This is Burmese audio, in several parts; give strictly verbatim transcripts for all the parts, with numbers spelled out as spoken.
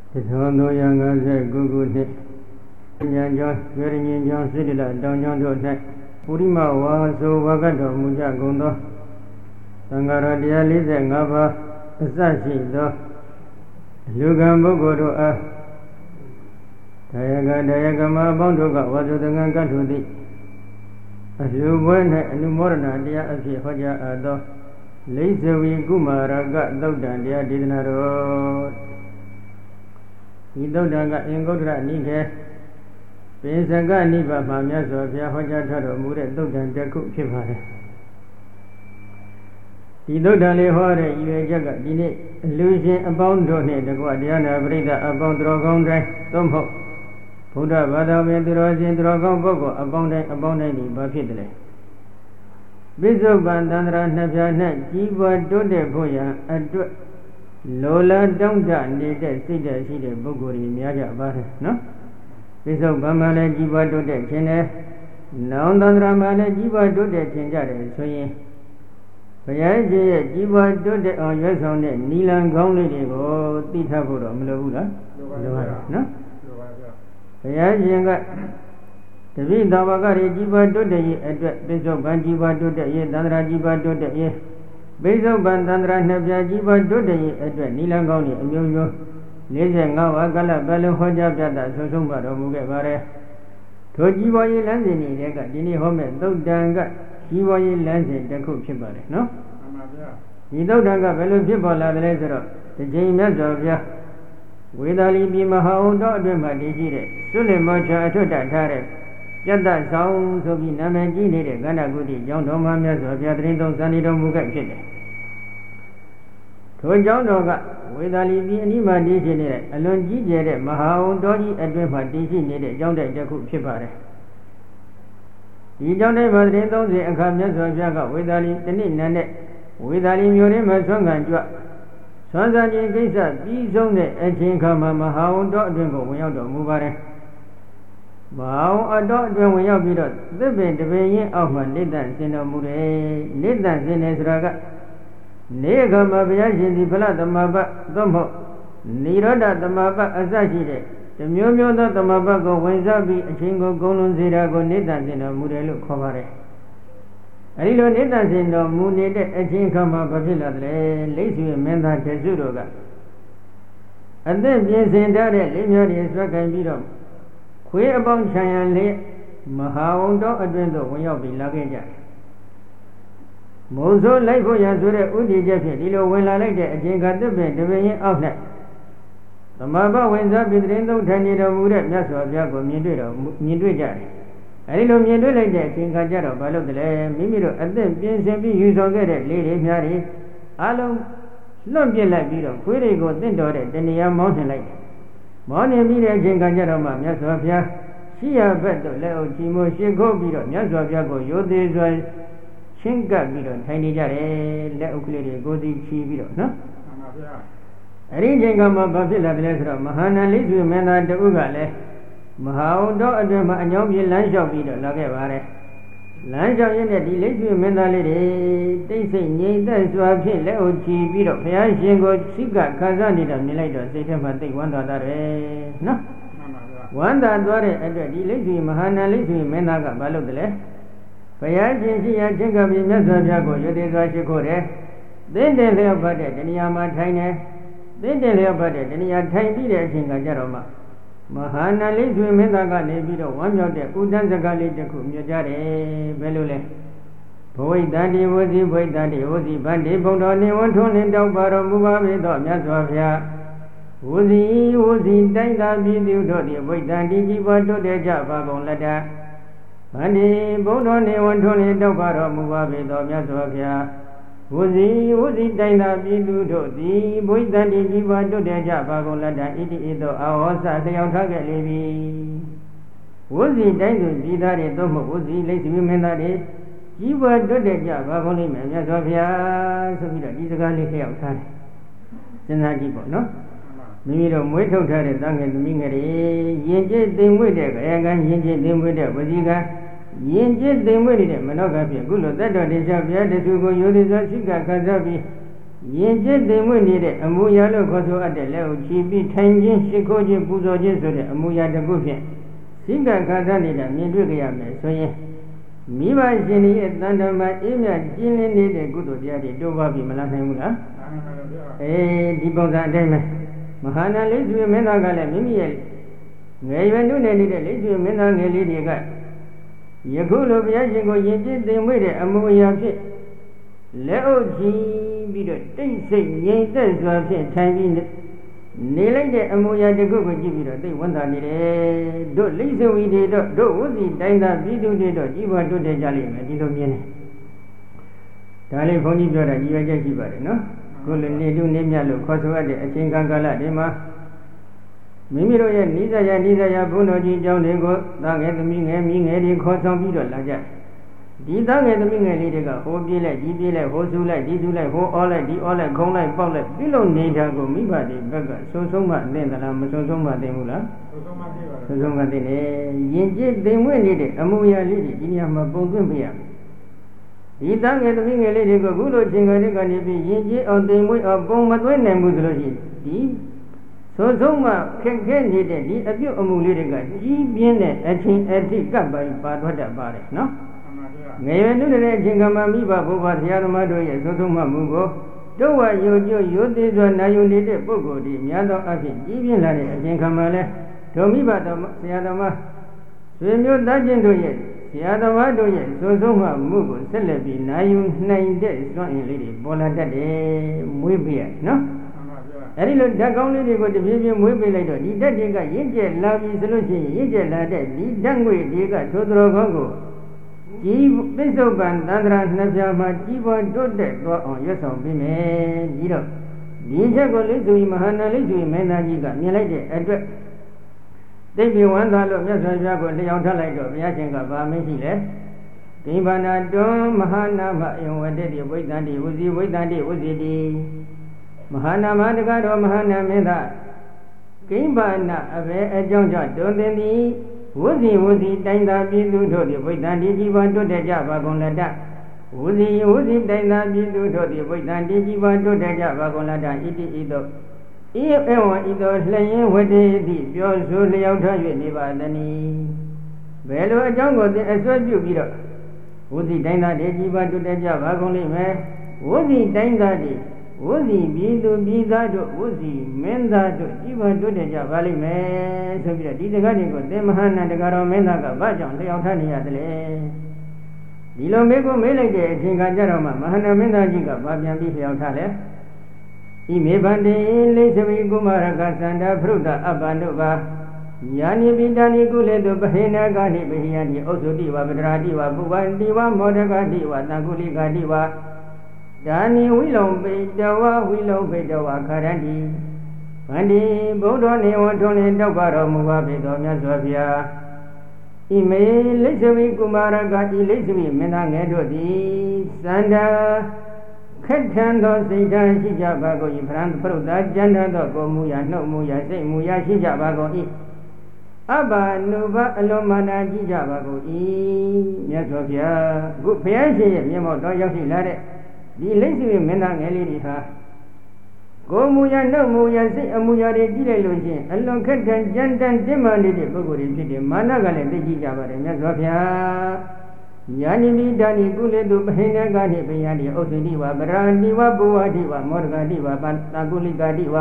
သောယံငါးဆယ်ကိုခုနှစ်ဉာဏ်ကျော်ရွယ်ရင်ကျော်စိတ္တလတောင်ကျောင်းတို့၌ပုရိမဝါဆိုဝါကတော်မူကြကုန်သောသံဃာတော်တရား၄၅ပါးအစရှိသောလူကံပုဂ္ဂိုလ်တို့အားတရားကတရားကမအပေါင်းတို့ကဝါဆိုသံဃာကထုသည့်အလူပွဲ၌အနုမောဒနာတရားအဖြစ်ဟောကြားအပ်သောလိစ္ဆဝီကုမာရကသုတ်တံတရားဒေသနာတော်ဒီသုတ်တံကအင်္ဂုတ္တရနိခေပိစကနိဗ္ဗာန်မှာမြတ်စွာဘုရားဟောကြားထားတော်မူတဲ့သုတ်တံတစ်ခုဖြစ်ပါတယ်ဒီသုတ်တံလေးဟောတဲ့ရည်ရွယ်ချက်ကဒီနေ့လူရှင်အပေါင်းတို့နဲ့တကွတရားနာပရိသတ်အပေါင်းတော်ကောင်းတိုင်းသို့မဟုတ်ဘုရားဘာသာဝင်သူတော်ရှင်သူတော်ကောင်းပုဂ္ဂိုလ်အပေါင်းတိုင်းအပေါင်းတိုင်းဒီဘာဖြစ်တယ်လဲပိစုပန်တန္တရာနှစ်ဖြာ၌ကြီးပွားတိုးတက်ဖို့ရန်အတွက်လိုလားတောင့်တနေတဲ့စိတ်ဓာတ်ရှိတဲ့ပုဂ္ဂိုလ်တွေများကြပါတယ်နော်ပိစုပန်မှာလည်းကြီးပွားတိုးတက်ခြင်းနဲ့နောင်တန္တရာမှာလည်းကြီးပွားတိုးတက်ခြင်းကြတယ်ဆိုရင်ဘုရားရှင်ရဲ့ကြီးပွားတိုးတက်အောင်ရွတ်ဆောင်တဲ့နီလန်ကောင်းလေးတွေကိုသိထားဖို့တော့မလိုဘူးလားလိုပါဘူးနော်ဘုရားရှင်ကတပိသာဝကတွေကြီးပွားတိုးတက်ရေးအတွက်ပိစုပန်ကြီးပွားတိုးတက်ရေးသန္တရာကြီးပွားတိုးတက်ရေးပိစုပန်သန္တရာနှစ်ပြားကြီးပွားတိုးတက်ရေးအတွက်နိလန်ကောင်းတွေအမျိုးမျိုး၄၅ဝါကလပလုံးဟောကြားပြတာဆွဆုံးပါတော်မူခဲ့ပါတယ်ထိုကြီးပွားရေးလမ်းစဉ်တွေကဒီနေ့ဟောမဲ့သုတ်တံကကြီးပွားရေးလမ်းစဉ်တစ်ခုဖြစ်ပါတယ်နော်မှန်ပါဗျာဒီသုတ်တံကဘယ်လိုဖြစ်ပေါ်လာတယ်လဲဆိုတော့ဒီချိန်မြတ်စွာဘုရားဝေသာလီပြည်မဟာအောင်တော်အတွင်းမှာတည်ရှိတဲ့စွလင်မောချာအထွတ်တထားတဲ့ပြတ်တဆောင်ဆိုပြီးနာမည်ကြီးနေတဲ့ကန္တာကုတိကျောင်းတော်မှာမြတ်စွာဘုရားတရင်သုံးစံနေတော်မူခဲ့ဖြစ်တယ်ထိုကျောင်းတော်ကဝေသာလီပြည်အနိမတည်ရှိနေတဲ့အလွန်ကြီးကျယ်တဲ့မဟာအောင်တော်ကြီးအတွင်းမှာတည်ရှိနေတဲ့ကျောင်းတိုက်တစ်ခုဖြစ်ပါတယ်ဒီကျောင်းတိုက်မှာတရင်သုံးစဉ်အခါမြတ်စွာဘုရားကဝေသာလီတနည်းနန်းတဲ့ဝေသာလီမြို့ရင်းမှာဆွမ်းခံကြွဆွမ်းစာခြင်းကိစ္စပြီးဆုံးတဲ့အချိန်ခါမှာမဟာအောင်တော်အတွင်းကိုဝင်ရောက်တော်မူပါတယ်မဟာအောင်အတော်အတွင်းဝင်ရောက်ပြီးတော့သစ်ပင်တပင်ရင်းအောက်မှာလက်တန့်ဆင်တော်မူတယ်လက်တန့်ဆင်တယ်ဆိုတာကနေအခါမှာဘုရားရှင်ဒီဖလသမဘတ်သို့မဟုတ်နိရောဓသမဘတ်အစရှိတဲ့တမျိုးမျိုးသောသမဘတ်ကိုဝင်စားပြီးအချိန်ကိုကုန်လွန်စေတာကိုလက်တန့်ဆင်တော်မူတယ်လို့ခေါ်ပါတယ်အဲဒီလိုလက်တန့်ဆင်တော်မူနေတဲ့အချိန်ခါမှာဘာဖြစ်လာသလဲလိပ်ဆွေမင်းသားတစုတို့ကအသက်ပြင်ဆင်ထားတဲ့လေးများတွေဆွဲကင်ပြီးတော့ခွေးအပေါင်းခြံရန်လေးမဟာဝုံတော်အတွင်းသို့ဝင်ရောက်ပြီးလာခဲ့ကြတယ်မုံဆိုးလိုက်ဖို့ရဆိုတဲ့ဥတည်ချက်ဖြင့်ဒီလိုဝင်လာလိုက်တဲ့အချိန်ကသစ်ပင်တပင်ရင်အောက်၌သမဘဝင်စားပြီးတရင်သုံးထိုင်နေတော်မူတဲ့မြတ်စွာဘုရားကိုမြင်တွေ့တော်မြင်တွေ့ကြတယ်အဲဒီလိုမြင်တွေ့လိုက်တဲ့အချိန်ကကြတော့ဘာလို့တလဲမိမိတို့အသက်ပြင်ဆင်ပြီးယူဆောင်ခဲ့တဲ့လေးတွေများတွေအလုံးလွန့်ပြစ်လိုက်ပြီးတော့ခွေးတွေကိုတင့်တော်တဲ့တဏှာမောင်းနှင်လိုက်မောင်းနှင်ပြီးတဲ့အချိန်ကကြတော့မှမြတ်စွာဘုရားရှိရဘက်သို့လက်အုပ်ချီမိုးရှင်းခိုးပြီးတော့မြတ်စွာဘုရားကိုရိုသေစွာချင်းကပ်ပြီးတော့ထိုင်နေကြတယ်လက်အုပ်ကလေးတွေကိုစီချီပြီးတော့နော်မှန်ပါဗျာအဲ့ဒီချိန်ကမှဘာဖြစ်လာတယ်လဲဆိုတော့မဟာနန္လိဆွေမင်းသားတဦးကလည်းမဟာဝတ္တအတွင်းမှာအညောင်းပြေးလမ်းလျှောက်ပြီးတော့လာခဲ့ပါတယ်လမ်းလျှောက်ရင်းနဲ့ဒီလိပ်ဆွေမင်းသားလေးတွေတိတ်ဆိတ်ငြိမ်သက်စွာဖြင့်လက်အုပ်ချီပြီးတော့ဘုရားရှင်ကိုစိတ်ကခံစားနေတာမြင်လိုက်တော့စိတ်ထဲမှာသိဝမ်းသာတယ်နော်မှန်ပါဗျာဝမ်းသာသွားတဲ့အတွက်ဒီလိပ်ဆွေမဟာနန္လိဆွေမင်းသားကဘာလုပ်တယ်လဲဘုရားရှင်ရှိရာချင်းကပ်ပြီးမြတ်စွာဘုရားကိုယတိစွာရှိခိုးတယ်သင်တယ်လျောက်ပတ်တဲ့တဏှာမှာထိုင်တယ်သင်တယ်လျောက်ပတ်တဲ့တဏှာထိုင်ပြီးတဲ့အချိန်ကကြတော့မှမဟာနန္လိဆွေမင်းသားကနေပြီးတော့ဝမ်းမြောက်တဲ့ဥဒ္ဒစကားလေးတစ်ခုမြွကြတယ်ဘယ်လိုလဲဘဝိတ္တိဝစီဘဝိတ္တိဝစီဗန္တိဘုံတော်နေဝထွန်းလင်းတောက်ပါတော်မူပါပေသောမြတ်စွာဘုရားဝစီဝစီတိုင်းသာပြည်သူတို့သည်ဘဝိတ္တိကြီးပွားတိုးတက်ကြပါကုန်လက်တဗန္တိဘုံတော်နေဝထွန်းလင်းတောက်ပါတော်မူပါပေသောမြတ်စွာဘုရားဝစီဝစီတိုင်းသာပြည်သူတို့သည်ဘဝိတ္တိကြီးပွားတိုးတက်ကြပါကုန်လက်တဣတိဣသောအာဝေါစလျောက်ထားခဲ့လေပြီဝစီတိုင်းသူပြည်သားတွေသို့မဟုတ်ဝစီလိပ်ဆွေမင်းသားတွေကြီးပွားတိုးတက်ကြပါကုန်လိမ့်မယ်မြတ်စွာဘုရားဆိုပြီးတော့ဒီစကားလေးလျှောက်ထားတယ်စဉ်းစားကြည့်ပေါ့နော်မိမိတို့မွေးထုတ်ထားတဲ့သံဃာသမီးငယ်တွေယဉ်ကျေးသိမ်မွေ့တဲ့ခရကံယဉ်ကျေးသိမ်မွေ့တဲ့ဝစီကံယဉ်ကျေးသိမ်မွေ့နေတဲ့မနောကဖြင့်ခုလိုတတ်တော်တရားဘုရားတဆူကိုယောဒီစွာရှိကခံစားပြီးရင်ကျစ်သိမ်မွေ့နေတဲ့အမူအရာလို့ခေါ်ဆိုအပ်တဲ့လက်ကိုချီပြီးထိုင်ခြင်းရှိခိုးခြင်းပူဇော်ခြင်းဆိုတဲ့အမူအရာတစ်ခုဖြင့်စိတ်ကခါသနေတာမြင်တွေ့ကြရမယ်ဆိုရင်မိဘရှင်ရဲ့တန်တမာအေးမြကျင်းလင်းနေတဲ့ကုသိုလ်တရားတွေတိုးပွားပြီးမလားနိုင်ဘူးလားအေးဒီပုံစံအတိုင်းပဲမဟာနာလိဆွေမင်းသားကလည်းမိမိရဲ့ငယ်ရွယ်နုနယ်နေတဲ့လိဆွေမင်းသားငယ်လေးတွေကယခုလိုဘုရားရှင်ကိုယဉ်ကျေးသိမ်မွေ့တဲ့အမူအရာဖြင့်လက်အုပ်ချီပြီးတော့တိတ်ဆိတ်ငြိမ်သက်စွာဖြင့်ထိုင်ပြီးနေလိုက်တဲ့အမူအရာတစ်ခုကိုကြည့်ပြီးတော့သိဝန်သာနေတယ်တို့လိဆွေတွေတော့တို့ဝစီတိုင်းသာပြည်သူတွေတော့ကြီးပွားတိုးတက်ကြလိမ့်မယ်ဒီလိုမြင်တယ်ဒါလေးဘုန်းကြီးပြောတာကြီးရကြရှိပါတယ်နော်ကိုယ်လည်းနေတုနေမြတ်လို့ခေါ်ဆိုရတဲ့အချိန်ကာလတွေမှာမိမိတို့ရဲ့နိစ္စရာနိစ္စရာဘုန်းတော်ကြီးကျောင်းတွေကိုသားငယ်သမီးငယ်မိငယ်တွေခေါ်ဆောင်ပြီးတော့လာကြဒီသားငယ်သမီးငယ်လေးတွေကဟိုပြေးလိုက်ဒီပြေးလိုက်ဟိုဆူလိုက်ဒီဆူလိုက်ဟိုအောလိုက်ဒီအောလိုက်ခုံးလိုက်ပေါက်လိုက်ပြုလုပ်နေတာကိုမိဘတွေဘက်ကဆုံးဆုံးမသိသလားမဆုံးဆုံးမသိဘူးလားဆုံးဆုံးမသိပါဘူးဆုံးဆုံးမသိနဲ့ယဉ်ကျေးသိမ်မွေ့နေတဲ့အမူအရာလေးတွေဒီနေရာမှာပုံသွင်းပြရမယ်ဒီသားငယ်သမီးငယ်လေးတွေကိုအခုလိုချိန်ခါတွေကနေပြီးယဉ်ကျေးအောင်သိမ်မွေ့အောင်ပုံမသွင်းနိုင်ဘူးဆိုလို့ရှိရင်ဒီဆုံးဆုံးမခက်ခဲနေတဲ့ဒီအပြုတ်အမူလေးတွေကကြီးပြင်းတဲ့အချိန်အထိကပ်ပါပါထွက်တတ်ပါတယ်နော်ငယ်ရွယ်နုတဲ့အချိန်ကမှမိဘဘုရားဆရာသမားတို့ရဲ့ဆုံးဆုံးမမှုကိုတို့ဝယုံကြည်ရိုသေစွာနာယုံနေတဲ့ပုဂ္ဂိုလ်ဒီများသောအားဖြင့်ကြီးပြင်းလာတဲ့အချိန်ခါမှလည်းတို့မိဘတော်ဆရာသမားဆွေမျိုးသားချင်းတို့ရဲ့ဆရာသမားတို့ရဲ့ဆုံးဆုံးမမှုကိုဆက်လက်ပြီးနာယုံနိုင်တဲ့စွမ်းအင်လေးတွေပေါ်လာတတ်တယ်မွေးပြရနော်အဲဒီလိုဓာတ်ကောင်းလေးတွေကိုတပြေးပြေးမွေးပေးလိုက်တော့ဒီဓာတ်တွေကရင့်ကျက်လာပြီဆိုလို့ရှိရင်ရင့်ကျက်လာတဲ့ဒီဓာတ်ငွေတွေကထိုတော်ကောင်းကိုကြီးပိဿုပန်သန္တရာနှစ်ပြားမှာကြီးပွားတိုးတက်သွားအောင်ရွတ်ဆောင်ပေးမယ်ပြီးတော့ဒီချက်ကိုလိစ္ဆူမဟာနာလိစ္ဆူမင်းသားကြီးကမြင်လိုက်တဲ့အတွက်သိပ်ပြီးဝမ်းသာလို့မြတ်စွာဘုရားကိုလျောင်းထလိုက်တော့ဘုရားရှင်ကဗာမရှိလေကိဗ္ဗနာတွန်မဟာနာမအယံဝတ္တိဝိသန္တိဝစီဝိသန္တိဝစီတိမဟာနာမတကားတော်မဟာနာမင်းသားကိဗ္ဗနာအဘယ်အကြောင်းကြောင့်တွင်သည်ဝစီဝစီတိုင်းသာပြည်သူတို့သည်ဝိသန္တိကြီးပွားတိုးတက်ကြပါကုန်လတ္တဝစီဝစီတိုင်းသာပြည်သူတို့သည်ဝိသန္တိကြီးပွားတိုးတက်ကြပါကုန်လတ္တဣတိဣသောဤဧဝံဤသောလျင်ဝတိတိပြောဆိုလျောက်ထား၍နေပါသနည်းဘယ်လိုအကြောင်းကိုသင်အစွဲပြုပြီးတော့ဝစီတိုင်းသာကြီးပွားတိုးတက်ကြပါကုန်လိမ့်မယ်ဝစီတိုင်းသာသည်ဝစီပြည်သူပြည်သားတို့ဝစီမင်းသားတို့ကြီးပွားတိုးတက်ကြပါလိမ့်မယ်ဆိုပြီးတော့ဒီတကားတွေကိုသင်မဟာနတကားတော်မင်းသားကဘာကြောင့်လျောက်ထားနေရသလဲဒီလိုမေးကိုမေးလိုက်တဲ့အချိန်ကကြတော့မှမဟာနမင်းသားကြီးကဘာပြန်ပြီးလျောက်ထားလဲဤမေဗန္တိလိသဝိကုမာရကသန္တာဖရုဒ္ဓအပ္ပန္တုပါယာနိပိတာနိကုလေတုပဟိနာဂာနိပဟိယနိဩသုတိဝပဒရာတိဝပုဗ္ဗန္တိဝမောဒဂတိဝသံကုလိဂတိဝဒါနိဝိလုံပိတဝဝိလုံပိတဝခရန္တိဗန္တိဘုဒ္ဓနေဝထွန်လင်းတောက်ပါတော်မူပါပေသောမြတ်စွာဘုရားဣမေလိသဝိကုမာရကဤလိသဝိမင်းသားငယ်တို့သည်သန္တာခက်ထန်သောစိတ်ဓာတ်ရှိကြပါကုန်၏ဖရံပရုဒ္ဓကျမ်းသောကိုမူရာနှုတ်မူရာစိတ်မူရာရှိကြပါကုန်၏အဘနုဘအလုံးမာနာကြည့်ကြပါကုန်၏မြတ်စွာဘုရားအခုဘုရားရှင်ရဲ့မျက်မှောက်တော်ရောက်ရှိလာတဲ့ဒီလိမ့်စီမင်းသားငယ်လေးတွေဟာကိုမူရာနှုတ်မူရာစိတ်အမူရာတွေကြည့်လိုက်လို့ချင်းအလွန်ခက်ထန်ကြမ်းတမ်းတင်းမာနေတဲ့ပုဂ္ဂိုလ်တွေဖြစ်တယ်မာနကလည်းသိကြည့်ကြပါတယ်မြတ်စွာဘုရားယာနိမိတာနိကုလေတုပဟိနဂာနိပယတိဩသုတိဝပရန္တိဝပုဝါတိဝမောဒဂတိဝပတကုလိကတိဝ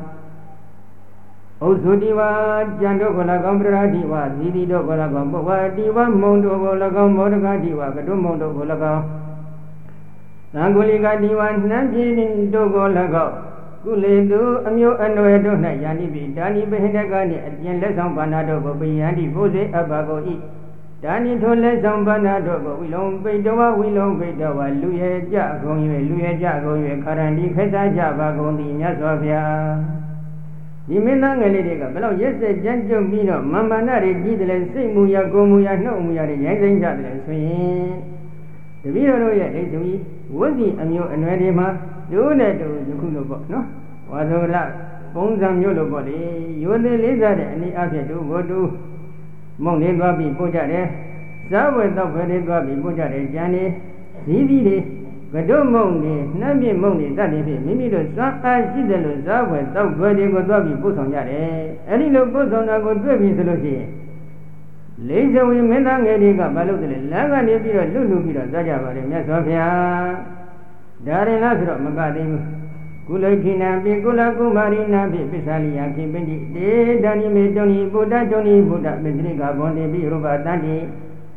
ဩသုတိဝကျန်တို့ကို၎င်းပရတိဝဇီတိတို့ကို၎င်းပုဝါတိဝမုံတို့ကို၎င်းမောဒဂတိဝကတုမုံတို့ကို၎င်းသံကုလိကတိဝနှံပြေတို့ကို၎င်းကုလေတုအမျိုးအနွယ်တို့၌ယာနိပိတာနိပဟိနဂာနိအပြင်လက်ဆောင်ဘာနာတို့ကိုပယန္တိဘုဇေအဘဂောဤဒါနိထိုလက်ဆောင်ဘာနာတို့ကိုဝိလုံပိတဝဝိလုံပိတဝလူရဲ့ကြကုန်၍လူရဲ့ကြကုန်၍ခရန္တိခိတ္တကြပါကုန်သည်မြတ်စွာဘုရားဒီမင်းသားငယ်လေးတွေကဘယ်လောက်ရက်စက်ကြမ်းကြုတ်ပြီးတော့မန္ဗန္နတွေကြီးတယ်လဲစိတ်မူရာကိုယ်မူရာနှုတ်မူရာတွေရိုင်းစိမ့်ကြတယ်ဆိုရင်တပည့်တော်တို့ရဲ့ဒိဋ္ဌိဝိဇ္ဇိအမျိုးအနွယ်တွေမှာတို့နဲ့တို့ယခုလိုပေါ့နော်ဝါသောလပုံစံမျိုးလိုပေါ့လေရိုသေလေးစားတဲ့အနေအချင်းတို့ကိုတို့မုံလေးသွားပြီးပို့ကြတယ်ဇာဝေတော့ဖယ်လေးသွားပြီးပို့ကြတယ်ကျန်နေဇီးသီးတွေဘတို့မုံနေနှမ်းပြမုံနေတတ်တယ်ဖြင့်မိမိတို့စွမ်းအားရှိတယ်လို့ဇာဝယ်တောက်ွယ်တွေကိုသွားပြီးပို့ဆောင်ကြတယ်အဲ့ဒီလိုပို့ဆောင်တာကိုတွေ့ပြီဆိုလို့ရှိရင်လိဇဝေမင်းသားငယ်တွေကမလုပ်တယ်လမ်းကနေပြီးတော့လွတ်လွတ်ပြီးတော့သွားကြပါတယ်မြတ်စွာဘုရားဒါရင်လားဆိုတော့မကသေးဘူးကုလိခိနံပိကုလကုမာရိနာပိပစ္ဆာလိယခိပိတိတေဒာနိမေတုန်ဤဘုဒ္ဓတုန်ဤဘုဒ္ဓမေတ္တိကဘွန်တိပိရူပတန္တိ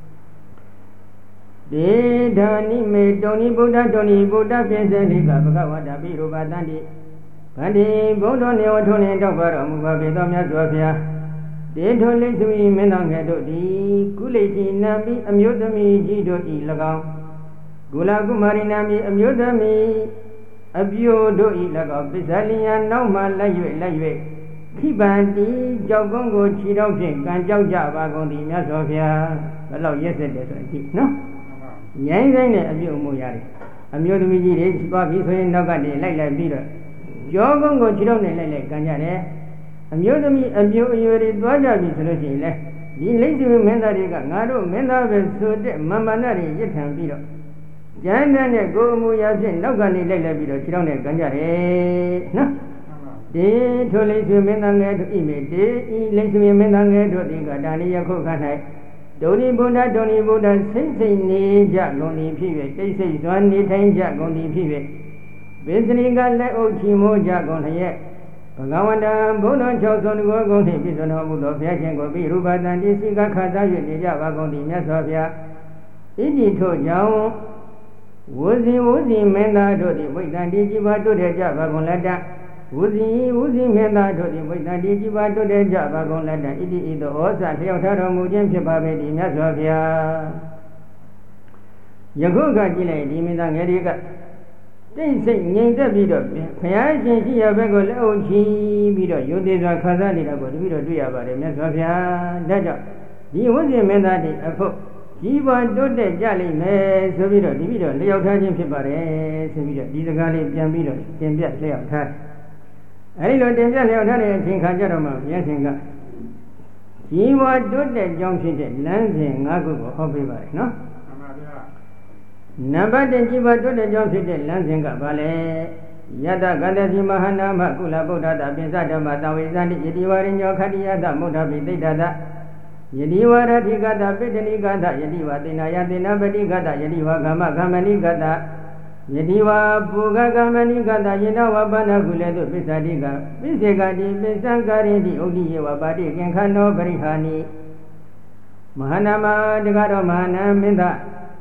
ဒေဒာနိမေတုန်ဤဘုဒ္ဓတုန်ဤဘုဒ္ဓပစ္စေလိကဘဂဝတာပိရူပတန္တိဗန္တိဘုဒ္ဓနေဝထုံနေတောက်ပါတော်မူပါပေသောမြတ်စွာဘုရားတေထုလိစုဤမင်းတော်ငယ်တို့သည်ကုလိခိနံပိအမျိုးသမီးကြီးတို့ဤ၎င်းကုလကုမာရိနာမိအမျိုးသမီးအပြိုတို့ဤ၎င်းပစ္စလျံနောက်မှလိုက်၍လိုက်၍ခိပန္တိကြောက်ကုန်းကိုခြေတော်ဖြင့်ကံကြောက်ကြပါကုန်သည်မြတ်စွာဘုရားဘယ်လောက်ရက်စက်တယ်ဆိုရင်ဒီနော်ငြိမ်းဆိုင်တဲ့အပြိုမှုရတယ်အမျိုးသမီးကြီးတွေသွားပြီးဆိုရင်နောက်ကနေလိုက်လိုက်ပြီးတော့ကြောကုန်းကိုခြေတော်နဲ့လိုက်လိုက်ကံကြတယ်အမျိုးသမီးအပြိုအရွယ်တွေသွားကြပြီဆိုလို့ရှိရင်လေဒီလိမ့်စုမင်းသားတွေကငါတို့မင်းသားပဲဆိုတဲ့မမနာတွေရစ်ထံပြီးတော့ကျမ်းတဲ့နဲ့ကိုယ်အမူအရာဖြင့်နောက်ကနေလိုက်လိုက်ပြီးတော့ခြေထောက်နဲ့ကန်ကြတယ်နော်ဒီထိုလိမ့်ဆွေမင်းသားငယ်တို့ဤမေတေဤလိမ့်ဆွေမင်းသားငယ်တို့ဒီကဒါနိယခုခ၌ဒုနိဗုဒ္ဓဒုနိဗုဒ္ဓစိတ်စိတ်နေကြကုန်သည်ဖြစ်၍တိတ်ဆိတ်စွာနေထိုင်ကြကုန်သည်ဖြစ်၍ဝိသနိကလက်အုပ်ချီမိုးကြကုန်လျက်ဘဂဝန္တံဘုန်းတော်၆ဆုံးကိုကုန်နှင့်ပြည့်စုံတော်မူသောဘုရားရှင်ကိုပိရူပတန်တိစိကခါစား၍နေကြပါကုန်သည်မြတ်စွာဘုရားဣတိထို့ကြောင့်ဝုဇီဝုဇီမင်းသားတို့သည်ဝိတ္တန်တိจิပါတွတ်တဲ့ကြပါကုန်လက်တဝုဇီဝုဇီမင်းသားတို့သည်ဝိတ္တန်တိจิပါတွတ်တဲ့ကြပါကုန်လက်တဣတိဣသောဩဇာလျှောက်ထားတော်မူခြင်းဖြစ်ပါပေသည်မြတ်စွာဘုရားယခုကကြည့်လိုက်ဒီမင်းသားငယ်တွေကတိတ်ဆိတ်ငြိမ်သက်ပြီးတော့ဘုရားရှင်ရှိရဘက်ကိုလက်အုပ်ချီပြီးတော့ယုံသေးစွာခံစားနေတာကိုတပည့်တော်တွေ့ရပါတယ်မြတ်စွာဘုရားဒါကြောင့်ဒီဝုဇီမင်းသားတွေအဖို့ကြီးပွားတိုးတက်ကြလိမ့်မယ်ဆိုပြီးတော့ဒီပြီးတော့လျှောက်ထားခြင်းဖြစ်ပါတယ်ဆိုပြီးတော့ဒီစကားလေးပြန်ပြီးတော့တင်ပြလျှောက်ထားအဲဒီလိုတင်ပြလျှောက်ထားတဲ့အချိန်ခါကျတော့မှဘုရားရှင်ကကြီးပွားတိုးတက်ကြောင်းဖြစ်တဲ့လမ်းစဉ်၅ခုကိုဟောပေးပါတယ်နော်မှန်ပါဗျာနံပါတ်တစ်ကြီးပွားတိုးတက်ကြောင်းဖြစ်တဲ့လမ်းစဉ်ကဘာလဲယတကတတိမဟာနာမကုလဗုဒ္ဓတာပိစဓမ္မတဝိဇန္တိယတိဝရိညောခတိယတမုဒ္ဓပိသိတ္တတယတိဝရတိကတပိတ္တနိကတယတိဝသေနာယသေနာပတိကတယတိဝကမ္မကမ္မနိကတယတိဝပုဂကမ္မနိကတယေနဝပနကုလေတုပစ္စတိကပိစေကတိပစ္စံကာရိတိဥဒိယေဝပါတိကင်္ခနောပရိဟာနိမဟာနာမတကတော့မဟာနာမင်းသား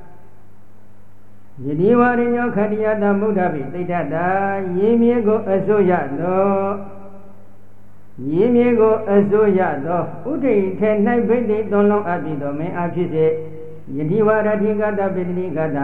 ယတိဝရိညောခတိယတမုဒ္ဓပိသိတ္တတာယေမြေကိုအစိုးရသောရေမြေကိုအစိုးရသောဥဒိဋ္ဌေ၌ဗိတိသွန်လုံးအပ်ပြီးသောမင်းအားဖြစ်စေယတိဝရတိကတပိတ္တိကတ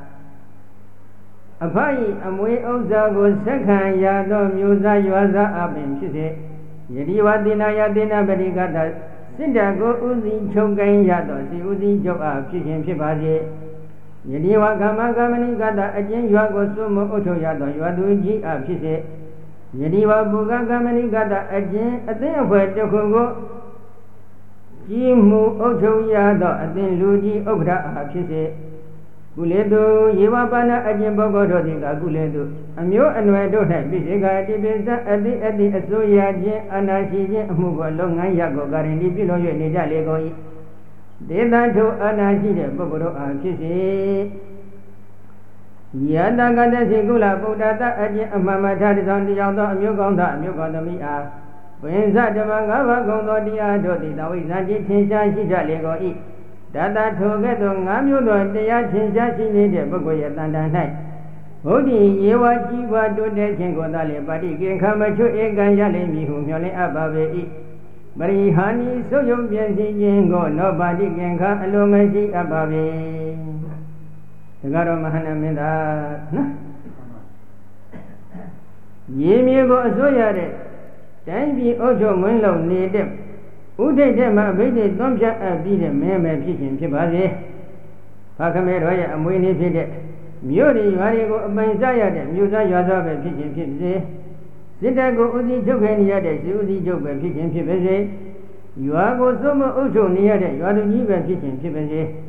အဖ၏အမွေဥစ္စာကိုဆက်ခံရသောမျိုးစားရွာစားအပင်ဖြစ်စေယတိဝတိနာယတိနာပတိကတစစ်တကိုဥစီချုပ်ကိုင်းရသောစီဥစီချုပ်အားဖြစ်ခြင်းဖြစ်ပါစေယတိဝကမ္မကမ္မနိကတအကျဉ်းရွာကိုစွမအုပ်ချုပ်ရသောရွာသူကြီးအားဖြစ်စေယတိဝပုဂကမဏိကတအကျဉ်အသိအဖွယ်တစ်ခုကိုကြီးမှုအုပ်ချုပ်ရသောအသင်လူကြီးဥက္ကဋ္ဌအားဖြစ်စေကုလေတုယေဝပါဏအကျဉ်ပုဂ္ဂိုလ်တို့သည်ကကုလေတုအမျိုးအနွယ်တို့၌ပိစေကတိပိစအတိအတိအစိုးရခြင်းအနာရှိခြင်းအမှုကိုလုပ်ငန်းရကိုကာရင်ဒီပြုလုပ်၍နေကြလေကုန်၏ဒေသထုအနာရှိတဲ့ပုဂ္ဂိုလ်တို့အားဖြစ်စေယတကတသိကုလဗုဒ္ဓတအကျင့်အမှန်မှန်ထားတဲ့ဆောင်တရားသောအမျိုးကောင်းသောအမျိုးကောင်းသမီးအားဝိဇ္ဇဓမ္မငါးပါးကုံသောတရားတို့သည်သဝိဇ္ဇတိထင်ရှားရှိတတ်လေကုန်၏တတထိုကဲ့သို့ငါးမျိုးသောတရားထင်ရှားရှိနေတဲ့ပုဂ္ဂိုလ်ရဲ့တန်တန်၌ဘုဒ္ဓယေဝကြီးပွားတိုးတက်ခြင်းကိုသာလေပါတိကိခမချွဧကံရလိမ့်မည်ဟုမျှော်လင့်အပ်ပါပေ၏ပရိဟာနိသုယုံပြည့်စည်ခြင်းကိုနောပါတိကိခအလိုမရှိအပ်ပါပေဒါကတော့မဟာနာမင်းသားနော်ရေမြေကိုအစိုးရတဲ့တိုင်းပြည်အုပ်ချုပ်မင်းလုံးနေတဲ့ဥဒိဋ္ဌမှာအဘိဓိသွန်ပြအပ်ပြီးတဲ့မင်းပဲဖြစ်ခြင်းဖြစ်ပါစေ။ဘာခမဲတော်ရဲ့အမွေနေ့ဖြစ်တဲ့မြို့တွေရွာတွေကိုအပိုင်စားရတဲ့မြို့သားရွာသားပဲဖြစ်ခြင်းဖြစ်စေ။စစ်တပ်ကိုဥစည်းချုပ်ခဲနေရတဲ့စီဥစည်းချုပ်ပဲဖြစ်ခြင်းဖြစ်ပါစေ။ရွာကိုစိုးမအုပ်ချုပ်နေရတဲ့ရွာသူကြီးပဲဖြစ်ခြင်းဖြစ်ပါစေ။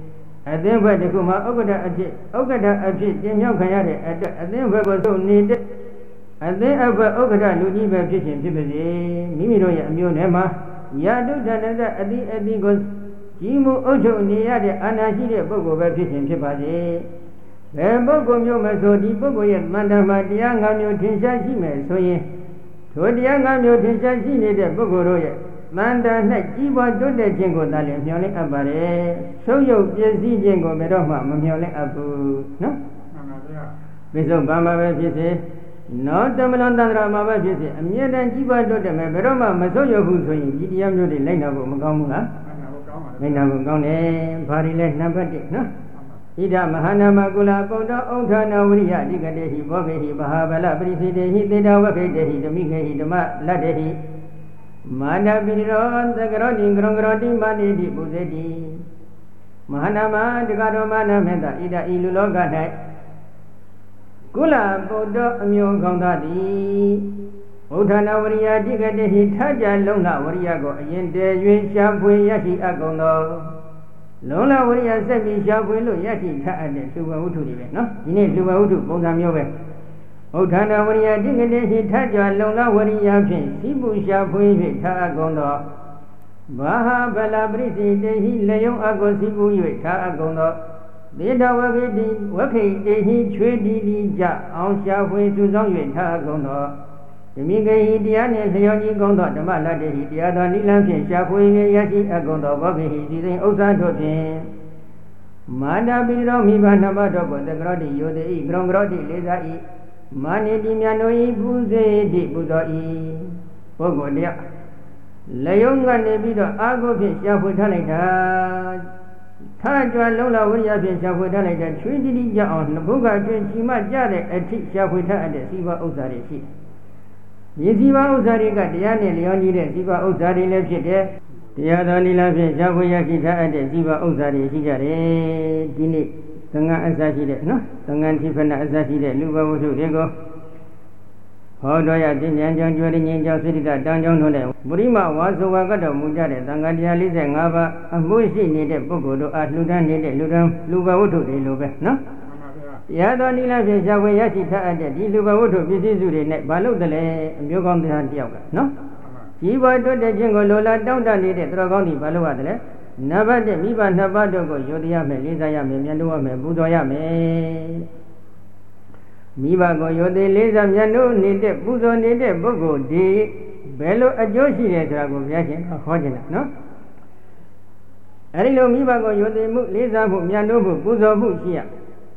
အသင်းဘက်တစ်ခုမှာဥက္ကဋ္ဌအဖြစ်ဥက္ကဋ္ဌအဖြစ်တင်မြောက်ခံရတဲ့အအသင်းဘက်ကိုသုံးနေတဲ့အသင်းအဘက်ဥက္ကဋ္ဌလူကြီးပဲဖြစ်ခြင်းဖြစ်ပါစေမိမိတို့ရဲ့အမျိုးနယ်မှာယာတုတဏ္ဍအတိအတိကိုကြီးမှုအုပ်ချုပ်နေရတဲ့အာဏာရှိတဲ့ပုဂ္ဂိုလ်ပဲဖြစ်ခြင်းဖြစ်ပါစေဘယ်ပုဂ္ဂိုလ်မျိုးမဆိုဒီပုဂ္ဂိုလ်ရဲ့မန္တမှာတရား၅မျိုးထင်ရှားရှိမယ်ဆိုရင်ထိုတရား၅မျိုးထင်ရှားရှိနေတဲ့ပုဂ္ဂိုလ်တို့ရဲ့မန္တ၌ကြီးပွားတိုးတက်ခြင်းကိုသာလျှင်မျှော်လင့်အပ်ပါတယ်ဆုံးယုတ်ပြည့်စည်ခြင်းကိုဘယ်တော့မှမမျှော်လင့်အပ်ဘူးနော်မှန်ပါဗျာပိစုံဘာမှာပဲဖြစ်စေနောတမလွန်တန္တရာမှာပဲဖြစ်စေအမြဲတမ်းကြီးပွားတိုးတက်မယ်ဘယ်တော့မှမဆုံးယုတ်ဘူးဆိုရင်ဒီတရားမျိုးတွေလိုက်နာဖို့မကောင်းဘူးလားလိုက်နာဖို့ကောင်းတယ်ဘာတွေလဲနံပါတ်၁နော်ဣဒမဟာနာမကုလပုဒ္ဓဩဌာနဝရိယအဓိကတေဟိဘောဂေဟိဘဟာဗလပရိစိတေဟိသေတဝခေတေဟိဓမိခေဟိဓမ္မလတ္တေဟိမာနပိရောသကရောတိကရုံကရောတိမာနိတိပုဇေတိမဟာနာမတက္ကတော်မာနမေတ္တာဣဒဤလူလောက၌ကုလပုဒ္ဓအမျိုးကောင်းသားသည်ဩဌာနဝရိယအဓိကတေဟိထကြလုံးလဝရိယကိုအရင်တည်၍ရှားဖွေရရှိအပ်ကုန်သောလုံးလဝရိယစက်ပြီးရှားဖွေလို့ရရှိထအပ်တဲ့လူဘဝုထုတွေပဲနော်ဒီနေ့လူဘဝုထုပုံစံမျိုးပဲဩဌာနဝရိယတိကတိဟိထကြလုံလဝရိယဖြင့်စီပုရှာဖွေ၍ထအပ်ကုန်သောဘာဟာဗလာပရိစိတေဟိလယုံအကုစီပု၍ထအပ်ကုန်သောသေတဝခိတိဝခိတေဟိချွေတိတိကြအောင်ရှာဖွေသူဆောင်၍ထအပ်ကုန်သောဓမိဂေဟိတရားနှင့်လျော်ကြီးကုန်သောဓမ္မလတ္တေဟိတရားတော်နိလန်းဖြင့်ရှာဖွေ၍ရရှိအပ်ကုန်သောဘောဂိဟိစီစဉ်ဥစ္စာတို့ဖြင့်မာတာပိရောမိဘနှစ်ပါးတို့ကိုသကရောတိယောတိဤကရုံကရောတိလေးစားဤမာနိတိမြတ်တို့ဤပူဇေတိပူဇော်ဤပုဂ္ဂိုလ်တရားလယုံကနေပြီးတော့အာဟုဖြင့်ရှာဖွေထားလိုက်တာထားကြွလုံးလဝိရိယဖြင့်ရှာဖွေထားလိုက်တဲ့ချွေးတိတိကြအောင်နှစ်ဘုကအတွင်းချီမကြတဲ့အထိရှာဖွေထားတဲ့စီဘဥစ္စာတွေရှိမြေစီဘဥစ္စာတွေကတရားနဲ့လျော်ညီတဲ့စီဘဥစ္စာတွေလည်းဖြစ်တယ်တရားတော်နိလဖြင့်ရှာဖွေရရှိထားတဲ့စီဘဥစ္စာတွေရှိကြတယ်ဒီနေ့သံဃာအစရှိတဲ့နော်သံဃာတိဖဏအစရှိတဲ့လူဘဝုထုတွေကိုဟောတော်ရတင်ဉာဏ်ကြောင့်ကြွရင်းငြိမ်းကြောင့်စိတ္တတန်ကြောင့်တို့နဲ့ပရိမဝါဆိုဝါကတော်မူကြတဲ့သံဃာတရား၄၅ပါးအမှုရှိနေတဲ့ပုဂ္ဂိုလ်တို့အားလှူဒန်းနေတဲ့လူဒန်းလူဘဝုထုတွေလိုပဲနော်တရားတော်နိလဖြင့်ရှာဖွေရရှိထားတဲ့ဒီလူဘဝုထုပစ္စည်းစုတွေနဲ့ဘာလို့တလဲအမျိုးကောင်းတရားတယောက်ကနော်ကြီးပွားတိုးတက်ခြင်းကိုလိုလားတောင်းတနေတဲ့သူတော်ကောင်းတွေဘာလို့ရတယ်နံပါတ်၁မိဘနှစ်ပါးတို့ကိုယောတရားမယ်လေးစားရမယ်မြတ်လို့ရမယ်ပူဇော်ရမယ်မိဘကိုယောသေးလေးစားမြတ်လို့နေတဲ့ပူဇော်နေတဲ့ပုဂ္ဂိုလ်ဒီဘယ်လိုအကျိုးရှိတယ်ဆိုတာကိုဘုရားရှင်ဟောခြင်းလားနော်အဲဒီလိုမိဘကိုယောသေးမှုလေးစားမှုမြတ်လို့မှုပူဇော်မှုရှိရ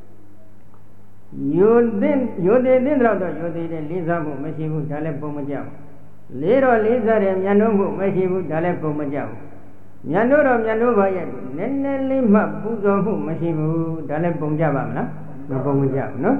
ယောသေးယောသေးတဲ့တော့ယောသေးတဲ့လေးစားမှုမရှိဘူးဒါလည်းပုံမကြဘူးလေးတော့လေးစားတယ်မြတ်လို့မှုမရှိဘူးဒါလည်းပုံမကြဘူးမြတ်လို့တော့မြတ်လို့ပါရဲ့နည်းနည်းလေးမှပူဇော်မှုမရှိဘူးဒါလည်းပုံကြပါမလားမပုံမကြဘူးနော်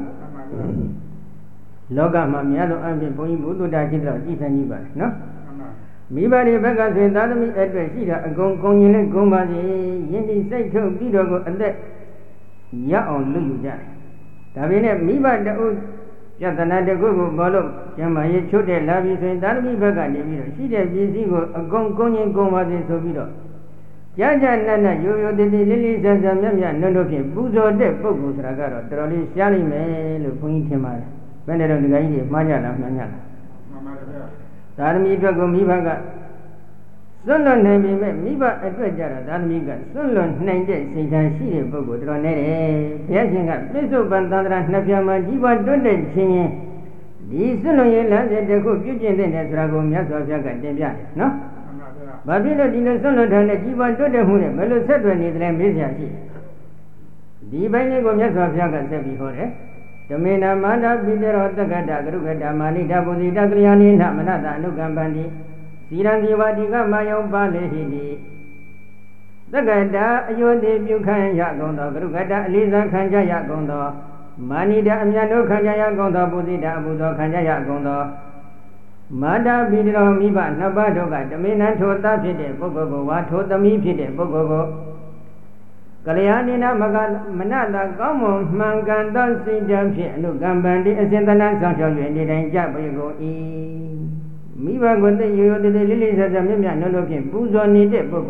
လောကမှာမြတ်လို့အပြင်ဘုန်းကြီးဘုဒ္ဓတာရှိတော့ကြည်ဆန်းကြီးပါနော်မိဘတွေဘက်ကဆိုရင်သာသမီအတွက်ရှိတာအကုန်ကုန်ရင်လည်းကုန်ပါစေယဉ်ဒီစိတ်ထုတ်ပြီးတော့ကိုအသက်ရအောင်လုပ်ယူကြတယ်ဒါပေမဲ့မိဘတအုပ်ယတနာတကုကိုဘောလို့ကျမ်းမာရေးချွတ်တဲ့လာပြီဆိုရင်သာသမီဘက်ကနေပြီးတော့ရှိတဲ့ပစ္စည်းကိုအကုန်ကုန်ရင်ကုန်ပါစေဆိုပြီးတော့ကြာကြာနတ်နတ်ရိုးရိုးတည်တည်လေးလေးဆန်းဆန်းမြတ်မြတ်နုံတို့ဖြင့်ပူဇော်တဲ့ပုဂ္ဂိုလ်ဆိုတာကတော့တော်တော်လေးရှားနိုင်မယ်လို့ဘုန်းကြီးထင်ပါတယ်ဘယ်နဲ့တော့ဒီကကြီးတွေမှားကြလားမှန်ကြလားမှန်ပါတယ်ဗျာသာသမီအတွက်ကိုမိဘကစွန့်လွတ်နိုင်ပေမဲ့မိဘအတွက်ကြတာသာသမီကစွန့်လွတ်နိုင်တဲ့စိတ်ဓာတ်ရှိတဲ့ပုဂ္ဂိုလ်တော်နေတယ်ဘုရားရှင်ကပြစ္ဆုတ်ပန်သန္တရာနှစ်ပြားမှာကြီးပွားတွတ်တဲ့ခြင်းရင်ဒီစွန့်လွတ်ရင်လမ်းစဉ်တစ်ခုပြုကျင့်တဲ့ဆိုတာကိုမြတ်စွာဘုရားကတင်ပြတယ်နော်ဘာဖြစ်လို့ဒီလိုစွန့်လွတ်ထားတဲ့ကြီးပွားတွတ်တဲ့မှုနဲ့ဘယ်လိုဆက်သွယ်နေတယ်လဲမေးစရာရှိဒီဘိုင်းလေးကိုမြတ်စွာဘုရားကဆက်ပြီးဟောတယ်ဓမေနမန္တပိတရောတက္ကတကရုကတမာနိတပုဇိတကလျာနိနမနတအနုကံပန္တိသီရံဒီဝတိကမယောပါလေဟိတိတက္ကတာအယောတိပြုခံရကုန်သောကရုကတအလေးစားခံကြရကုန်သောမာနိတအမြတ်တို့ခံကြရကုန်သောပုဇိတအပူသောခံကြရကုန်သောမာတာပိတရောမိဘနှစ်ပါးတို့ကဓမေနထိုသားဖြစ်တဲ့ပုဂ္ဂိုလ်ကိုဝါထိုသမီးဖြစ်တဲ့ပုဂ္ဂိုလ်ကိုကလျာဏိနမကမနတာကောင်းမွန်မှန်ကန်သောစိတ်ဓာတ်ဖြင့်အနုကံပန္တိအစဉ်တနာဆောင်ရှောက်၍နေတိုင်းကြပေကုန်၏မိဘကိုသိရိုးရိုးတည်တည်လေးလေးစားစားမြတ်မြတ်နှုတ်နှုတ်ဖြင့်ပူဇော်နေတဲ့ပုဂ္ဂိုလ်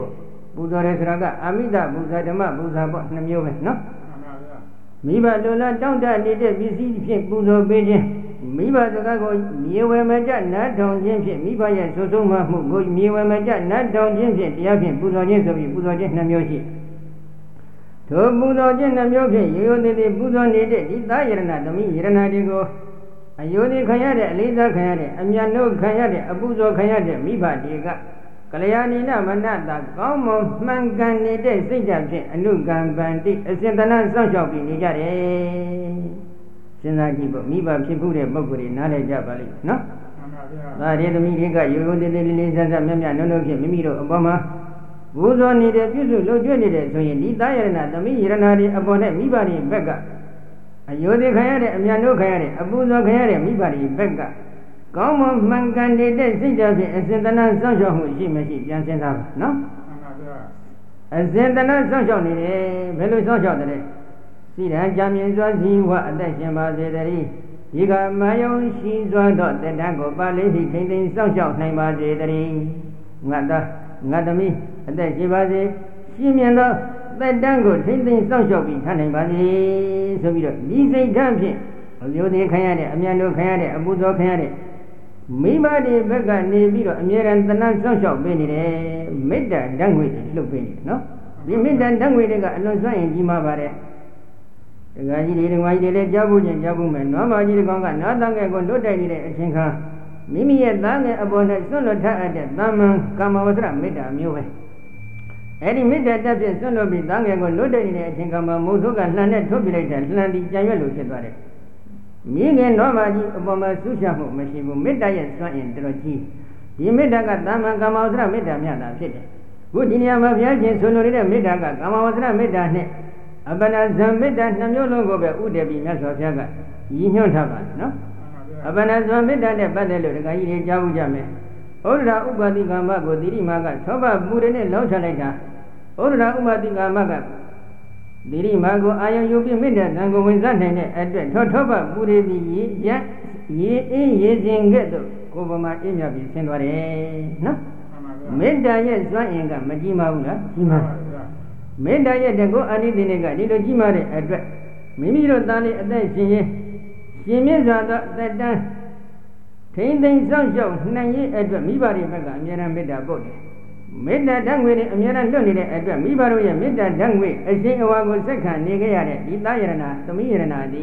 ပူဇော်တယ်ဆိုတာကအမိတပူဇာဓမ္မပူဇာပေါ့နှမျိုးပဲနော်မိဘလိုလားတောင့်တနေတဲ့ပစ္စည်းဖြင့်ပူဇော်ပေးခြင်းမိဘစကားကိုမြေဝယ်မကြနတ်ထောင်ခြင်းဖြင့်မိဘရဲ့ဆိုဆုံးမှမှုကိုမြေဝယ်မကြနတ်ထောင်ခြင်းဖြင့်တရားဖြင့်ပူဇော်ခြင်းဆိုပြီးပူဇော်ခြင်းနှမျိုးရှိထိုပူဇော်ခြင်းနှမျိုးဖြင့်ရိုးရိုးသေးသေးပူဇော်နေတဲ့ဒီသားယရဏသမီးယရဏတွေကိုအယုဒိခံရတဲ့အလေးစားခံရတဲ့အမြတ်လို့ခံရတဲ့အပူဇော်ခံရတဲ့မိဘတွေကကလျာဏိနမနတာကောင်းမွန်မှန်ကန်နေတဲ့စိတ်ဓာတ်ဖြင့်အနုကံပန္တိအစဉ်တနာစောင့်ရှောက်ပြီးနေကြတယ်စဉ်းစားကြည့်ဖို့မိဘဖြစ်မှုတဲ့ပုဂ္ဂိုလ်တွေနားလည်ကြပါလိမ့်နော်မှန်ပါဗျာဒါရီသမီးတွေကရိုးရိုးသေးသေးလေးလေးဆန်းဆန်းမြတ်မြတ်နုံနုံဖြင့်မိမိတို့အပေါ်မှာဘုဇောနေတဲ့ပြုစုလို့ကျွတ်နေတဲ့ဆိုရင်ဒီသားယရဏသမီးယရဏတွေအပေါ်နဲ့မိဘတွေဘက်ကအယုဒိခံရတဲ့အမြတ်လို့ခံရတဲ့အပူဇော်ခံရတဲ့မိဘတွေဘက်ကကောင်းမွန်မှန်ကန်နေတဲ့စိတ်ဓာတ်ဖြင့်အစဉ်တနာစောင့်ရှောက်မှုရှိမရှိပြန်စဉ်းစားပါနော်မှန်ပါဗျာအစဉ်တနာစောင့်ရှောက်နေတယ်ဘယ်လိုစောင့်ရှောက်တယ်စိရန်ကြမြင်စွာဇီဝအသက်ရှင်ပါစေတည်းဒီကမယုံရှိစွာသောတတန်ကိုပါဠိထိထိမ့်သိမ်းစောင့်ရှောက်နိုင်ပါစေတည်းငါသားငါသမီးအသက်ရှင်ပါစေရှင်းမြင်သောသက်တမ်းကိုထိမ့်သိမ်းစောင့်ရှောက်ပြီးထားနိုင်ပါစေဆိုပြီးတော့ဒီစိတ်ဓာတ်ဖြင့်အမျိုးသေးခံရတဲ့အမြတ်လို့ခံရတဲ့အပူဇော်ခံရတဲ့မိဘတွေဘက်ကနေပြီးတော့အမြဲတမ်းသနာစောင့်ရှောက်ပေးနေတယ်မေတ္တာဓာတ်ငွေတွေလှုပ်ပေးနေတယ်နော်ဒီမေတ္တာဓာတ်ငွေတွေကအလွန်စွန့်ရင်ကြီးမားပါတယ်ဒကာကြီးတွေဒကာကြီးတွေလည်းကြားဖို့ချင်းကြားဖို့မယ်နွားမကြီးတကောင်ကနွားတန်ငယ်ကိုလွတ်တိုက်နေတဲ့အချိန်ခါမိမိရဲ့သားငယ်အပေါ်နဲ့ဆွန့်လွတ်ထားတဲ့သာမန်ကာမဝဆရမေတ္တာမျိုးပဲအဲ့ဒီမေတ္တာတက်ဖြင့်ဆွန့်လွတ်ပြီးသားငယ်ကိုလွတ်တိုက်နေတဲ့အချိန်ခါမှာမုတ်ထုတ်ကလှန်နဲ့ထုတ်ပြလိုက်တဲ့လှန်ဒီကြံရွက်လို့ဖြစ်သွားတယ်မိငယ်တော်မကြီးအပေါ်မှာဆုချမှုမရှိဘူးမေတ္တာရဲ့စွမ်းအင်တော်ကြီးဒီမေတ္တာကသာမန်ကာမဝဆရမေတ္တာမြတ်တာဖြစ်တယ်ခုဒီနေရာမှာဘုရားရှင်ဆိုလိုတဲ့မေတ္တာကကာမဝဆရမေတ္တာနဲ့အပနာဇံမေတ္တာနှမျိုးလုံးကိုပဲဥတည်ပြီးမြတ်စွာဘုရားကရည်ညွှန်းထားပါတယ်နော်အပနာဇံမေတ္တာနဲ့ပတ်သက်လို့ဒကာကြီးတွေကြားဘူးကြမယ်ဩဒရာဥပတိကာမကိုတိရိမာကသောဘပူရနဲ့လောင်းချလိုက်တာဩဒရာဥပတိကာမကဒီရိမာကိုအာယုံယူပြီးမေတ္တာသံကိုဝင်စားနိုင်တဲ့အတွက်ထောထောပပူရသည်ရေရရေအေးရေစဉ်ကဲ့သို့ကိုယ်ပမာအေးမြပြီးဆင်းသွားတယ်နော်မေတ္တာရဲ့စွမ်းအင်ကမကြီးမားဘူးလားကြီးမားမေတ္တာရဲ့တကုအာနိသင်တွေကဒီလိုကြီးမားတဲ့အတွက်မိမိတို့သားလေးအသက်ရှင်ရင်ရှင်မြတ်စွာသောအသက်တန်းထိမ့်သိမ့်စောင့်ရှောက်နိုင်ရဲ့အတွက်မိဘတွေဘက်ကအမြဲတမ်းမေတ္တာပို့တယ်မေတ္တာဓာတ်ငွေတွေအမြဲတမ်းလွတ်နေတဲ့အတွက်မိဘတို့ရဲ့မေတ္တာဓာတ်ငွေအရှိန်အဝါကိုစက္ခံနေခဲ့ရတဲ့ဒီသားယရဏသမီးယရဏဒီ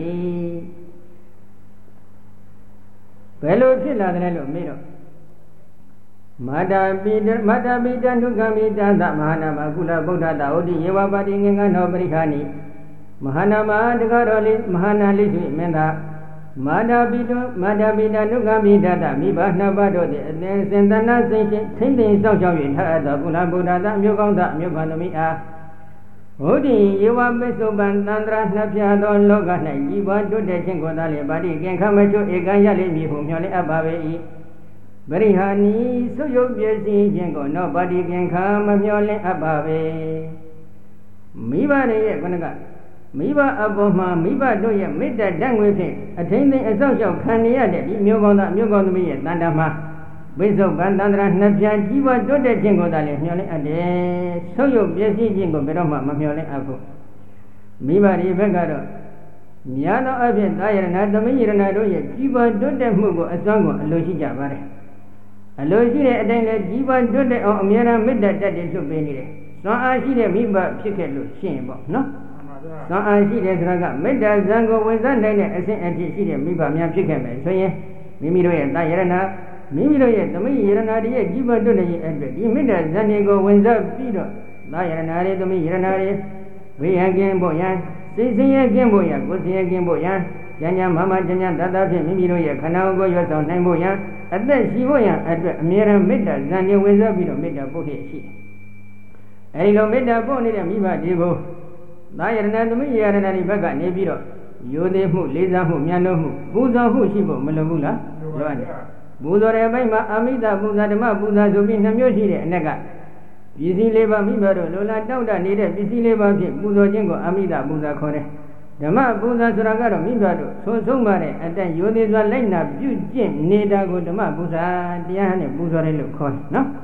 ဘယ်လိုဖြစ်လာတယ်လို့မေးတော့မာတာပိတမာတာပိတဒုက္ခမိတသမဟာနာမကုလဗုဒ္ဓတာဩတိယေဝပါတိငင်္ဂနောပရိခာနိမဟာနာမတကားတော်လေးမဟာနာလေးရှိမင်းသားမာတာပိတမာတာပိတဒုက္ခမိတတမိဘနှစ်ပါးတို့သည်အသင်စင်တနာစိတ်ထိမ့်သိမ့်စောင့်ရှောက်၍ထားအပ်သောကုလဗုဒ္ဓတာအမျိုးကောင်းသောအမျိုးခံသမီးအားဟောတိယေဝပိစုပန်တန္တရာနှစ်ဖြာသောလောက၌ကြီးပွားတိုးတက်ခြင်းကိုသာလေပါတိကင်ခမချိုဧကံရလိမ့်မည်ဟုမျှော်လင့်အပ်ပါပေ၏ပရိဟာနီဆုယုတ်ပြည့်စည်ခြင်းကိုနောပါတိကင်ခမမျှော်လင့်အပ်ပါပဲမိဘတွေရဲ့ခုနကမိဘအပေါ်မှာမိဘတို့ရဲ့မေတ္တာဓာတ်ငွေဖြင့်အထင်းသိအဆောက်အအုံခံရတဲ့ဒီမျိုးကောင်းသားမျိုးကောင်းသမီးရဲ့တန်တမှာဝိသုပ္ပန်တန္တရာနှစ်ပြန်ကြီးပွားတိုးတက်ခြင်းကိုသာလေမျှော်လင့်အပ်တယ်ဆုယုတ်ပြည့်စည်ခြင်းကိုဘယ်တော့မှမမျှော်လင့်အပ်ဘူးမိဘတွေဘက်ကတော့များသောအဖြစ်သာယရဏသမီးယရဏတို့ရဲ့ကြီးပွားတိုးတက်မှုကိုအစွမ်းကုန်အလိုရှိကြပါတယ်အလိုရှိတဲ့အတိုင်းလည်းကြီးပွားတိုးတက်အောင်အမြဲတမ်းမေတ္တာတက်တည်လွတ်ပေးနေတယ်စွမ်းအားရှိတဲ့မိဘဖြစ်ခဲ့လို့ရှင်းပေါ့နော်စွမ်းအားရှိတဲ့ဆိုတာကမေတ္တာဇံကိုဝင်စားနိုင်တဲ့အစဉ်အဖြစ်ရှိတဲ့မိဘများဖြစ်ခဲ့မယ်ဆိုရင်မိမိတို့ရဲ့သာယရဏမိမိတို့ရဲ့သမီးယရဏတွေရဲ့ကြီးပွားတိုးတက်ရေးအတွက်ဒီမေတ္တာဇံတွေကိုဝင်စားပြီးတော့သာယရဏတွေသမီးယရဏတွေဝိဟံကင်းဖို့ရန်စိတ်ဆင်းရဲကင်းဖို့ရန်ကိုယ်ဆင်းရဲကင်းဖို့ရန်ဉာဏ်ဉာဏ်မမဉာဏ်ဉာဏ်တတ်တတ်ဖြင့်မိမိတို့ရဲ့ခန္ဓာကိုယ်ရွတ်ဆောင်နိုင်ဖို့ရန်အသက်ရှိဖို့ရန်အတွက်အမြဲတမ်းမေတ္တာဇံတွေဝင်စားပြီးတော့မေတ္တာပို့တဲ့ရှိတယ်။အဲဒီလိုမေတ္တာပို့နေတဲ့မိဘတွေကိုသာယရဏသမီးယရဏတွေဘက်ကနေပြီးတော့ရိုသေမှုလေးစားမှုမြတ်လို့မှုပူဇော်မှုရှိဖို့မလိုဘူးလားလိုရတယ်ပူဇော်တဲ့အပိုင်းမှာအမိတပူဇာဓမ္မပူဇာဆိုပြီးနှမျိုးရှိတဲ့အ ਨੇ ကပစ္စည်းလေးပါးမိဘတို့လိုလားတောင့်တနေတဲ့ပစ္စည်းလေးပါးဖြင့်ပူဇော်ခြင်းကိုအမိတပူဇာခေါ်တယ်ဓမ္မပူဇာဆိုတာကတော့မိဘတို့ဆုံးဆုံးပါတဲ့အတန်ရိုသေစွာလိုက်နာပြုကျင့်နေတာကိုဓမ္မပူဇာတရားနဲ့ပူဇော်တယ်လို့ခေါ်တယ်နော်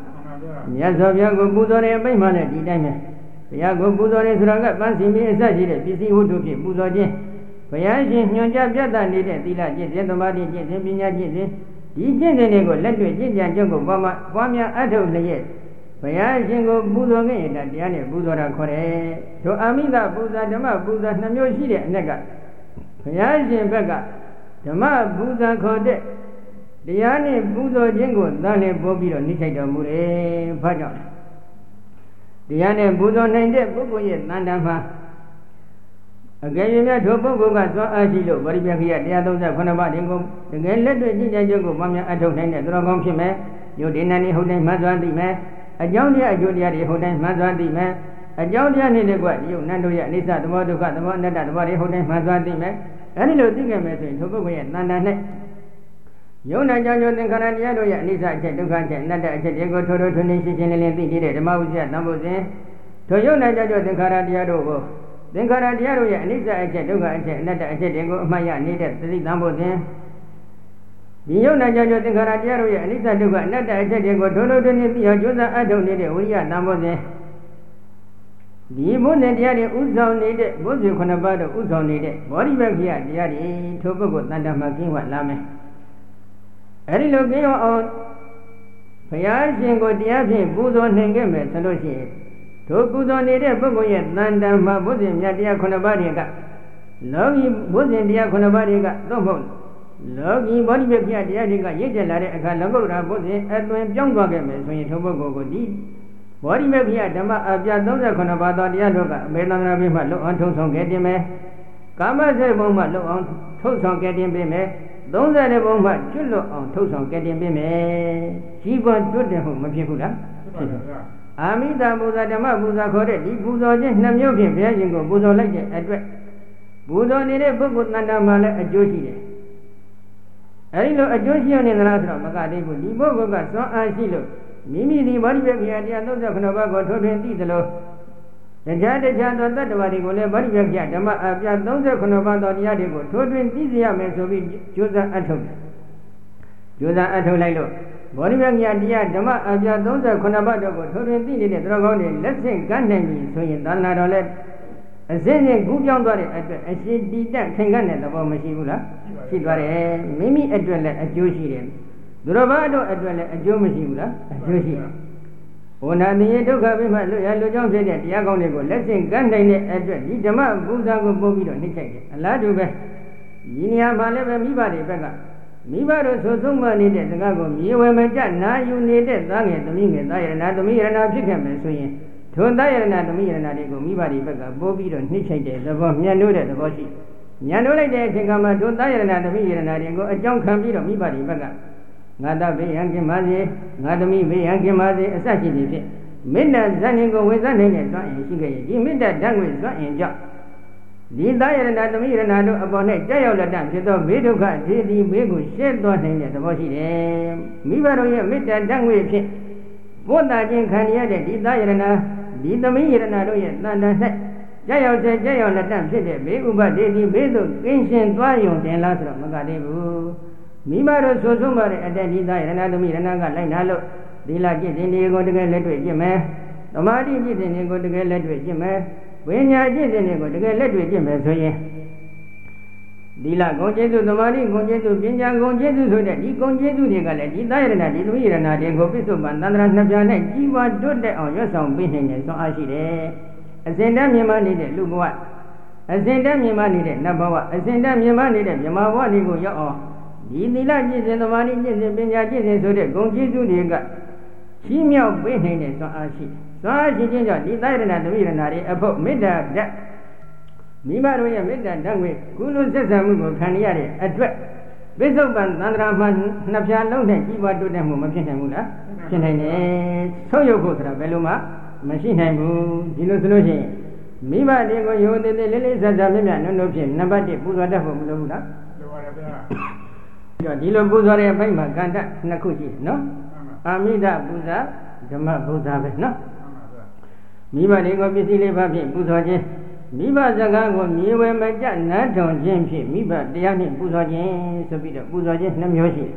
မြတ်စွာဘုရားကိုပူဇော်တဲ့အပိုင်းမှလည်းဒီတိုင်းပဲဘုရားကိုပူဇော်တယ်ဆိုတာကပန်းစီမင်းအစရှိတဲ့ပစ္စည်းဝတ္ထုဖြင့်ပူဇော်ခြင်းဘုရားရှင်ညွှန်ကြားပြသနေတဲ့သီလကျင့်စဉ်သမာဓိကျင့်စဉ်ပညာကျင့်စဉ်ဒီကျင့်စဉ်တွေကိုလက်တွေ့ကျင့်ကြံကြုံကိုပွားများပွားများအထုတ်လျက်ဘုရားရှင်ကိုပူဇော်ခဲ့ရင်တရားနဲ့ပူဇော်တာခေါ်တယ်။တို့အာမိသပူဇာဓမ္မပူဇာနှစ်မျိုးရှိတဲ့အ ਨੇ ကဘုရားရှင်ဘက်ကဓမ္မပူဇာခေါ်တဲ့တရားနဲ့ပူဇော်ခြင်းကိုသာလည်းပို့ပြီးတော့နှိမ့်ချိုက်တော်မူတယ်။ဘာကြောင့်လဲ။တရားနဲ့ပူဇော်နိုင်တဲ့ပုဂ္ဂိုလ်ရဲ့တန်တမ်းမှာအကယ်၍များထိုပုဂ္ဂိုလ်ကသွားအားရှိလို့ဗရိပက္ခိယတရားသုံးဆခုနှစ်ပါးတင်ကိုတကယ်လက်တွေ့ကြည်ကြံကြုံကိုပွားများအထုတ်နိုင်တဲ့သူတော်ကောင်းဖြစ်မယ်။ယုတ်ဒီနန်ဤဟုတ်တိုင်းမှတ်သွားသိမယ်။အကြောင်းတရားအကျိုးတရားတွေဟုတ်တိုင်းမှန်စွာသိမယ်အကြောင်းတရားနဲ့တကွယုတ်နန္တို့ရဲ့အနိစ္စသဘောဒုက္ခသဘောအနတ္တသဘောတွေဟုတ်တိုင်းမှန်စွာသိမယ်အဲဒီလိုသိခဲ့မယ်ဆိုရင်ထိုပုဂ္ဂိုလ်ရဲ့တဏ္ဍာနဲ့ယုံနာကြောင့်ယုတ်သင်္ခါရတရားတို့ရဲ့အနိစ္စအချက်ဒုက္ခအချက်အနတ္တအချက်တွေကိုထိုးထိုးထွန်းထွန်းရှင်းရှင်းလင်းလင်းသိနေတဲ့ဓမ္မဥစ္စာသံဖို့စဉ်ထိုယုံနာကြောင့်ယုတ်သင်္ခါရတရားတို့ကိုသင်္ခါရတရားတို့ရဲ့အနိစ္စအချက်ဒုက္ခအချက်အနတ္တအချက်တွေကိုအမှတ်ရနေတဲ့သတိသံဖို့စဉ်ဒီယုံနာကြောင့်သင်္ခါရတရားတို့ရဲ့အနိစ္စဒုက္ခအနတ္တအချက်တွေကိုထိုးထိုးထွန်းထွန်းသိအောင်ကြိုးစားအထောက်နေတဲ့ဝိရိယသံဖို့စဉ်ဒီဘုန်းနဲ့တရားတွေဥဆောင်နေတဲ့ဘုဇင်ခုနှစ်ပါးတို့ဥဆောင်နေတဲ့ဘောဓိပက္ခိယတရားတွေထိုပုဂ္ဂိုလ်တန်တမှာကင်းဝလာမယ်အဲဒီလိုကင်းအောင်ဘုရားရှင်ကိုတရားဖြင့်ပူဇော်နိုင်ခဲ့မယ်ဆိုလို့ရှိရင်ထိုပူဇော်နေတဲ့ပုဂ္ဂိုလ်ရဲ့တန်တမှာဘုဇင်မြတ်တရားခုနှစ်ပါးတွေကလောကီဘုဇင်တရားခုနှစ်ပါးတွေကသို့မဟုတ်လောကီဘောဓိပက္ခိယတရားတွေကရင့်ကျက်လာတဲ့အခါလောကုတ္တရာဘုဇင်အသွင်ပြောင်းသွားခဲ့မယ်ဆိုရင်ထိုပုဂ္ဂိုလ်ကိုဒီဘောဓိမက္ခိယဓမ္မအပြသုံးဆယ်ခုနှစ်ပါးသောတရားတို့ကအမေသန္တရာပြမှလုံအောင်ထုံဆောင်ခဲ့တင်မယ်ကာမစေဘုံမှလုံအောင်ထုံဆောင်ခဲ့တင်ပေးမယ်သုံးဆယ်တဲ့ဘုံမှကျွတ်လွတ်အောင်ထုံဆောင်ခဲ့တင်ပေးမယ်ကြီးပွားတွတ်တယ်ဟုတ်မဖြစ်ဘူးလားဖြစ်ပါဘူးအာမိတပူဇာဓမ္မပူဇာခေါ်တဲ့ဒီပူဇော်ခြင်းနှစ်မျိုးဖြင့်ဘုရားရှင်ကိုပူဇော်လိုက်တဲ့အတွက်ပူဇော်နေတဲ့ပုဂ္ဂိုလ်တဏ္ဍာမှာလည်းအကျိုးရှိတယ်အဲဒီလိုအကျိုးရှိနေသလားဆိုတော့မကသေးဘူးဒီပုဂ္ဂိုလ်ကစွမ်းအားရှိလို့မိမိဒီဘောဓိပက္ခိယတရားသုံးဆယ်ခုနှစ်ပါးကိုထိုးထွင်းသိသလိုတရားတရားသောတတ္တဝါတွေကိုလည်းဘောဓိပက္ခိယဓမ္မအပြသုံးဆယ်ခုနှစ်ပါးသောတရားတွေကိုထိုးထွင်းသိစေရမယ်ဆိုပြီးကြိုးစားအထောက်တယ်ကြိုးစားအထောက်လိုက်လို့ဘောဓိပက္ခိယတရားဓမ္မအပြသုံးဆယ်ခုနှစ်ပါးတို့ကိုထိုးထွင်းသိနေတဲ့သူတော်ကောင်းတွေလက်ဆင့်ကမ်းနိုင်ပြီဆိုရင်သာသနာတော်လည်းအစဉ်စဉ်ကူးပြောင်းသွားတဲ့အတွက်အရှင်တည်တတ်ခိုင်ခံ့တဲ့သဘောမရှိဘူးလားရှိသွားတယ်မိမိအတွက်လည်းအကျိုးရှိတယ်သူတော်ဘာတို့အတွက်လည်းအကျိုးမရှိဘူးလားအကျိုးရှိတယ်ဘုနာတိယဒုက္ခပိမှလွတ်ရလွတ်ကြောင်းဖြစ်တဲ့တရားကောင်းတွေကိုလက်ဆင့်ကမ်းနိုင်တဲ့အတွက်ဒီဓမ္မပူဇာကိုပို့ပြီးတော့နှိမ့်ချိုက်တယ်အလားတူပဲဒီနေရာမှာလည်းပဲမိဘတွေဘက်ကမိဘတို့ဆိုဆုံးမနေတဲ့စကားကိုမြေဝယ်မကြနာယူနေတဲ့သားငယ်သမီးငယ်သားရဏသမီးရဏဖြစ်ခဲ့မယ်ဆိုရင်ထိုသားရဏသမီးရဏတွေကိုမိဘတွေဘက်ကပို့ပြီးတော့နှိမ့်ချိုက်တဲ့သဘောမြတ်လို့တဲ့သဘောရှိညံလို့လိုက်တဲ့အချိန်ကမှထိုသားရဏသမီးရဏတွေကိုအကြောင်းခံပြီးတော့မိဘတွေဘက်ကငါသားဘေးရန်ခင်ပါစေငါသမီးဘေးရန်ခင်ပါစေအစရှိသည်ဖြင့်မေတ္တာဇန်ရင်ကိုဝေဇန်နိုင်တဲ့စွမ်းအင်ရှိခဲ့ရင်ဒီမေတ္တာဓာတ်ငွေစွမ်းအင်ကြောင့်ဒီသားရဏသမီးရဏတို့အပေါ်၌တက်ရောက်လက်တဖြစ်သောဘေးဒုက္ခဒီဒီဘေးကိုရှင်းသွားနိုင်တဲ့သဘောရှိတယ်မိဘတို့ရဲ့မေတ္တာဓာတ်ငွေဖြင့်ဘုဒ္ဓချင်းခံရတဲ့ဒီသားရဏဒီသမီးရဏတို့ရဲ့တန်တန်၌ကြောက်ရောက်စေကြောက်ရောက်လက်တဖြစ်တဲ့ဘေးဥပဒေဒီဘေးသို့ကင်းရှင်းသွားယုံတင်လားဆိုတော့မကသေးဘူးမိမတို့ဆိုဆုံးပါတဲ့အတ္တဒီသားရဏသမီးရဏကလိုက်နာလို့သီလကျင့်စဉ်တွေကိုတကယ်လက်တွေ့ကျင့်မယ်သမာဓိကျင့်စဉ်တွေကိုတကယ်လက်တွေ့ကျင့်မယ်ဝိညာဉ်ကျင့်စဉ်တွေကိုတကယ်လက်တွေ့ကျင့်မယ်ဆိုရင်သီလဂုဏ်ကျေးဇူးသမာဓိဂုဏ်ကျေးဇူးပညာဂုဏ်ကျေးဇူးဆိုတဲ့ဒီဂုဏ်ကျေးဇူးတွေကလည်းဒီသားရဏဒီသမီးရဏတွေကိုပြစ္ဆုတ်ပန်သန္တရာနှစ်ပြားနဲ့ကြီးပွားတွတ်တဲ့အောင်ရွတ်ဆောင်ပေးနိုင်တဲ့ဆွမ်းအားရှိတယ်အစဉ်တည်းမြင်မနေတဲ့လူဘဝအစဉ်တည်းမြင်မနေတဲ့နတ်ဘဝအစဉ်တည်းမြင်မနေတဲ့မြမဘဝတွေကိုရောက်အောင်ဒီသီလကျင့်စဉ်သမာဓိကျင့်စဉ်ပညာကျင့်စဉ်ဆိုတဲ့ဂုဏ်ကျေးဇူးတွေကချီးမြှောက်ပေးနိုင်တဲ့စွမ်းအားရှိစွမ်းအားရှိခြင်းကြောင့်ဒီသားရဏသမီးရဏတွေအဖို့မေတ္တာဓာတ်မိဘတို့ရဲ့မေတ္တာဓာတ်ငွေကုလဆက်ဆံမှုကိုခံရတဲ့အတွက်ပိဿုပန်သန္တရာမှာနှစ်ဖြာလုံးနဲ့ကြီးပွားတိုးတက်မှုမဖြစ်နိုင်ဘူးလားဖြစ်နိုင်တယ်ဆုံးယုတ်ဖို့ဆိုတာဘယ်လိုမှမရှိနိုင်ဘူးဒီလိုဆိုလို့ရှိရင်မိဘတွေကိုယုံသေးသေးလေးလေးဆဆမြတ်မြတ်နုံနုံဖြင့်နံပါတ်一ပူဇော်တတ်ဖို့မလိုဘူးလားလိုပါတယ်ဗျာဒီလိုပူဇော်တဲ့အပိုင်းမှာကန္တနှစ်ခုရှိတယ်နော်အာမိဒပူဇာဓမ္မပူဇာပဲနော်မိဘတွေကိုပစ္စည်းလေးပါးဖြင့်ပူဇော်ခြင်းမိဘစကားကိုမြေဝယ်မကြနားထောင်ခြင်းဖြင့်မိဘတရားနှင့်ပူဇော်ခြင်းဆိုပြီးတော့ပူဇော်ခြင်းနှစ်မျိုးရှိတယ်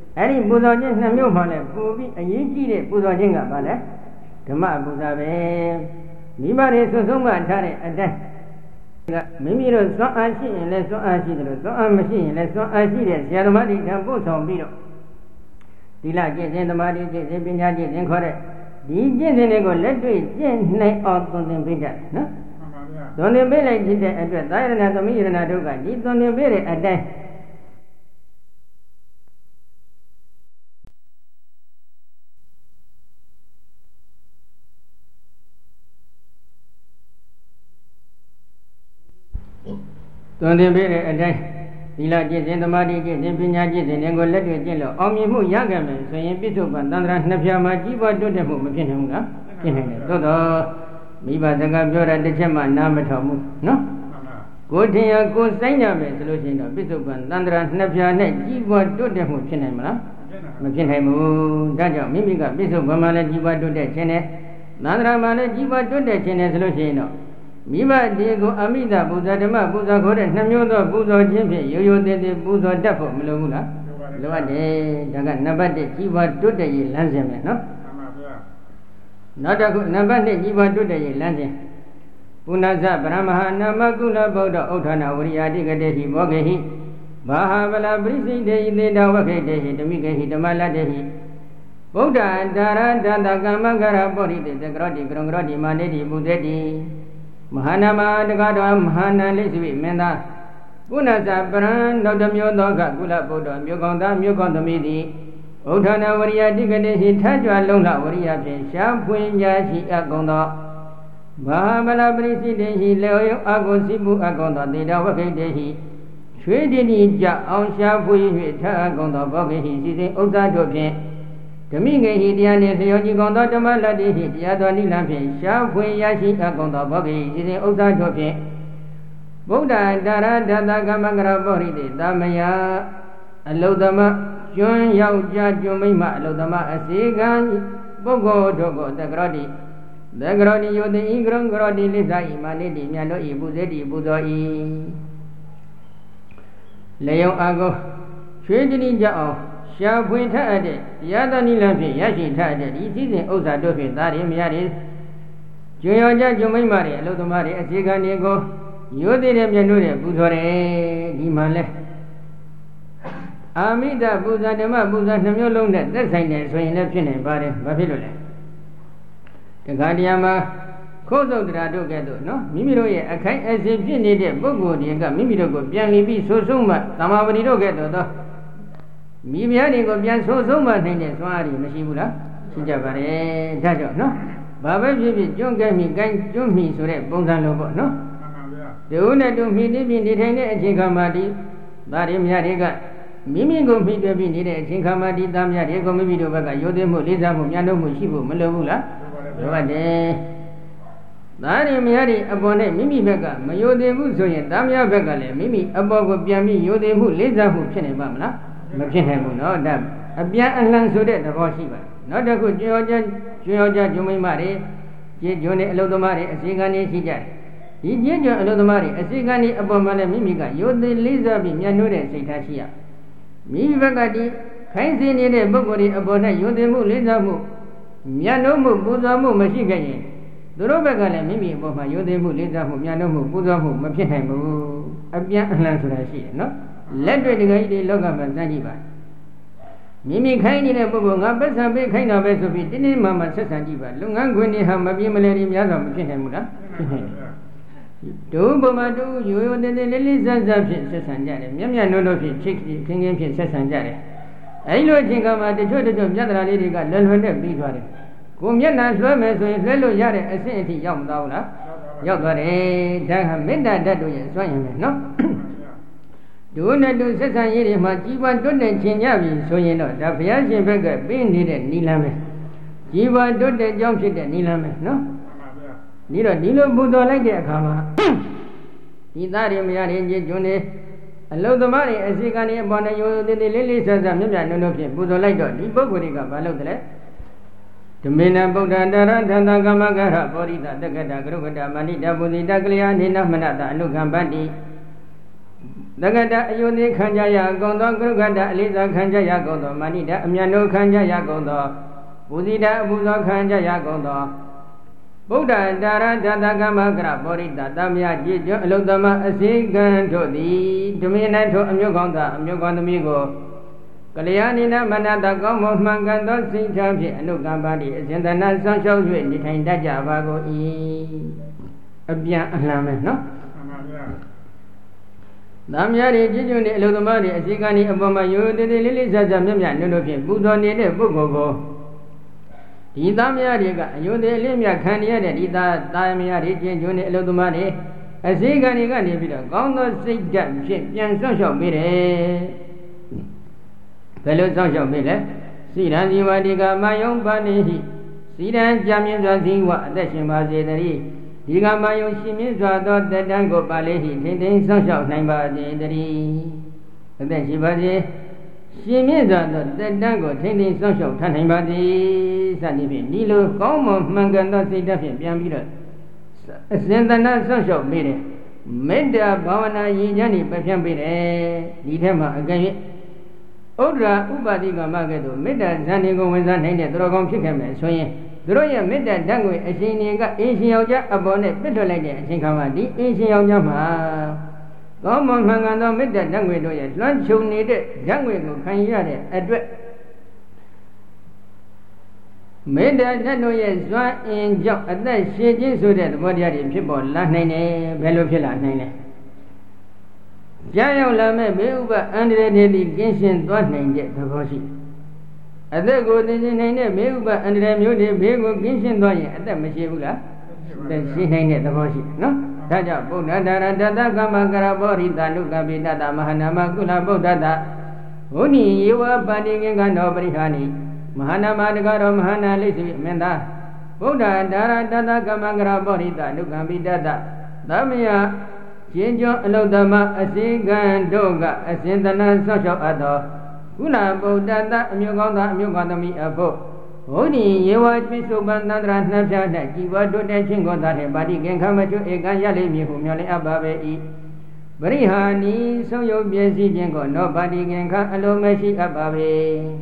အဲ့ဒီပူဇော်ခြင်းနှစ်မျိုးမှလည်းပူပြီးအရေးကြီးတဲ့ပူဇော်ခြင်းကဘာလဲဓမ္မပူဇာပဲမိဘတွေဆွဆုံးမှထားတဲ့အတိုင်းကမိမိတို့စွမ်းအားရှိရင်လည်းစွမ်းအားရှိတယ်လို့စွမ်းအားမရှိရင်လည်းစွမ်းအားရှိတဲ့ဆရာသမားတွေထံပို့ဆောင်ပြီးတော့သီလကျင့်စဉ်သမာဓိကျင့်စဉ်ပညာကျင့်စဉ်ခေါ်တဲ့ဒီကျင့်စဉ်တွေကိုလက်တွေ့ကျင့်နိုင်အောင်သွန်သင်ပေးကြတယ်နော်သွန်သင်ပေးလိုက်တဲ့အတွက်သာယရဏသမီးယရဏတို့ကဒီသွန်သင်ပေးတဲ့အတိုင်းသွန်သင်ပေးတဲ့အတိုင်းသီလကျင့်စဉ်သမာဓိကျင့်စဉ်ပညာကျင့်စဉ်တွေကိုလက်တွေ့ကျင့်လို့အောင်မြင်မှုရခဲ့မယ်ဆိုရင်ပြစ္ဆုတ်ပန်သန္တရာနှစ်ဖြာမှာကြီးပွားတိုးတက်မှုမဖြစ်နိုင်ဘူးလားဖြစ်နိုင်တယ်သို့တော့မိဘစကားပြောတာတစ်ချက်မှနားမထောင်ဘူးနော်ကိုထင်ရကိုစိုင်းကြမယ်ဆိုလို့ရှိရင်တော့ပြစ္ဆုတ်ပန်သန္တရာနှစ်ဖြာနဲ့ကြီးပွားတိုးတက်မှုဖြစ်နိုင်မလားမဖြစ်နိုင်ဘူးဒါကြောင့်မိမိကပြစ္ဆုတ်ပန်မှာလည်းကြီးပွားတိုးတက်ခြင်းနဲ့သန္တရာမှာလည်းကြီးပွားတိုးတက်ခြင်းနဲ့ဆိုလို့ရှိရင်တော့မိဘဒီကိုအမိတာပူဇာဓမ္မပူဇာခေါ်တဲ့နှစ်မျိုးသောပူဇော်ခြင်းဖြင့်ရိုးရိုးသေးသေးပူဇော်တတ်ဖို့မလိုဘူးလားလိုအပ်တယ်ဒါကနံပါတ်တစ်ကြီးပွားတိုးတက်ရေးလမ်းစဉ်ပဲနော်မှန်ပါဗျာနောက်တစ်ခုနံပါတ်နှစ်ကြီးပွားတိုးတက်ရေးလမ်းစဉ်ပုဏ္ဏဇဗရမဟာနာမကုလဗုဒ္ဓဥဋ္ဌာဏဝရိယာတိကတေဟိဘောဂေဟိဘာဟာဗလာပရိစိတေဟိသေတဝခေတေဟိဓမိကေဟိဓမ္မလတ္တေဟိဗုဒ္ဓဒါရဒတကမ္မကရပောရိတေသကရောတိကရုံကရောတိမာနေတိပုသေတိမဟာနာမတက္ကတော်မဟာနန္လိစွိမင်းသားပုဏ္ဏဇပရံနောက်တစ်မျိုးသောကကုလဗုဒ္ဓမြို့ကောင်းသားမြို့ကောင်းသမီးသည်ဥဋ္ဌာဏဝရိယတိကတိဟိထကြွလုံးလဝရိယဖြင့်ရှားဖွင့်ညာရှိအပ်ကုန်သောဘာမလပရိစိတေဟိလေယအကုစိပုအပ်ကုန်သောသေတဝခိတေဟိရွှေတိတိကြအောင်ရှားဖွင့်၍ထအပ်ကုန်သောဘောဂိဟိစီစဉ်ဥစ္စာတို့ဖြင့်ဓမိငေဟိတရားနှင့်လျောကြည်ကုန်သောဓမ္မလတ္တိဟိတရားတော်နိလဖြင့်ရှားဖွင့်ရရှိအပ်ကုန်သောဘောဂိဟိစီစဉ်ဥစ္စာတို့ဖြင့်ဗုဒ္ဓဒါရဒတကမ္မကရပောရိတေသမယအလုသမကျွန်းယောက်ျားကျွန်းမိန်းမအလုသမအစေကံပုဂ္ဂိုလ်တို့ကိုသကရောတိသကရောတိယောတိဣကရုံကရောတိလိစ္ဆာဣမာနိတိမြတ်တို့ဤပူဇေတိပူဇော်ဤလေယုံအာကိုရွှေတတိကြအောင်ရှားဖွင့်ထအပ်တဲ့တရားတော်နိလဖြင့်ရရှိထအပ်တဲ့ဒီစည်းစိမ်ဥစ္စာတို့ဖြင့်သားရမရတွေကျွန်းယောက်ျားကျွန်းမိန်းမတွေအလုသမတွေအစေကံတွေကိုရိုးသေးတဲ့မြတ်တို့ရဲ့ပူဇော်တယ်ဒီမှာလဲအာမိတပူဇာဓမ္မပူဇာနှမျိုးလုံးနဲ့သက်ဆိုင်တယ်ဆိုရင်လည်းဖြစ်နိုင်ပါတယ်ဘာဖြစ်လို့လဲတခါတည်းမှာခိုးစုပ်တရားတို့ကဲ့သို့နော်မိမိတို့ရဲ့အခိုင်အစဉ်ဖြစ်နေတဲ့ပုဂ္ဂိုလ်တွေကမိမိတို့ကိုပြန်လည်ပြီးဆိုဆုံးမှသမာပတိတို့ကဲ့သို့သောမိဖုရားတွေကိုပြန်ဆိုဆုံးမှနိုင်တဲ့စွမ်းအားတွေမရှိဘူးလားရှိကြပါတယ်ဒါကြောင့်နော်ဘာပဲဖြစ်ဖြစ်ကျွန်းကဲမိကိုင်းကျွန်းမိဆိုတဲ့ပုံစံလိုပေါ့နော်ဒီဦးနဲ့တူမိတိပြီးနေထိုင်တဲ့အချိန်ခါမှာဒီသားရမြတ်တွေကမိမိကိုမိတွေ့ပြီးနေတဲ့အချိန်ခါမှာဒီသားမြတ်တွေကိုမိမိတို့ဘက်ကရိုသေမှုလေးစားမှုမြတ်လို့မှုရှိဖို့မလိုဘူးလားလိုအပ်တယ်သားရမြတ်တွေအပေါ်နဲ့မိမိဘက်ကမရိုသေဘူးဆိုရင်သားမြတ်ဘက်ကလည်းမိမိအပေါ်ကိုပြန်ပြီးရိုသေမှုလေးစားမှုဖြစ်နေပါမလားမဖြစ်နိုင်ဘူးနော်ဒါအပြန်အလှန်ဆိုတဲ့သဘောရှိပါတယ်နောက်တစ်ခုကျွန်းရောကြကျွန်းရောကြကျွန်းမိမတွေကျေကျွန်းနဲ့အလုသမားတွေအစီကံတွေရှိကြတယ်ဒီကျင့်ကြံအလုသမားတွေအစီကံဒီအပေါ်မှာလည်းမိမိကရိုသေလေးစားပြီးမြတ်နိုးတဲ့စိတ်ထားရှိရမိမိဘက်ကဒီခိုင်းစင်နေတဲ့ပုဂ္ဂိုလ်တွေအပေါ်နဲ့ရိုသေမှုလေးစားမှုမြတ်နိုးမှုပူဇော်မှုမရှိခဲ့ရင်သူတို့ဘက်ကလည်းမိမိအပေါ်မှာရိုသေမှုလေးစားမှုမြတ်နိုးမှုပူဇော်မှုမဖြစ်နိုင်ဘူးအပြန်အလှန်ဆိုတာရှိတယ်နော်လက်တွေ့တကယ်ကြီးလောကမှာစမ်းကြည့်ပါမိမိခိုင်းနေတဲ့ပုဂ္ဂိုလ်ငါပတ်စံပေးခိုင်းတာပဲဆိုပြီးတင်းတင်းမာမာဆက်ဆံကြည့်ပါလုပ်ငန်းခွင်တွေဟာမပြေမလည်တွေများစွာမဖြစ်နိုင်ဘူးလားဖြစ်နိုင်တယ်ဒုဗမာတူရိုးရိုးသေးသေးလေးလေးစားစားဖြင့်ဆက်ဆံကြတယ်မြတ်မြတ်နိုးနိုးဖြင့်ချစ်ခင်ခင်ဖြင့်ဆက်ဆံကြတယ်အဲဒီလိုအချိန်ကမှတချို့တချို့ပြဿနာလေးတွေကလွယ်လွယ်နဲ့ပြီးသွားတယ်ကိုမျက်နှာလွှဲမယ်ဆိုရင်လွှဲလို့ရတဲ့အဆင့်အထိရောက်မသွားဘူးလားရောက်သွားတယ်ဒါကမေတ္တာဓာတ်တို့ရဲ့စွန့်ရင်ပဲနော်ဒုနဲ့တူဆက်ဆံရေးတွေမှာကြီးပွားတွတ်တဲ့ခြင်းကြပြီဆိုရင်တော့ဒါဘုရားရှင်ဘက်ကပေးနေတဲ့နိလမ်းပဲကြီးပွားတွတ်တဲ့ကြောင့်ဖြစ်တဲ့နိလမ်းပဲနော်ဒီတော့ဒီလိုပူဇော်လိုက်တဲ့အခါမှာဒီသားတွေမရတဲ့ကြည်ကျွန်းတွေအလုသမားတွေအစီကံတွေအပေါ်နဲ့ရိုးရိုးသေးသေးလေးလေးဆက်ဆက်မြတ်မြတ်နုံနုံဖြင့်ပူဇော်လိုက်တော့ဒီပုဂ္ဂိုလ်တွေကဘာလုပ်တယ်လဲဓမေနဗုဒ္ဓတရထန္တကမ္မကရပောရိတတက္ကတကရုကတမဏိတပုဇိတကလျာနေနမနတအနုကံပတ္တိတက္ကတအယုန်သည်ခံကြရကုန်သောကရုကတအလေးစားခံကြရကုန်သောမာနိတအမြတ်တို့ခံကြရကုန်သောပူဇိတအပူဇော်ခံကြရကုန်သောဗုဒ္ဓတာရတတကမကရပောရိတသမယကြည်ကျွအလုသမအစိကံတို့သည်ဓမေနထိုအမျိုးကောင်းသာအမျိုးကောင်းသမီးကိုကလျာဏိနမနတကောင်းမမှန်ကန်သောစိတ်ထားဖြင့်အနုကမ္ပါတိအစဉ်တနာဆောင်းလျှောက်၍နေထိုင်တတ်ကြပါကုန်၏အပြန်အလှန်ပဲနော်မှန်ပါဗျာသမယတွေကြည်ကျွနေအလုသမတွေအစိကံဤအပေါ်မှာရိုးတည်တည်လေးလေးစားစားမြတ်မြတ်နုတို့ဖြင့်ပူဇော်နေတဲ့ပုဂ္ဂိုလ်ကိုဒီသားမယားတွေကအယုန်သေးအလေးမြတ်ခံရတဲ့ဒီသားသားမယားတွေကျင့်ကျွနေအလုသမတွေအစိကံတွေကနေပြီးတော့ကောင်းသောစိတ်ဓာတ်ဖြင့်ပြန်ဆောက်ရှောက်ပေးတယ်ဘယ်လိုဆောက်ရှောက်ပေးလဲစိရန်ဇီဝတိကမယုံပါနေဟိစိရန်ကြမြင့်စွာဇီဝအသက်ရှင်ပါစေတည်းဒီကမယုံရှင်မြင့်စွာသောတက်တန်းကိုပါလေဟိထိမ့်သိမ်းဆောက်ရှောက်နိုင်ပါစေတည်းအသက်ရှိပါစေရှင်မြင့်စွာသောတက်တန်းကိုထိမ့်သိမ်းဆောက်ရှောက်ထားနိုင်ပါသည်စသည်ဖြင့်ဒီလိုကောင်းမွန်မှန်ကန်သောစိတ်ဓာတ်ဖြင့်ပြန်ပြီးတော့အစဉ်တနာဆောက်ရှောက်ပေးတယ်မေတ္တာဘာဝနာရည်ချမ်းနေပြဖြန့်ပေးတယ်ဒီထက်မှအကန့်၍ဥဒ္ဒရာဥပါတိကမကဲ့သို့မေတ္တာဇန်နေကိုဝင်စားနိုင်တဲ့သူတော်ကောင်းဖြစ်ခဲ့မယ်ဆိုရင်သူတို့ရဲ့မေတ္တာဓာတ်ငွေအရှင်ကြီးကအင်းရှင်ယောက်ျားအပေါ်နဲ့ပြစ်ထွက်လိုက်တဲ့အချိန်ခါမှာဒီအင်းရှင်ယောက်ျားမှာကောင်းမွန်မှန်ကန်သောမေတ္တာဓာတ်ငွေတို့ရဲ့လွှမ်းခြုံနေတဲ့ဓာတ်ငွေကိုခံရတဲ့အတွက်မေတ္တာဓာတ်တို့ရဲ့ဇွမ်းအင်ကြောင့်အသက်ရှင်ခြင်းဆိုတဲ့သဘောတရားတွေဖြစ်ပေါ်လာနိုင်တယ်ဘယ်လိုဖြစ်လာနိုင်လဲကြားရောက်လာမဲ့ဘေးဥပအန္တရာယ်တွေသည်ကင်းရှင်းသွားနိုင်တဲ့သဘောရှိအသက်ကိုသိသိနိုင်တဲ့ဘေးဥပအန္တရာယ်မျိုးတွေဘေးကိုကင်းရှင်းသွားရင်အသက်မရှိဘူးလားအသက်ရှိနိုင်တဲ့သဘောရှိနော်ဒါကြောင့်ဗုဒ္ဓတာရတတကမကရပောရိတနုကပိတတမဟာနာမကုလဗုဒ္ဓတဘုနိယေဝပါတိငင်္ဂနောပရိဟာနိမဟာနာမတကရောမဟာနာလိစိမင်းသားဗုဒ္ဓတာရတတကမကရပောရိတနုကပိတတသမယကျင့်ကြောအလုသမအစိကံတို့ကအစဉ်တနာဆောက်ရှောက်အပ်သောကုလဗုဒ္ဓတအမျိုးကောင်းသောအမျိုးကောင်းသမီးအဖို့ဘုဒ္ဓယေဝပိစုပန်သန္တရာနှံပြ၌ကြည်ဝတ်တို့တဲ့ချင်းကိုသာတဲ့ပါတိကင်ခမကျွဧကံရလိမည်ဟုမျှော်လင့်အပ်ပါပဲ၏ပရိဟာနိဆုံးယုတ်ပြည့်စည်ခြင်းကိုနောပါတိကင်ခအလိုမရှိအပ်ပါပဲ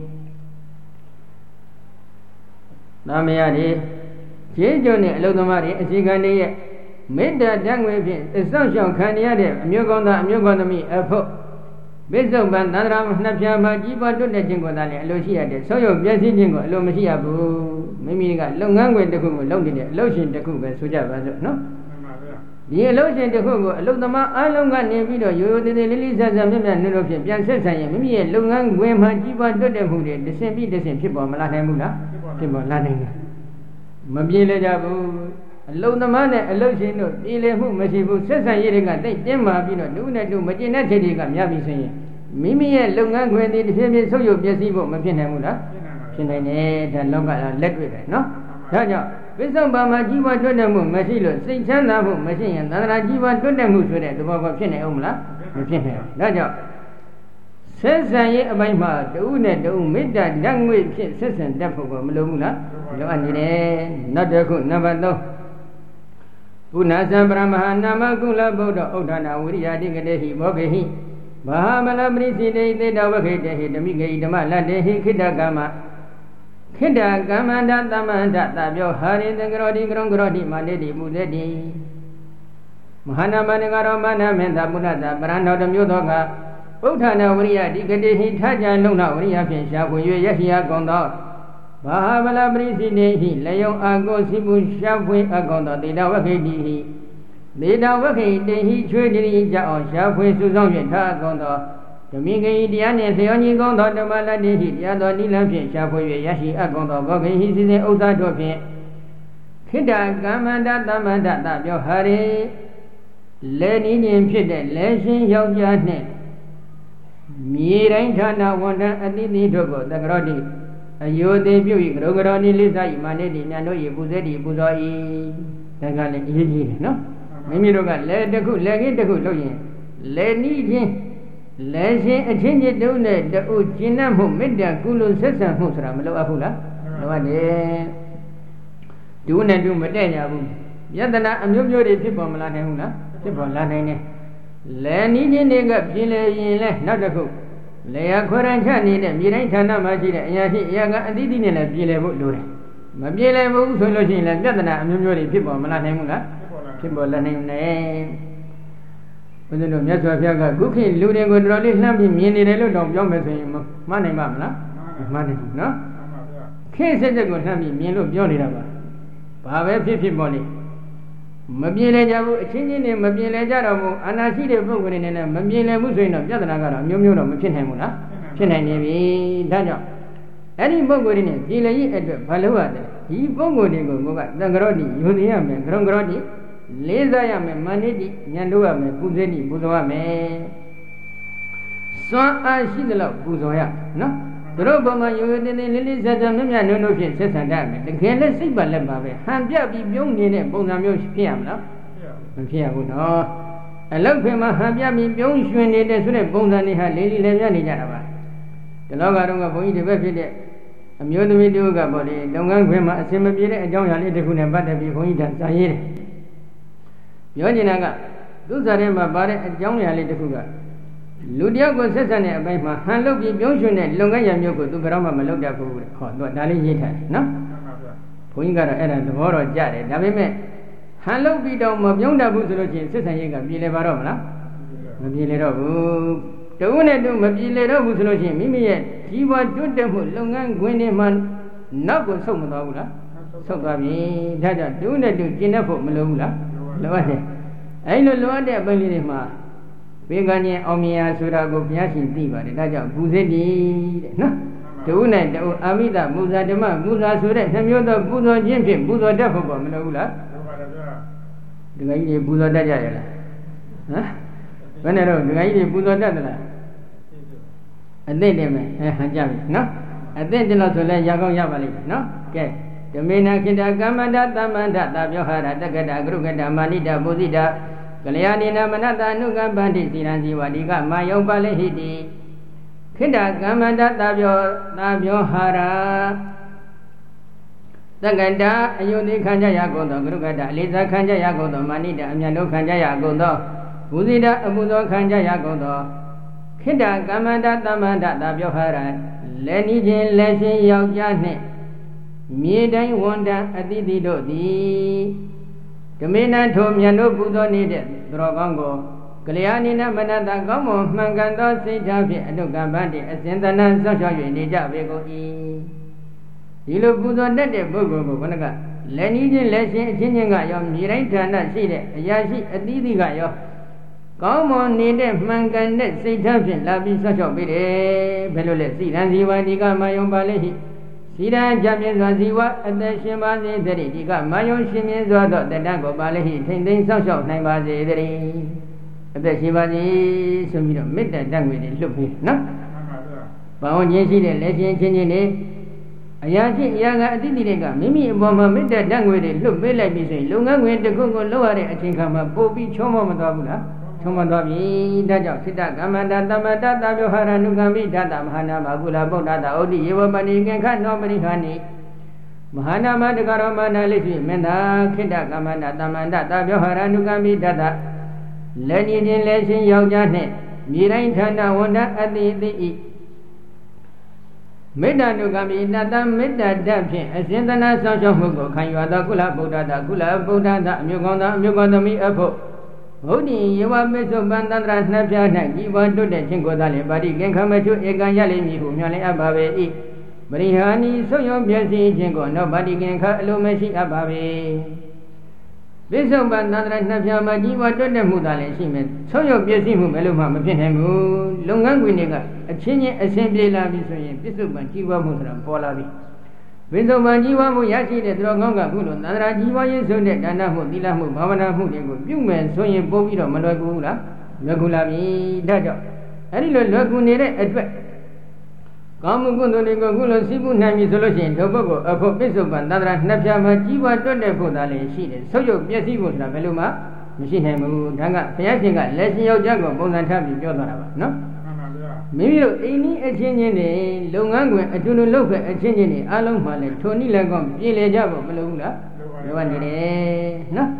သမယတွေခြေကျွနဲ့အလုသမားတွေအစီကံတွေရဲ့မေတ္တာဓာတ်ငွေဖြင့်အစောင့်ရှောက်ခံရတဲ့အမျိုးကောင်းသားအမျိုးကောင်းသမီးအဖို့ဘိသုပန်သန္တရာနှစ်ဖြာမှာကြီးပွားတွတ်တဲ့ခြင်းကိုသာလည်းအလိုရှိရတဲ့ဆုံးယုတ်ပြည့်စည်ခြင်းကိုအလိုမရှိရဘူးမိမိကလုပ်ငန်းခွင်တစ်ခုကိုလုပ်နေတဲ့အလုပ်ရှင်တစ်ခုပဲဆိုကြပါစို့နော်မှန်ပါဗျာဒီအလုပ်ရှင်တစ်ခုကိုအလုပ်သမားအားလုံးကနေပြီးတော့ရိုးရိုးသေးသေးလေးလေးစားစားမြတ်မြတ်နုနုဖြင့်ပြန်ဆက်ဆံရင်မိမိရဲ့လုပ်ငန်းခွင်မှာကြီးပွားတွတ်တဲ့မှုတွေတစ်ဆင့်ပြီးတစ်ဆင့်ဖြစ်ပေါ်မလာနိုင်ဘူးလားဖြစ်ပေါ်လာနိုင်တယ်မပြေလည်ကြဘူးအလုံသမားနဲ့အလုံရှင်တို့ပြေလည်မှုမရှိဘူးဆက်ဆံရေးတွေကတိတ်တင်းမာပြီးတော့လူနဲ့လူမကျင်တဲ့ခြေတွေကများပြီဆိုရင်မိမိရဲ့လုပ်ငန်းခွင်တွေတစ်ဖြည်းဖြည်းဆုပ်ယုပ်ပျက်စီးဖို့မဖြစ်နိုင်ဘူးလားဖြစ်နိုင်တယ်ဒါလောကလက်တွေ့ပဲနော်ဒါကြောင့်ဝိသုပ္ပမကြီးပွားတွတ်တဲ့မှုမရှိလို့စိတ်ချမ်းသာမှုမရှိရင်သန္တရာကြီးပွားတွတ်တဲ့မှုဆိုတဲ့သဘောကဖြစ်နိုင်အောင်မလားမဖြစ်နိုင်ဘူးဒါကြောင့်ဆက်ဆံရေးအပိုင်းမှာတဦးနဲ့တဦးမေတ္တာဓာတ်ငွေဖြင့်ဆက်ဆံတတ်ဖို့ကမလိုဘူးလားလိုအပ်နေတယ်နောက်တစ်ခုနံပါတ်သုံးပုဏ္ဏသံပရမဟာနာမကုလဗုဒ္ဓဥဒ္ဒနာဝိရိယတိကတေဟိမောဂေဟိဘာမလပရိစီတေသေတဝခေတေဟိဓမိဂေဟိဓမ္မလတ္တေဟိခိတ္တကမ္မခိတ္တကမ္မန္တသမန္တတပြောဟာရိတကရောတိကရုံကရောတိမာနေတိမူစေတိမဟာနာမနကရောမနာမေတပုဏ္ဏသပရဏောတမျိုးသောကဗုဒ္ဓနာဝိရိယတိကတေဟိထာကြလုံနာဝိရိယဖြင့်ရှားဖွေ၍ယဟိယကုန်သောဘာဝလပရိစီနေဟိလယုံအာကိုစီပုရှားဖွေအကုန်သောတေတဝခေတိဟိတေတဝခေတေဟိချွေတိရိကြအောင်ရှားဖွေစုဆောင်၍ထားအကုန်သောဓမိဂေဟိတရားနှင့်လျောညီကုန်သောဓမ္မလတ္တိဟိတရားတော်နိလန်းဖြင့်ရှားဖွေ၍ယရှိအကုန်သောဘောဂေဟိစီစဉ်ဥစ္စာတို့ဖြင့်ခိတ္တကမ္မန္တသမန္တတပြောဟာရေလဲနည်းခြင်းဖြစ်တဲ့လဲရှင်ယောက်ျားနှင့်မြေတိုင်းဌာနဝန်ထမ်းအသီးသီးတို့ကိုသကရောတိအယုသေးပြု၏ကရုကရောနိလိစာ၏မာနေတိမြတ်တို့၏ပူဇေတိပူဇော်၏ဒါကလည်းအရေးကြီးတယ်နော်မိမိတို့ကလဲတစ်ခုလဲခင်းတစ်ခုလုပ်ရင်လဲနည်းချင်းလဲရှင်အချင်းချင်းတုံးနဲ့တူကျင့်တတ်မှုမေတ္တာကုလိုဆက်ဆံမှုဆိုတာမလိုအပ်ဘူးလားလိုအပ်တယ်ဒုနဲ့ဒုမတည့်ကြဘူးယတနာအမျိုးမျိုးတွေဖြစ်ပေါ်မလာနိုင်ဘူးလားဖြစ်ပေါ်လာနိုင်တယ်လဲနီးချင်းတွေကပြင်းလေရင်လဲနောက်တစ်ခုလေယာခွဲရန်ချနေတဲ့မြေတိုင်းဌာနမှာရှိတဲ့အရာရှိအရာကအသီးသီးနဲ့လည်းပြင်းလေဖို့လိုတယ်မပြင်းလေဘူးဆိုလို့ရှိရင်လည်းပြဿနာအမျိုးမျိုးတွေဖြစ်ပေါ်မလာနိုင်ဘူးလားဖြစ်ပေါ်လာနိုင်တယ်ဘုရားတို့မြတ်စွာဘုရားကခုခေတ်လူတွေကိုတော်တော်လေးလှမ်းပြီးမြင်နေတယ်လို့တော့ပြောမယ်ဆိုရင်မှန်နိုင်ပါမလားမှန်တယ်နော်ခေတ်စစ်စစ်ကိုလှမ်းပြီးမြင်လို့ပြောနေတာပါဘာပဲဖြစ်ဖြစ်ပေါ်နေမပြေလည်ကြဘူးအချင်းချင်းတွေမပြေလည်ကြတော့ဘူးအာနာရှိတဲ့ပုဂ္ဂိုလ်တွေနဲ့မပြေလည်ဘူးဆိုရင်တော့ပြဿနာကတော့အမျိုးမျိုးတော့မဖြစ်နိုင်ဘူးလားဖြစ်နိုင်နေပြီဒါကြောင့်အဲ့ဒီပုဂ္ဂိုလ်တွေနဲ့ပြေလည်ရေးအတွက်ဘာလို့ရတယ်ဒီပုဂ္ဂိုလ်တွေကိုကသံဃရောတိယူသိရမယ်ကရုံကရောတိလေးစားရမယ်မာနိတိညံလို့ရမယ်ပူဇေတိပူဇော်ရမယ်စွမ်းအားရှိသလောက်ပူဇော်ရနော်သူတို့ဘုံမှာယူရတဲ့လေးလေးစားစားမြတ်မြတ်နုံနုံဖြင့်ဆက်ဆံတတ်မယ်တကယ်လည်းစိတ်ပါလက်ပါပဲဟန်ပြပြီးပြုံးနေတဲ့ပုံစံမျိုးဖြစ်ရမလားမဖြစ်ရဘူးနော်အလောက်ခင်မှာဟန်ပြပြီးပြုံးရွှင်နေတဲ့ဆိုတဲ့ပုံစံတွေဟာလေးလေးလည်းပြနေကြတာပါဒီလောကတော့ကဘုန်းကြီးတစ်ပတ်ဖြစ်တဲ့အမျိုးသမီးတို့ကပေါ့လေလုပ်ငန်းခွင်မှာအစင်မပြေတဲ့အကြောင်းအရာလေးတစ်ခုနဲ့ပတ်သက်ပြီးဘုန်းကြီးကစာရေးတယ်ပြောနေတာကသူ့စာထဲမှာပါတဲ့အကြောင်းအရာလေးတစ်ခုကလူတယောက်ကိုဆက်ဆံတဲ့အပိုင်းမှာဟန်လုပ်ပြီးပြုံးရွှင်တဲ့လုပ်ငန်းရမျိုးကိုသူကတော့မှမလုပ်တတ်ဘူးတဲ့ဟောသူကဒါလေးရေးထားတယ်နော်ဘုန်းကြီးကတော့အဲ့ဒါသဘောတော့ကြတယ်ဒါပေမဲ့ဟန်လုပ်ပြီးတော့မပြုံးတတ်ဘူးဆိုလို့ချင်းဆက်ဆံရေးကပြေလည်ပါတော့မလားမပြေလည်တော့ဘူးတဦးနဲ့တူမပြေလည်တော့ဘူးဆိုလို့ချင်းမိမိရဲ့ကြီးပွားတွတ်တက်မှုလုပ်ငန်းခွင်တွေမှာနောက်ကိုဆုတ်မသွားဘူးလားဆုတ်သွားပြီဒါကြောင့်တဦးနဲ့တူကျင့်တတ်ဖို့မလိုဘူးလားလိုအပ်တယ်အဲ့လိုလိုအပ်တဲ့အပိုင်းလေးတွေမှာဘေကံချင်းအောင်မြင်ရာဆိုတာကိုဘုရားရှင်သိပါတယ်ဒါကြောင့်ပူဇေတိတဲ့နော်တဦးနဲ့တဦးအာမိတမူဇာဓမ္မမူဇာဆိုတဲ့နှမျိုးသောပူဇော်ခြင်းဖြင့်ပူဇော်တတ်ဖို့ပေါ်မလိုဘူးလားလိုပါတယ်ဗျာဒီကကြီးတွေပူဇော်တတ်ကြရလားဟမ်ဘယ်နဲ့တော့ဒီကကြီးတွေပူဇော်တတ်သလားအသိတယ်မယ်အဲဟန်ကြပြီနော်အသိတယ်လို့ဆိုလဲရကောင်းရပါလိမ့်မယ်နော်ကဲဓမေနခိတကမ္မန္တသမ္မန္တတာပြောဟာရတက္ကတာကရုကတာမာနိတာပုဇိတာကလျာဏိနာမနတအနုကမ္ပန္တိစီရန်ဇီဝတိကမာယောပါလေဟိတိခိတကမ္မန္တတာပြောတာပြောဟာရတက္ကတာအယုတိခံကြရကုန်သောကရုကတာအလေးစားခံကြရကုန်သောမာနိတာအမြတ်လို့ခံကြရကုန်သောပုဇိတာအမှုသောခံကြရကုန်သောခိတကမ္မန္တသမ္မန္တတာပြောဟာရလက်နီးခြင်းလက်ရှင်ယောက်ျားနှင့်မြေတိုင်းဝန်တန်အတိတိတို့သည်ဓမေနထိုမြတ်တို့ပူဇော်နေတဲ့သူတော်ကောင်းကိုကလျာဏိနမနတကောင်းမွန်မှန်ကန်သောစိတ်ဓာတ်ဖြင့်အနုကမ္ပတ္တိအစဉ်သဏ္ဍာန်ဆောက်ရှောက်၍နေကြပေကုန်၏ဒီလိုပူဇော်တတ်တဲ့ပုဂ္ဂိုလ်ကိုခဏကလက်နီးချင်းလက်ရှင်အချင်းချင်းကရောမြေတိုင်းဌာနရှိတဲ့အရာရှိအသီးသီးကရောကောင်းမွန်နေတဲ့မှန်ကန်တဲ့စိတ်ဓာတ်ဖြင့်လာပြီးဆောက်ရှောက်ပေးတယ်ဘယ်လိုလဲစိရန်ဇီဝတိကမယုံပါလေဟိစီရန်ကြမြင့်စွာဇီဝအသက်ရှင်ပါစေတည်းဒီကမာယုံရှင်မြင့်စွာသောတတကိုပါလေဟိထိမ့်သိမ်းဆောက်ရှောက်နိုင်ပါစေတည်းအသက်ရှင်ပါစေဆိုပြီးတော့မေတ္တာတတ်ငွေတွေလွတ်ပြီးနော်ဘာဝဉ္ဇင်းရှိတဲ့လက်ရှင်ချင်းချင်းတွေအရာရှိအရာကအတိတ်တွေကမိမိအပေါ်မှာမေတ္တာတတ်ငွေတွေလွတ်ပေးလိုက်ပြီးဆိုရင်လုပ်ငန်းခွင်တစ်ခုကိုလုပ်ရတဲ့အချိန်ခါမှာပို့ပြီးချောမောမသွားဘူးလားထုံမသွားပြီဒါကြောင့်ခိတကမ္မန္တသမ္မတတပြောဟာရနုကံမိဓာတမဟာနာမကုလဗုဒ္ဓတာဩတိယေဝပဏိကံခနောပရိခဏိမဟာနာမတကရောမနာလိရှိမင်းသာခိတကမ္မန္တသမ္မန္တတပြောဟာရနုကံမိဓာတလက်ညီချင်းလက်ရှင်ယောက်ျားနှင့်မြေတိုင်းဌာနဝန္တအတိတိဤမေတ္တာနုကံမိတတမေတ္တာဓာတ်ဖြင့်အစဉ်သနာဆောင်ရှောက်မှုကိုခံယူသောကုလဗုဒ္ဓတာကုလဗုဒ္ဓတာအမျိုးကောင်းသောအမျိုးကောင်းသမီးအဖို့ဘုဒ္ဓယေဝပိစုပန်တန္တရာနှပြ၌ဤဘတွတ်တဲ့ချင်းကိုသာလေပါတိကင်ခမချုဧကံရလိမ့်မည်ဟုမျှော်လင့်အပ်ပါပေ၏ပရိဟာနီဆုံးယုံပြည့်စည်ခြင်းကိုနောပါတိကင်ခအလိုမရှိအပ်ပါပေပိစုပန်တန္တရာနှပြမှာဤဘတွတ်တဲ့မှုသာလေရှိမယ်ဆုံးယုံပြည့်စည်မှုဘယ်လိုမှမဖြစ်နိုင်ဘူးလုပ်ငန်းခွင်တွေကအချင်းချင်းအစဉ်ပြေလာပြီဆိုရင်ပိစုပန်ကြီးပွားမှုဆိုတာပေါ်လာပြီဝိသုမကြီးဝါမှုရရှိတဲ့သူတော်ကောင်းကခုလိုသန္တရာကြီးဝါရေးဆိုတဲ့ဒါနမှုသီလမှုဘာဝနာမှုတွေကိုပြုမယ်ဆိုရင်ပို့ပြီးတော့မလွယ်ကူလားလွယ်ကူလာပြီဒါကြောင့်အဲ့ဒီလိုလွယ်ကူနေတဲ့အတွက်ကောင်းမှုကုသိုလ်တွေကိုခုလိုစီးပူးနိုင်ပြီဆိုလို့ရှိရင်ဒုပုဂ္ဂိုလ်အဖို့ပိစုပန်သန္တရာနှစ်ဖြာမှာကြီးဝါတွတ်တဲ့ဖို့သာလည်းရှိတယ်ဆုပ်ယုပ်ပျက်စီးဖို့ဆိုတာဘယ်လိုမှမရှိနိုင်ဘူးဒါကဘုရားရှင်ကလက်ရှင်ယောက်ျားကိုပုံစံထားပြီးပြောသွားတာပါနော်မိမိတို့အိမ်ကြီးအချင်းချင်းတွေလုပ်ငန်းခွင်အတူတူလုပ်ခဲ့အချင်းချင်းတွေအားလုံးမှလည်းထိုနည်းလည်းကောင်းပြည်လေကြဖို့မလိုဘူးလားလိုအပ်နေတယ်နော်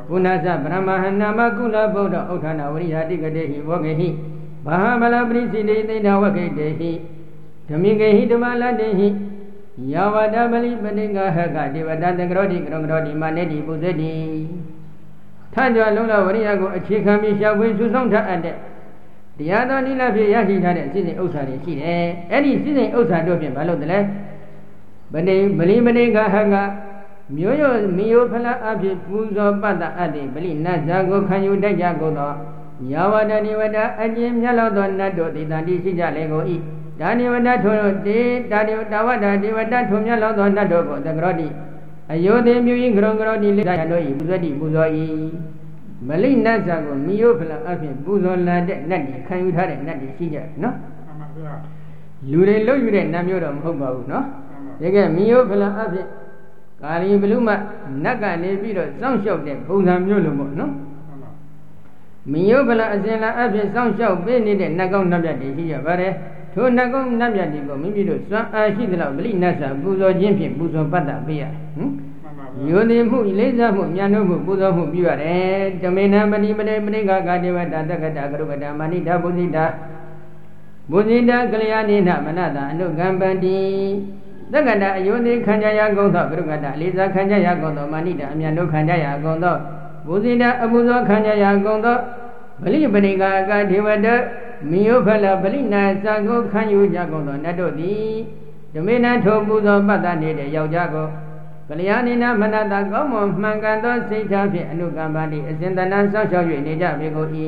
ပုဏ္ဏသဗြဟ္မဟနာမကုလဗုဒ္ဓဥဋ္ဌာဏဝရိယတိကတေဟိဘောဂေဟိဘာဟမလပရိစိတေသိဏဝကိတေဟိဓမိကေဟိဓမ္မလတေဟိယာဝတပလိပတိကဟကဒေဝတသံဃရောတိကရုံကရောတိမာနေတိပုဇ္ဇတိထကြွလုံးလဝရိယကိုအခြေခံပြီးရှောက်ခွင့်စုဆောင်ထားအပ်တဲ့တရားတော်နိလဖြင့်ရရှိထားတဲ့စိစိဥစ္စာတွေရှိတယ်အဲ့ဒီစိစိဥစ္စာတို့ဖြင့်ဘာလို့တလဲဗတိပလိမတိကဟကမျိုးရိုးမီယိုဖလားအဖြစ်ပူဇော်ပတ်တာအပ်တဲ့ပလိနတ်ဇာကိုခံယူတတ်ကြကုန်သောယာဝတနိဝတအကျဉ်မြတ်လောက်သောနတ်တို့ဒေသတိရှိကြလေကိုဤဒါနိဝတထိုတေတာနိတာဝတဒေဝတထိုမြတ်လောက်သောနတ်တို့ကိုသကရောတိအယောသေးမြူဤကရုံကရောတိလိတာတို့ဤပူဇောတိပူဇော်ဤမလိနတ်ဇာကိုမီယိုဖလားအဖြစ်ပူဇော်လာတဲ့နတ်တွေခံယူထားတဲ့နတ်တွေရှိကြနော်လူတွေလွတ်ယူတဲ့နတ်မျိုးတော့မဟုတ်ပါဘူးနော်တကယ်မီယိုဖလားအဖြစ်ကာရီဘလူမနတ်ကနေပြီးတော့စောင့်ရှောက်တဲ့ပုံစံမျိုးလိုပေါ့နော်မီယိုဖလားအစဉ်လာအဖြစ်စောင့်ရှောက်ပေးနေတဲ့နတ်ကောင်းနတ်မြတ်တွေရှိကြပါတယ်ထိုနတ်ကောင်းနတ်မြတ်တွေကိုမိမိတို့စွမ်းအားရှိသလောက်ဗလိနတ်စာပူဇော်ခြင်းဖြင့်ပူဇော်ပတ်တာပေးရတယ်ဟင်ယိုတိမှုလေးစားမှုမြတ်လို့မှုပူဇော်မှုပြုရတယ်ဓမေနမဏိမတေပရိကကာဒေဝတာတက္ကတာကရုကတာမာနိတာဘုဇိတာဘုဇိတာကလျာဏိနမနတာအနုကံပန္တိတက္ကတာအယုန်သေးခံကြရကုန်သောကရုကတာအလေးစားခံကြရကုန်သောမာနိတာအမြတ်တို့ခံကြရကုန်သောဘုဇိတာအပူဇော်ခံကြရကုန်သောဗလိပရိကကာဒေဝတာမီယိုဖလပလိနာဇာကိုခံယူကြကုန်သောနတ်တို့သည်ဓမေနထိုပူဇော်ပတ်တာနေတဲ့ယောက်ျားကိုကလျာဏိနမနတာကောင်းမွန်မှန်ကန်သောစိတ်ထားဖြင့်အနုကမ္ပတိအစဉ်တဏဆောက်ရှောက်၍နေကြပေကုန်၏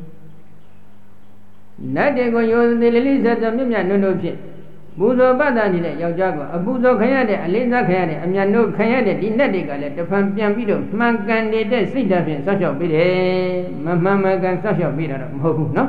နတ်တွေကိုယောသေလလိဆက်သောမြတ်မြတ်နုံတို့ဖြင့်ပူဇော်ပတ်တာနေတဲ့ယောက်ျားကိုအပူဇော်ခံရတဲ့အလေးစားခံရတဲ့အမြတ်တို့ခံရတဲ့ဒီနတ်တွေကလည်းတဖန်ပြန်ပြီးတော့မှန်ကန်နေတဲ့စိတ်ဓာတ်ဖြင့်ဆောက်ရှောက်ပေးတယ်မမှန်မှန်ကန်ဆောက်ရှောက်ပေးတာတော့မဟုတ်ဘူးနော်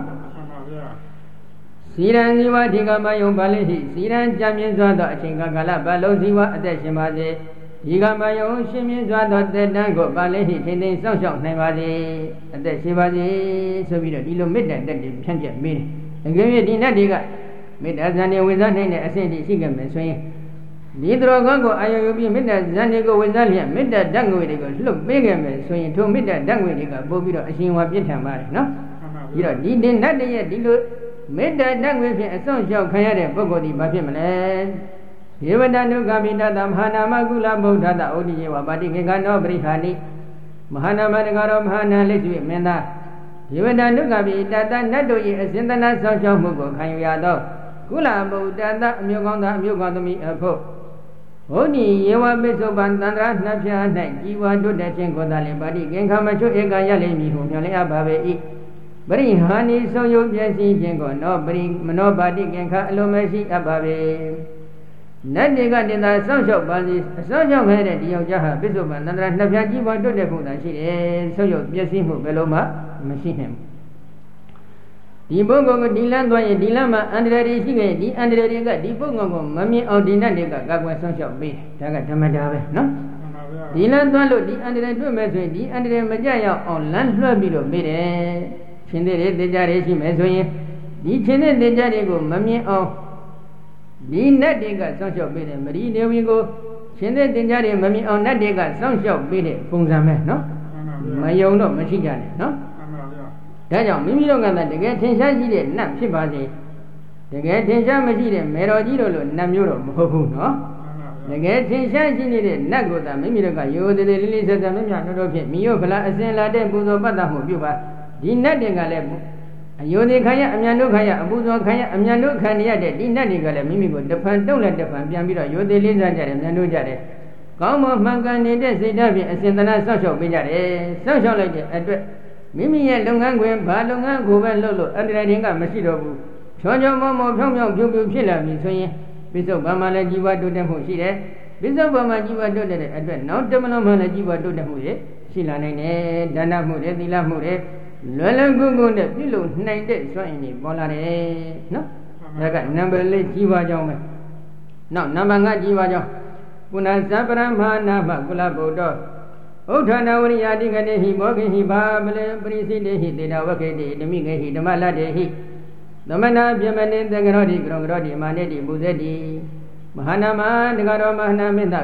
စီရန်ဇီဝအဓိကမယုံပါလိရှိစီရန်ကြံမြင့်စွာသောအချိန်ကာလဘလုံးဇီဝအသက်ရှင်ပါစေဒီကမယုံရှင်မြင့်စွာသောတက်တန်းကိုပါလိရှိထင်းထင်းစောင့်ရှောက်နိုင်ပါစေအသက်ရှင်ပါစေဆိုပြီးတော့ဒီလိုမေတ္တာတက်တွေဖြန့်ကျက်ပေးတယ်အကယ်၍ဒီနတ်တွေကမေတ္တာဇန်တွေဝင်စားနိုင်တဲ့အဆင့်တွေရှိကြမယ်ဆိုရင်ဒီသူတော်ကောင်းကိုအာရုံယူပြီးမေတ္တာဇန်တွေကိုဝင်စားလျက်မေတ္တာဓာတ်ငွေတွေကိုလှုပ်ပေးခဲ့မယ်ဆိုရင်ထိုမေတ္တာဓာတ်ငွေတွေကပို့ပြီးတော့အရှင်ဝါပြည့်ထန်ပါတယ်နော်ပြီးတော့ဒီတင်နတ်တွေရဲ့ဒီလိုမေတ္တာဓာတ်ငွေဖြင့်အဆုံးရှောက်ခံရတဲ့ပုဂ္ဂိုလ်ဒီဘာဖြစ်မလဲဒေဝတနုဂမိတတမဟာနာမကုလဗုဒ္ဓတဩဒိယေဝပါတိကေကနောပရိခာနိမဟာနာမတကရောမဟာနာလိစွေမင်းသားဒေဝတနုဂမိတတနတ်တို့၏အစဉ်တနာဆောင်ရှောက်မှုကိုခံယူရသောကုလဗုဒ္ဓတအမျိုးကောင်းသားအမျိုးကောင်းသမီးအဖို့ဘုန်းကြီးယေဝပိစ္ဆုပန်တန္တရာနှဖျား၌ကြီးဝါတို့တဲ့ခြင်းကိုသာလေပါတိကင်္ခမချွဧကရလိမ့်မည်ဟုမျှော်လင့်အပ်ပါပေ၏ပရိဟာနိဆုံးယုတ်ပြည့်စည်ခြင်းကိုနောပရိမနောပါတိကင်္ခအလိုမရှိအပ်ပါပေနတ်တွေကတင်သာစောင့်ရှောက်ပါစီအစောင့်ရှောက်ခဲ့တဲ့ဒီယောက်ျားဟာပိစ္ဆုပန်တန္တရာနှစ်ဖြာကြီးပွားတွတ်တဲ့ပုံသာရှိတယ်ဆုံးယုတ်ပြည့်စည်မှုဘယ်လိုမှမရှိနိုင်ဘူးဒီပုဂ္ဂိုလ်ကဒီလမ်းသွားရင်ဒီလမ်းမှာအန္တရာယ်ရှိခဲ့ဒီအန္တရာယ်တွေကဒီပုဂ္ဂိုလ်ကိုမမြင်အောင်ဒီနတ်တွေကကာကွယ်စောင့်ရှောက်ပေးတယ်ဒါကဓမ္မတာပဲနော်ဒီလမ်းသွားလို့ဒီအန္တရာယ်တွေ့မဲ့ဆိုရင်ဒီအန္တရာယ်မကြရောက်အောင်လမ်းလွှဲပြီးတော့ပေးတယ်ရှင်သေးတွေတင်ကြတွေရှိမယ်ဆိုရင်ဒီရှင်သေးတင်ကြတွေကိုမမြင်အောင်ဒီနတ်တွေကစောင့်ရှောက်ပေးတယ်မရီနေဝီကိုရှင်သေးတင်ကြတွေမမြင်အောင်နတ်တွေကစောင့်ရှောက်ပေးတဲ့ပုံစံပဲနော်မယုံတော့မရှိကြနဲ့နော်ဒါကြောင့်မိမိတို့ကတကယ်ထင်ရှားရှိတဲ့နတ်ဖြစ်ပါစေတကယ်ထင်ရှားမရှိတဲ့မေတော်ကြီးတို့လိုနတ်မျိုးတော့မဟုတ်ဘူးနော်တကယ်ထင်ရှားရှိနေတဲ့နတ်ကိုသာမိမိတို့ကရိုသေသေးလေးလေးဆက်ဆက်မြတ်မြတ်တို့ဖြင့်မိယုတ်ဖလားအစဉ်လာတဲ့ပူဇော်ပတ်တာမှုပြုပါဒီနတ်တွေကလည်းအယုန်ဒီခံရအမြန်တို့ခံရအပူဇော်ခံရအမြန်တို့ခံရတဲ့ဒီနတ်တွေကလည်းမိမိကိုတဖန်တုံးလက်တဖန်ပြန်ပြီးတော့ရိုသေလေးစားကြတယ်မြန်တို့ကြတယ်ကောင်းမွန်မှန်ကန်နေတဲ့စိတ်ဓာတ်ဖြင့်အစဉ်တနာဆောက်ရှောက်ပေးကြတယ်ဆောက်ရှောက်လိုက်တဲ့အတွက်မိမိရဲ့လုပ်ငန်းခွင်ဘာလုပ်ငန်းကိုပဲလုပ်လို့အန္တရာယ်တွေကမရှိတော့ဘူးချောချောမောမောဖြောင်းဖြောင်းဖြူဖြူဖြစ်လာပြီဆိုရင်ပိဿုဘာမှလည်းជីវတိုးတက်မှုရှိတယ်ပိဿုဘာမှជីវတိုးတက်တဲ့အတွက်နောက်တမလုံးမှလည်းជីវတိုးတက်မှုတွေရှိလာနိုင်တယ်ဒါနမှုတွေသီလမှုတွေလွယ်လွယ်ကူကူနဲ့ပြုလုပ်နိုင်တဲ့စွမ်းအင်တွေပေါ်လာတယ်နော်ဒါကနံပါတ်၄ជីវကြောင်းပဲနောက်နံပါတ်၅ជីវကြောင်းပုဏ္ဏသဗ္ဗရမဟာနာမကုလဗုဒ္ဓဥဋ္ဌာဏဝရိယာတိကတေဟိမောခိဟိဘာပလေပရိစိတေဟိတေတဝခေတိဓမိခေဟိဓမ္မလတ္တေဟိသမနာပြမနေသံဃရောတိကရုံကရောတိမာနေတိပူဇေတိမဟာနာမတကရောမဟာနာမေတ္တပ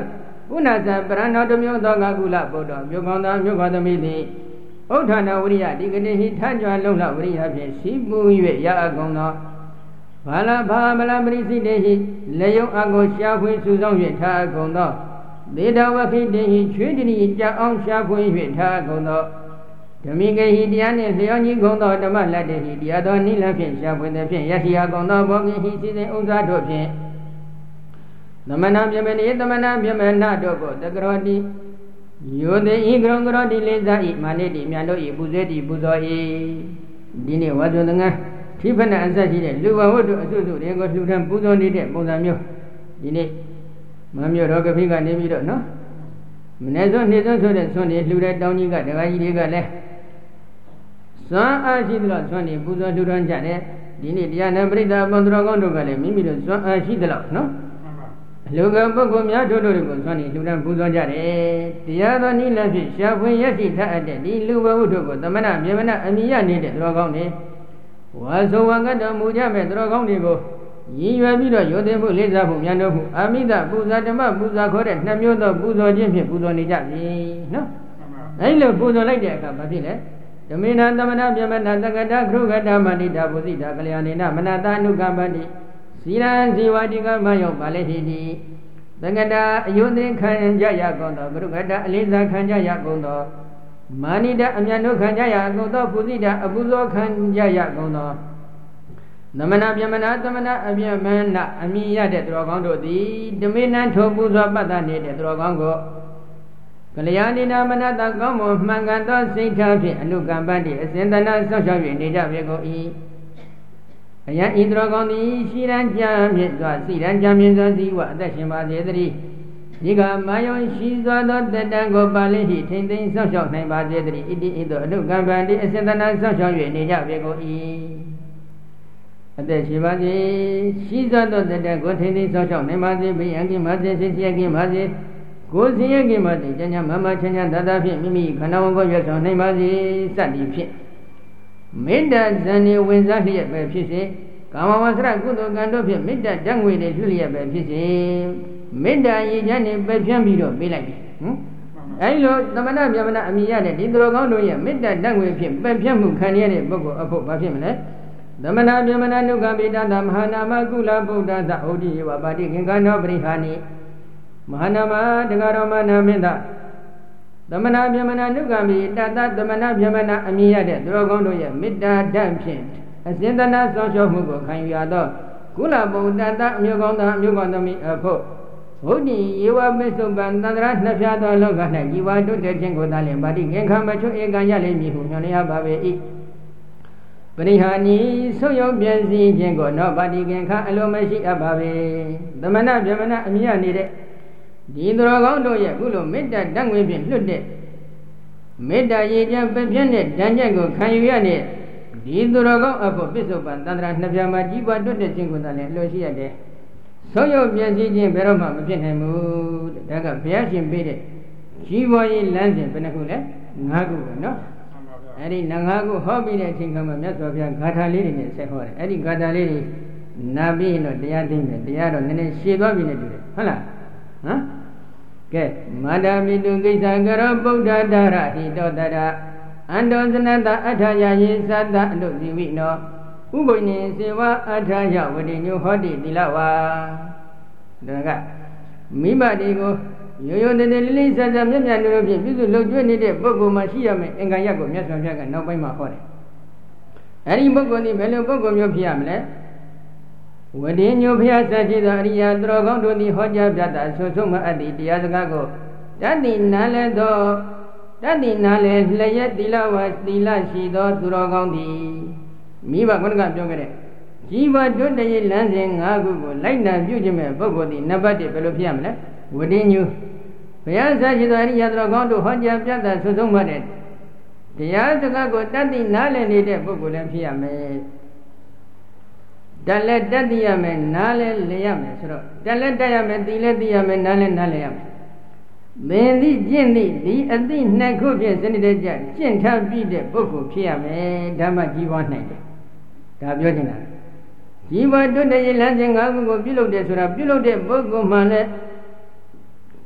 ပုဏ္ဏဇပရဏောတမျိုးသောငါကုလဗုဒ္ဓမြို့ကောင်းသောမြို့ကောင်းသမီးသည်ဥဋ္ဌာဏဝိရိယဒီကတိဟိထကြွလုံးလဝိရိယဖြင့်ရှိပူ၍ရအကုန်သောဘာလဘာမလပရိစိတေဟိလေယုံအကိုရှားဖွေစုဆောင်၍ထားအကုန်သောသေတဝခိတေဟိချွေးတရီကြအောင်ရှားဖွေ၍ထားအကုန်သောဓမိကေဟိတရားနှင့်လျောညီကုန်သောဓမ္မလတ္တေဟိတရားတော်နိလဖြင့်ရှားဖွေသည်ဖြင့်ယရှိအကုန်သောဘောဂိဟိစိစဉ်ဥစ္စာတို့ဖြင့်သမဏမြမနိသမဏမြမနာတို့ကိုတကရောတိယောတိဤကရုံကရောတိလေးစားဤမာနိတိမြတ်တို့ဤပူဇေတိပူဇော်ဤဒီနေ့ဝါဇုံငါထိဖဏအဆက်ရှိတဲ့လူဘဝတ္ထုအစုစုတွေကိုလှူဒန်းပူဇော်နေတဲ့ပုံစံမျိုးဒီနေ့မမျိုးတော်ကဖိကနေပြီးတော့နော်မနေ့ဆုံးနေ့ဆုံးဆိုတဲ့ဆွမ်းတွေလှူတဲ့တောင်းကြီးကဒကာကြီးတွေကလည်းစွမ်းအားရှိသလောက်စွမ်းတွေပူဇော်လှူဒန်းကြတယ်ဒီနေ့တရားနာပရိသတ်ဘုံတော်ကောင်းတို့ကလည်းမိမိတို့စွမ်းအားရှိသလောက်နော်လူကပုဂ္ဂိုလ်များတို့တို့ကိုစွမ်းနေလှူဒန်းပူဇော်ကြတယ်တရားတော်နည်းလည်းဖြင့်ရှားဖွေရရှိထအပ်တဲ့ဒီလူဘဝတ္ထုကိုသမဏမြေမနအမိရနေတဲ့တော်ကောင်းတွေဝါဇဝံကတော်မူကြမဲ့တော်ကောင်းတွေကိုရည်ရွယ်ပြီးတော့ယောသိမှုလေးစားမှုမြန်တော်မှုအာမိတပူဇာဓမ္မပူဇာခေါ်တဲ့နှစ်မျိုးသောပူဇော်ခြင်းဖြင့်ပူဇော်နေကြပြီနော်အဲဒီလိုပူဇော်လိုက်တဲ့အခါဘာဖြစ်လဲဓမေနသမဏမြမနသကတခရုကတမဏိတာပုစိတာကလျာဏေနမနတာနုကမ္ပတိစီရန်ဇီဝတိကမယောပါလေဟိတိသကတာအယုသိခံကြရကုန်သောခရုကတအလေးစားခံကြရကုန်သောမာနိတအမြတ်တို့ခံကြရကုန်သောပုစိတာအပူဇော်ခံကြရကုန်သောသမဏပြမနာသမဏအပြမနာအမိရတဲ့သူတော်ကောင်းတို့သည်ဓမေနံထိုပူဇော်ပတ်သက်နေတဲ့သူတော်ကောင်းကိုကလျာဏိနာမနတကောင်းမွန်မှန်ကန်သောစိတ်ထားဖြင့်အနုကမ္ပတ္တိအစဉ်တနာဆောက်ရှောက်၍နေကြပေကုန်၏အယံဤသူတော်ကောင်းသည်ရှိရန်ကြံမြင့်စွာစိရန်ကြံမြင့်စွာဇီဝအသက်ရှင်ပါစေတည်းဒီကမာယုံရှိစွာသောတတံကိုပါဠိဟိထိမ့်သိမ်းဆောက်ရှောက်နိုင်ပါစေတည်းဣတိဣတောအနုကမ္ပတ္တိအစဉ်တနာဆောက်ရှောက်၍နေကြပေကုန်၏အသက်ရှိပါစေရှိစွာသောတတံကိုထိမ့်သိမ်းဆောက်ရှောက်နိုင်ပါစေဘိယံကိမစေစိစိယကိမစေကိုယ်စင်ရကိမစေကျမ်းမမချမ်းချမ်းသာသာဖြင့်မိမိခန္ဓာဝန်ကိုရွတ်ဆောင်နိုင်ပါစေစသည်ဖြင့်မေတ္တာဇန်နေဝင်စားလျက်ပဲဖြစ်စေကာမဝဆရကုသိုလ်ကံတို့ဖြင့်မေတ္တာဓာတ်ငွေတွေလှလျက်ပဲဖြစ်စေမေတ္တာရည်ချမ်းနေပဲဖြန်းပြီးတော့ပေးလိုက်ပြီဟင်အဲဒီလိုသမဏမြမဏအမိရတဲ့ဒီသူတော်ကောင်းတို့ရဲ့မေတ္တာဓာတ်ငွေဖြင့်ပဲဖြန်းမှုခံရတဲ့ပုဂ္ဂိုလ်အဖို့ဘာဖြစ်မလဲသမဏမြမဏနုကပိတသမဟာနာမကုလဗုဒ္ဓသဩဒိယဝပါတိခင်္ခနောပရိဟာနိမဟာနာမတက္ကရောမနာမင်းသသမဏမြမဏနုကပိတတသမဏမြမဏအမိရတဲ့သူတော်ကောင်းတို့ရဲ့မေတ္တာဓာတ်ဖြင့်အစဉ်တနာဆောင်ရှောက်မှုကိုခံယူရသောကုလဗုဒ္ဓတအမျိုးကောင်းသားအမျိုးကောင်းသမီးအဖို့ဘုဒ္ဓယေဝပိစုပန်သန္တရာနှစ်ဖြာသောလောက၌ជីវတုတဲ့ခြင်းကိုသာလျှင်ပါတိငင်္ခမချွဧကံရလိမ့်မည်ဟုညွှန်လျာပါပေ၏ပရိဟာနိဆုတ်ယုတ်ပြည့်စည်ခြင်းကိုနောပါတိငင်္ခအလိုမရှိအပ်ပါပေသမဏဗြဟ္မဏအမြတ်နေတဲ့ဒီသူတော်ကောင်းတို့ရဲ့ခုလိုမေတ္တာဓာတ်ငွေဖြင့်လွတ်တဲ့မေတ္တာရည်ကြံပြည့်ပြည့်တဲ့ဓာတ်ချက်ကိုခံယူရတဲ့ဒီသူတော်ကောင်းအဖို့ပစ္စုပန်တန္တရာနှစ်ပြားမှာကြီးပွားတွတ်တဲ့ခြင်းကိုသာလည်းအလိုရှိရတယ်။ဆုံးယုတ်ပြည့်စည်ခြင်းဘယ်တော့မှမဖြစ်နိုင်ဘူးတဲ့။ဒါကဘုရားရှင်ပေးတဲ့ကြီးပွားရေးလမ်းစဉ်ဘယ်နှခုလဲ။၅ခုပဲနော်။အဲဒီငါးခုဟောပြီးတဲ့အချိန်ကမှမြတ်စွာဘုရားဂါထာလေးတွေနဲ့ဆက်ဟောတယ်။အဲဒီဂါထာလေးတွေနာပြီးရင်တော့တရားသိမယ်။တရားတော့နည်းနည်းရှည်သွားပြီနဲ့တူတယ်။ဟုတ်လား။ဟမ်။ကဲမာတာမိတုကိစ္စကရောဗုဒ္ဓဒါရဟိတောတရအန္တောဇနတအထာယယေသတအနုဇီဝိနောဥပ္ပိနေစေဝအထာယဝတိညုဟောတိတိလဝါဒါကမိဘတွေကိုရိုးရိုးတည်းတည်းလေးလေးစားစားမြတ်မြတ်တို့ဖြင့်ပြုစုလုပ်ကျွေးနေတဲ့ပုဂ္ဂိုလ်မှာရှိရမယ်အင်္ဂါရပ်ကိုမြတ်စွာဘုရားကနောက်ပိုင်းမှာဟောတယ်အဲဒီပုဂ္ဂိုလ်ဒီဘယ်လိုပုဂ္ဂိုလ်မျိုးဖြစ်ရမလဲဝတိညုဘုရားစัจจิသောအရိယာသူတော်ကောင်းတို့သည်ဟောကြားပြတာဆွဆုံးမအပ်သည့်တရားစကားကိုတတ်သိနားလဲသောတတ္တိနာလေလျက်သီလဝသီလရှိသောသူတော်ကောင်းသည်မိဘခုနကပြောခဲ့တဲ့ជីវတွတ်တည်းလမ်းစဉ်၅ခုကိုလိုက်နာပြုခြင်းမဲ့ပုဂ္ဂိုလ်သည်နံပါတ်၁ဘယ်လိုဖြစ်ရမလဲဝတိညုဘုရားဆရာရှိသောအရိယသူတော်ကောင်းတို့ဟောကြားပြတာဆွဆုံးမှတဲ့တရားစကားကိုတတ္တိနာလေနေတဲ့ပုဂ္ဂိုလ်လည်းဖြစ်ရမယ်တလည်းတတ်သိရမယ်နားလည်းလည်ရမယ်ဆိုတော့တလည်းတတ်ရမယ်သိလည်းသိရမယ်နားလည်းနားလည်ရမယ်သင်သည်ကျင့်သည်ဒီအသိနှစ်ခုဖြင့်စနစ်တကျကျင့်ထားပြီးတဲ့ပုဂ္ဂိုလ်ဖြစ်ရမယ်ဓမ္မကြီးပွားနိုင်တယ်ဒါပြောချင်တာကြီးပွားတွတ်တဲ့လမ်းစဉ်၅ခုကိုပြုလုပ်တယ်ဆိုတာပြုလုပ်တဲ့ပုဂ္ဂိုလ်မှလည်းတ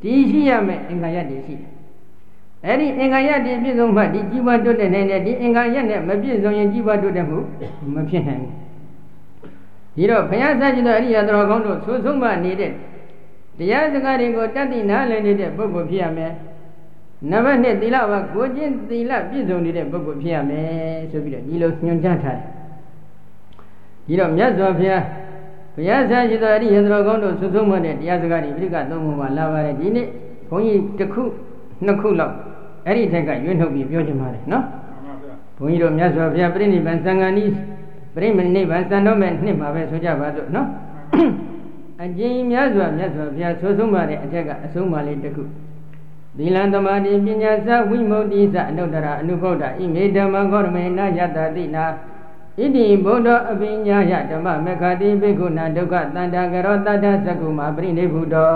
ဒီရှိရမယ်အင်္ဂါရတည်ရှိတယ်အဲ့ဒီအင်္ဂါရတည်ပြည့်စုံမှဒီကြီးပွားတိုးတက်နိုင်တဲ့ဒီအင်္ဂါရနဲ့မပြည့်စုံရင်ကြီးပွားတိုးတက်မှုမဖြစ်နိုင်ဘူးဒီတော့ဘုရားစာကြည့်တော့အရိယာတော်ကောင်းတို့ဆိုဆုံးမနေတဲ့တရားစကားတွေကိုတတ်သိနားလည်နေတဲ့ပုဂ္ဂိုလ်ဖြစ်ရမယ်နံပါတ်နှစ်သီလပါကိုကျင့်သီလပြည့်စုံနေတဲ့ပုဂ္ဂိုလ်ဖြစ်ရမယ်ဆိုပြီးတော့ဒီလိုညွှန်ကြားထားတယ်ဒီတော့မြတ်စွာဘုရားဘုရားစာရှိတော်အရိယတော်ကောင်းတို့ဆုဆုံးမတဲ့တရားစကားတွေပြိဋကသုံးပုံမှာလာပါတယ်ဒီနေ့ဘုန်းကြီးတစ်ခုနှစ်ခုလောက်အဲ့ဒီထက်ကရွေးနှုတ်ပြီးပြောချင်ပါတယ်နော်ဘုန်းကြီးတို့မြတ်စွာဘုရားပြိဋိဘံသံဃာနီးပြိဋိမနိဗ္ဗာန်စံတော်မဲ့နှစ်မှာပဲဆိုကြပါစို့နော်အကျဉ်းများစွာမြတ်စွာဘုရားဆုဆုံးမတဲ့အထက်ကအဆုံးမလေးတစ်ခုသီလသမာဓိပညာစဝိမု ക്തി စအနုတ္တရအနုဘုဒ္ဓဣမေဓမ္မဂေါရမေနယတတိနာဣတိဘုဒ္ဓအပိညာယဓမ္မမေခတိဘိက္ခုနာဒုက္ခတန္တာကရောတတ္တသကုမာပရိနိဗ္ဗုတော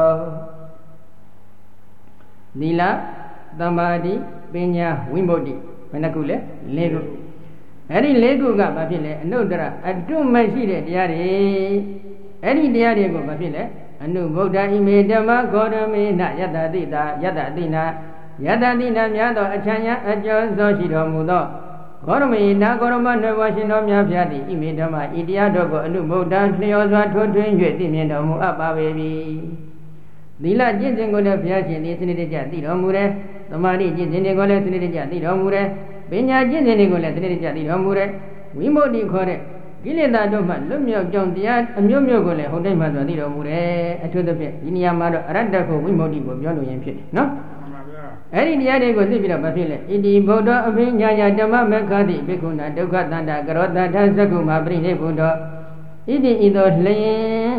သီလသမာဓိပညာဝိမု ക്തി ဘယ်နှခုလဲလေးခုအဲ့ဒီလေးခုကဘာဖြစ်လဲအနုတ္တရအတုမရှိတဲ့တရားတွေအဲ့ဒီတရားတွေကိုဘာဖြစ်လဲအနုဗုဒ္ဓဣမေဓမ္မဂေါရမေနယတတိတာယတတိနာယတတိနာများသောအချမ်းရအကျော်သောရှိတော်မူသောဂေါရမေနာဂေါရမနဝရှင်တော်များဖျားသည်ဣမေဓမ္မဤတရားတော်ကိုအနုဗုဒ္ဓလျော်စွာထိုးထွင်း၍သိမြင်တော်မူအပ်ပါပေ၏သီလကျင့်စဉ်ကိုလည်းဘုရားရှင်သည်စနစ်တကျသိတော်မူတယ်သမာဓိကျင့်စဉ်တွေကိုလည်းစနစ်တကျသိတော်မူတယ်ပညာကျင့်စဉ်တွေကိုလည်းစနစ်တကျသိတော်မူတယ်ဝိမု ക്തി ခေါ်တဲ့ကိလေသာတို့မှလွတ်မြောက်ကြောင်းတရားအမျိုးမျိုးကိုလည်းဟုတ်တိုင်းမှဆိုသိတော်မူတယ်အထူးသဖြင့်ဒီနေရာမှာတော့အရတ္တကိုဝိမု ക്തി ကိုပြောလို့ရင်ဖြစ်တယ်နော်အဲ့ဒီတရားတွေကိုသိပြီးတော့ဘာဖြစ်လဲဣတိဗုဒ္ဓအဘိညာယဓမ္မမေခတိဘိက္ခုနာဒုက္ခတန္တာကရောတထသကုမာပရိနိဗ္ဗုတောဣတိဤသို့လျင်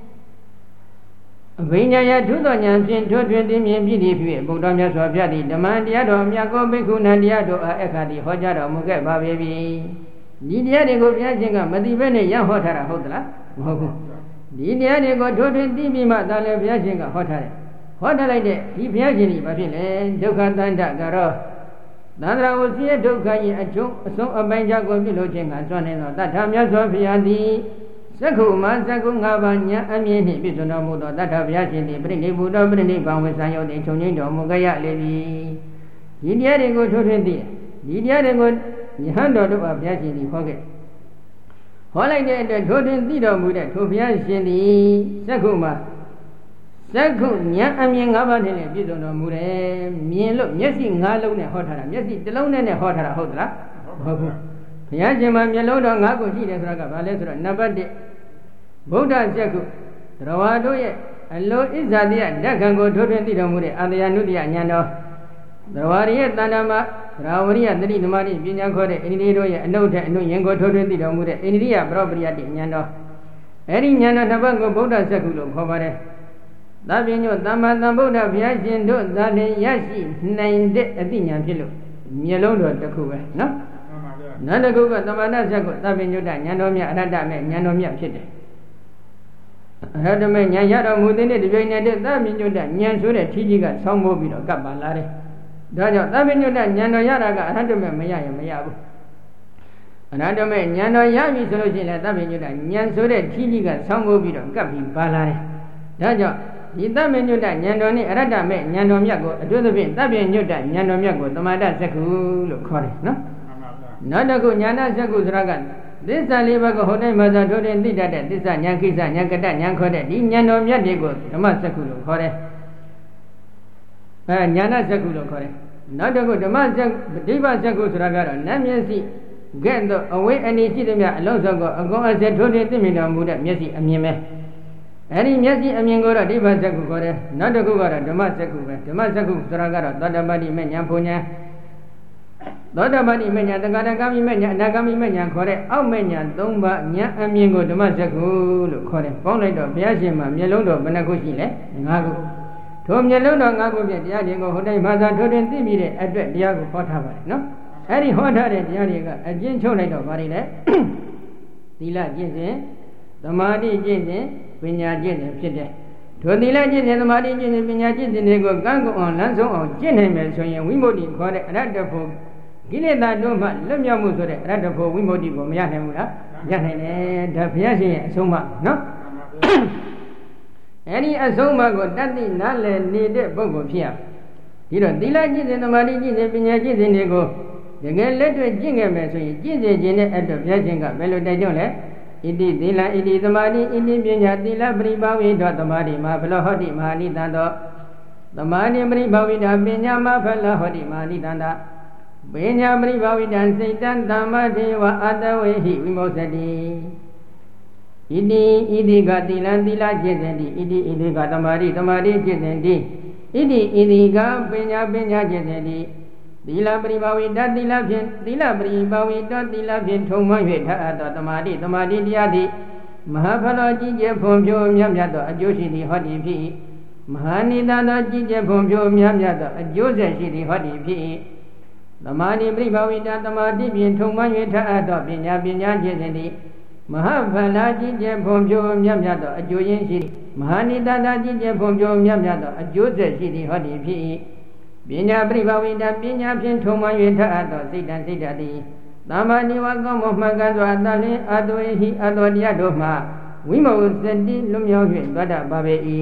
အဘိညာယထုသောဉာဏ်ဖြင့်ထိုးထွင်းသိမြင်ပြီးသည်ဖြစ်ဘုဒ္ဓမြတ်စွာဘုရားသည်ဓမ္မတရားတော်မြတ်ကိုဘိက္ခုနာတရားတော်အားအခါသည်ဟောကြားတော်မူခဲ့ပါပေပြီဒီတရားတွေကိုဘုရားရှင်ကမသိဘဲနဲ့ရဟောထားတာဟုတ်သလားမဟုတ်ဘူးဒီတရားတွေကိုထိုးထွင်းသိပြီးမှသာလေဘုရားရှင်ကဟောထားတယ်ဟောထားလိုက်တဲ့ဒီဘုရားရှင်ကြီးဘာဖြစ်လဲဒုက္ခတန္တကရောသန္တရာဝစီယဒုက္ခရဲ့အကျုံးအဆုံးအပိုင်းခြားကိုပြုလို့ခြင်းကစွန့်နေသောတထမြတ်စွာဘုရားသည်သက္ခုမသက္ခုငါးပါးဉာဏ်အမြင်နှင့်ပြည့်စုံတော်မူသောတထဘုရားရှင်သည်ပြိဋိဘုဒ္ဓပြိဋိဘံဝေဆံယုတ်တင်ခြုံငိမ့်တော်မူကြရလေပြီဒီတရားတွေကိုထိုးထွင်းသိဒီတရားတွေကိုယဟန်တော်တို့ကဘုရားရှင်သည်ဟောခဲ့ဟောလိုက်တဲ့အတွက်ထိုးထွင်းသိတော်မူတဲ့ထိုဘုရားရှင်သည်သက္ခုမသက္ခုဉာဏ်အမြင်ငါးပါးနဲ့လည်းပြည့်စုံတော်မူတယ်မြင်လို့မျက်စိငါးလုံးနဲ့ဟောထားတာမျက်စိတစ်လုံးနဲ့နဲ့ဟောထားတာဟုတ်သလားဟုတ်ဘူးဘုရားရှင်မှာမျက်လုံးတော်ငါးခုရှိတယ်ဆိုတာကဘာလဲဆိုတော့နံပါတ်တစ်ဗုဒ္ဓသက္ခုသရဝါတို့ရဲ့အလိုဣဇာတိယဓက္ခံကိုထိုးထွင်းသိတော်မူတဲ့အာတယနုတ္တိယဉာဏ်တော်သရဝါရဲ့တဏ္ဍာမရာဝရိယတတိသမာဓိပညာခေါ်တဲ့အိန္ဒိယတို့ရဲ့အနုထအနုရင်ကိုထိုးထွင်းသိတော်မူတဲ့အိန္ဒိယပရောပရိယတိဉာဏ်တော်အဲ့ဒီဉာဏ်တော်တစ်ပတ်ကိုဗုဒ္ဓသက္ခုလို့ခေါ်ပါတယ်သဗ္ဗညုသမ္မာသမ္ဗုဒ္ဓဘုရားရှင်တို့သာလျှင်ရရှိနိုင်တဲ့အသိဉာဏ်ဖြစ်လို့မျက်လုံးတော်တစ်ခုပဲနော်နန္တကုကသမ္မာဒသက္ခုသဗ္ဗညုတဉာဏ်တော်မြတ်အရဟတမဲ့ဉာဏ်တော်မြတ်ဖြစ်တယ်အရဟတမဲ့ဉာဏ်ရတော်မူတဲ့ဒီပြိုင်နေတဲ့သဗ္ဗညုတဉာဏ်ဆိုတဲ့ထီးကြီးကဆောင်းမိုးပြီးတော့ကပ်ပါလာတယ်ဒါကြောင့်သဗ္ဗညုတဉာဏ်တော်ရတာကအရဟတမဲ့မရရင်မရဘူးအရဟတမဲ့ဉာဏ်တော်ရပြီဆိုလို့ရှိရင်လည်းသဗ္ဗညုတဉာဏ်ဆိုတဲ့ထီးကြီးကဆောင်းမိုးပြီးတော့ကပ်ပြီးပါလာတယ်ဒါကြောင့်ဒီသဗ္ဗညုတဉာဏ်တော်နဲ့အရဟတမဲ့ဉာဏ်တော်မြတ်ကိုအထူးသဖြင့်သဗ္ဗညုတဉာဏ်တော်မြတ်ကိုသမာဓိသက္ခုလို့ခေါ်တယ်နော်နောက်တစ်ခုဉာဏသက္ခုဆိုတာကသစ္စာလေးပါးကိုဟောတိုင်းမှာသာထိုးတဲ့သိတတ်တဲ့သစ္စာဉာဏ်ခိစ္စဉာဏ်ကတဉာဏ်ခေါ်တဲ့ဒီဉာဏ်တော်မြတ်တွေကိုဓမ္မသက္ခုလို့ခေါ်တယ်အဲဉာဏသက္ခုလို့ခေါ်တယ်နောက်တစ်ခုဓမ္မသက္ဒိဗ္ဗသက္ခုဆိုတာကတော့နတ်မျက်စိကဲ့သို့အဝိအနေရှိသမျှအလုံးစုံကိုအကုန်အစက်ထိုးတဲ့သိမြင်တော်မူတဲ့မျက်စိအမြင်ပဲအဲဒီမျက်စိအမြင်ကိုတော့ဒိဗ္ဗသက္ခုခေါ်တယ်နောက်တစ်ခုကတော့ဓမ္မသက္ခုပဲဓမ္မသက္ခုဆိုတာကတော့သောတပတ္တိမေညာဘုံညာသောတပတ္တိမေညာတက္ကရာဂမိမေညာအနာဂမိမေညာခေါ်တဲ့အောက်မေညာသုံးပါးဉာဏ်အမြင်ကိုဓမ္မသက္ခုလို့ခေါ်တယ်ပေါင်းလိုက်တော့ဘုရားရှင်မှာမျက်လုံးတော်ဘယ်နှခုရှိလဲငါးခုထိုမျက်လုံးတော်ငါးခုဖြင့်တရားတွေကိုဟိုတိုင်းဘာသာထိုးတွင်သိပြီးတဲ့အတွက်တရားကိုဟောထားပါတယ်နော်အဲဒီဟောထားတဲ့တရားတွေကအကျဉ်းချုပ်လိုက်တော့ဗါတွေလဲသီလကျင့်စဉ်သမာဓိကျင့်စဉ်ပညာကျင့်စဉ်ဖြစ်တယ်ထိုသီလကျင့်စဉ်သမာဓိကျင့်စဉ်ပညာကျင့်စဉ်တွေကိုကန့်ကွအောင်လမ်းဆုံးအောင်ကျင့်နိုင်မယ်ဆိုရင်ဝိမု ക്തി ခေါ်တဲ့အရဟတဖို့ကိလေသာတို့မှလွတ်မြောက်မှုဆိုတဲ့အရဟတဖို့ဝိမု ക്തി ကိုမရနိုင်ဘူးလားရနိုင်တယ်ဒါဘုရားရှင်ရဲ့အဆုံးအမနော်အဲဒီအဆုံးအမကိုတတ်သိနားလည်နေတဲ့ပုဂ္ဂိုလ်ဖြစ်ရဒီတော့သီလကျင့်စဉ်သမာဓိကျင့်စဉ်ပညာကျင့်စဉ်တွေကိုတကယ်လက်တွေ့ကျင့်ခဲ့မယ်ဆိုရင်ကျင့်စေခြင်းနဲ့အတွက်ဘုရားရှင်ကဘယ်လိုတိုက်တွန်းလဲဣတိသီလဣတိသမာဓိဣတိပညာသီလပရိပါဝိတောသမာဓိမှာဘလဟောတိမဟာနိတံတောသမာဓိပရိပါဝိတာပညာမှာဘလဟောတိမဟာနိတံတာပညာပရိပါဝိတံစိတ်တံသမ္မာဒေဝအတဝေဟိဝိမောသတိဣတိဣတိကသီလသီလကျင့်စဉ်တိဣတိဣတိကသမာဓိသမာဓိကျင့်စဉ်တိဣတိဣတိကပညာပညာကျင့်စဉ်တိသီလပရိပါဝိတသီလဖြင့်သီလပရိပါဝိတသီလဖြင့်ထုံမွှ၍ထအပ်သောသမာဓိသမာဓိတရားသည်မဟာဖလောကြီးကျယ်ဖွံ့ဖြိုးမြတ်မြတ်သောအကျိုးရှိသည်ဟောသည်ဖြစ်မဟာနိဒာသောကြီးကျယ်ဖွံ့ဖြိုးမြတ်မြတ်သောအကျိုးဆက်ရှိသည်ဟောသည်ဖြစ်သမာဓိပရိပါဝိတသမာဓိဖြင့်ထုံမွှ၍ထအပ်သောပညာပညာကျင့်စဉ်သည်မဟာဖလာကြီးကျယ်ဖွံ့ဖြိုးမြတ်မြတ်သောအကျိုးရင်းရှိမဟာနိဒာသောကြီးကျယ်ဖွံ့ဖြိုးမြတ်မြတ်သောအကျိုးဆက်ရှိသည်ဟောသည်ဖြစ်ပညာပရိပါဝိတပညာဖြင့်ထုံမွှ၍ထအပ်သောစိတ်တံစိတ်တသည်သမ္မာနိဝါကောင်းမမှန်ကန်စွာတန်လင်းအသွေဟိအတော်တရားတို့မှဝိမောစတိလွမြောက်၍တွတ်တပါပေ၏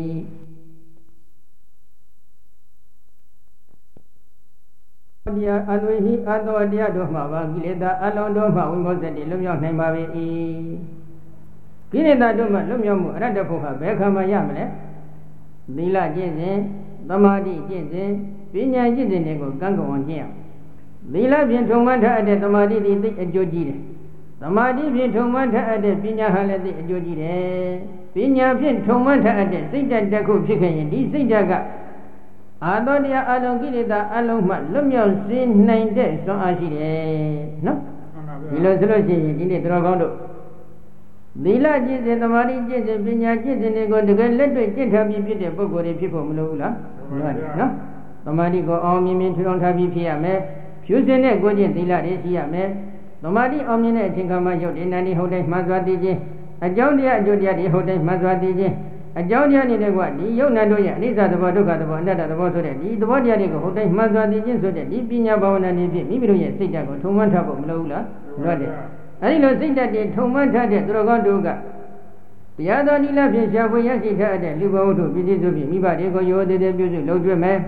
တရားအသွေဟိအတော်တရားတို့မှပါကိလေသာအလုံးတို့မှဝိမောစတိလွမြောက်နိုင်ပါပေ၏ကိလေသာတို့မှလွမြောက်မှုအရတ္တဖို့ဟာဘယ်ခါမှရမလဲသီလကျင့်စဉ်သမာဓိကျင့်စဉ်ပညာကျင့်စဉ်တွေကိုကံကောင်းအောင်ကျင့်ရသီလဖြင့်ထုံမထအပ်တဲ့သမာဓိသည်သိအကျိုးကြီးတယ်သမာဓိဖြင့်ထုံမထအပ်တဲ့ပညာဟာလည်းသိအကျိုးကြီးတယ်ပညာဖြင့်ထုံမထအပ်တဲ့စိတ်ဓာတ်တစ်ခုဖြစ်ခဲ့ရင်ဒီစိတ်ဓာတ်ကအာသောတရားအလုံးကိလေသာအလုံးမှလွတ်မြောက်စေနိုင်တဲ့စွမ်းအားရှိတယ်နော်ဒီလိုဆိုလို့ရှိရင်ဒီနေ့တော်ကောင်းတို့သီလကျင့်စဉ်သမာဓိကျင့်စဉ်ပညာကျင့်စဉ်တွေကိုတကယ်လက်တွေ့ကျင့်ထားပြီးဖြစ်တဲ့ပုဂ္ဂိုလ်တွေဖြစ်ဖို့မလိုဘူးလားမလိုဘူးနော်သမာဓိကိုအောင်မြင်မြင်ထူထောင်ထားပြီးဖြစ်ရမယ်ဖြူစင်တဲ့ကိုကျင့်သီလတွေရှိရမယ်သမာဓိအောင်မြင်တဲ့အချိန်ခါမှာရုပ်တည်နာနေဟုတ်တိုင်းမှန်စွာသိခြင်းအကြောင်းတရားအကျိုးတရားတွေဟုတ်တိုင်းမှန်စွာသိခြင်းအကြောင်းတရားနေတဲ့ကဒီယုတ်နံတို့ရဲ့အနိစ္စသဘောဒုက္ခသဘောအနတ္တသဘောဆိုတဲ့ဒီသဘောတရားတွေကိုဟုတ်တိုင်းမှန်စွာသိခြင်းဆိုတဲ့ဒီပညာဘာဝနာနည်းဖြင့်မိမိတို့ရဲ့စိတ်ဓာတ်ကိုထုံမှန်းထားဖို့မလိုဘူးလားလိုတယ်အဲဒီလိုစိတ်ဓာတ်တွေထုံမှန်းထားတဲ့သူတော်ကောင်းတို့ကတရားတော်နိလဖြင့်ရှားဖွေရရှိထားတဲ့လူဘဝတို့ပြည်စည်းစုဖြင့်မိဘတွေကိုရိုသေသေးပြုစုလုပ်ကျွေးမယ်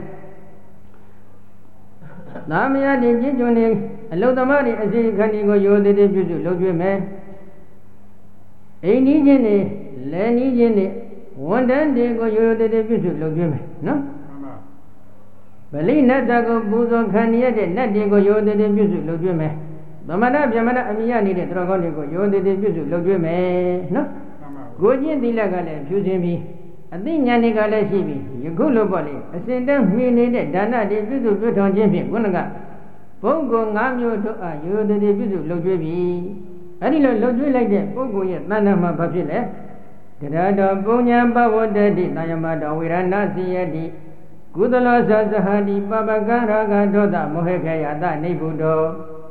သာမယတိကျင့်ကြွနေအလုသမားတွေအစီခန္တီကိုရိုသေသေးပြုစုလုပ်ကျွေးမယ်အိမ်နီးချင်းတွေလက်နီးချင်းတွေဝန်တန်းတွေကိုရိုသေသေးပြုစုလုပ်ကျွေးမယ်နော်ဗလိနတ်တကိုပူဇော်ခံရတဲ့နတ်တွေကိုရိုသေသေးပြုစုလုပ်ကျွေးမယ်သမဏဗြဟ္မဏအမိယနေတဲ့သူတော်ကောင်းတွေကိုရိုသေသေးပြုစုလုပ်ကျွေးမယ်နော်ကိုကျင့်သီလကလည်းဖြူစင်ပြီးအသိဉာဏ်တွေကလည်းရှိပြီးယခုလိုပေါ့လေအစဉ်တည်းမှီနေတဲ့ဒါနတွေပြုစုပြုထောင်ခြင်းဖြင့်ခုနကဘုံကို၅မျိုးတို့အားရိုသေသေးပြုစုလုပ်ကျွေးပြီးအဲဒီလိုလုပ်ကျွေးလိုက်တဲ့ပုဂ္ဂိုလ်ရဲ့တဏ္ဍာမှာဘာဖြစ်လဲတရားတော်ပုညံပဝတ္တိတာယမတော်ဝေရဏစီယတိကုသလောသသဟတိပပကရာဂဒေါသမောဟခေယတနိဗ္ဗုတော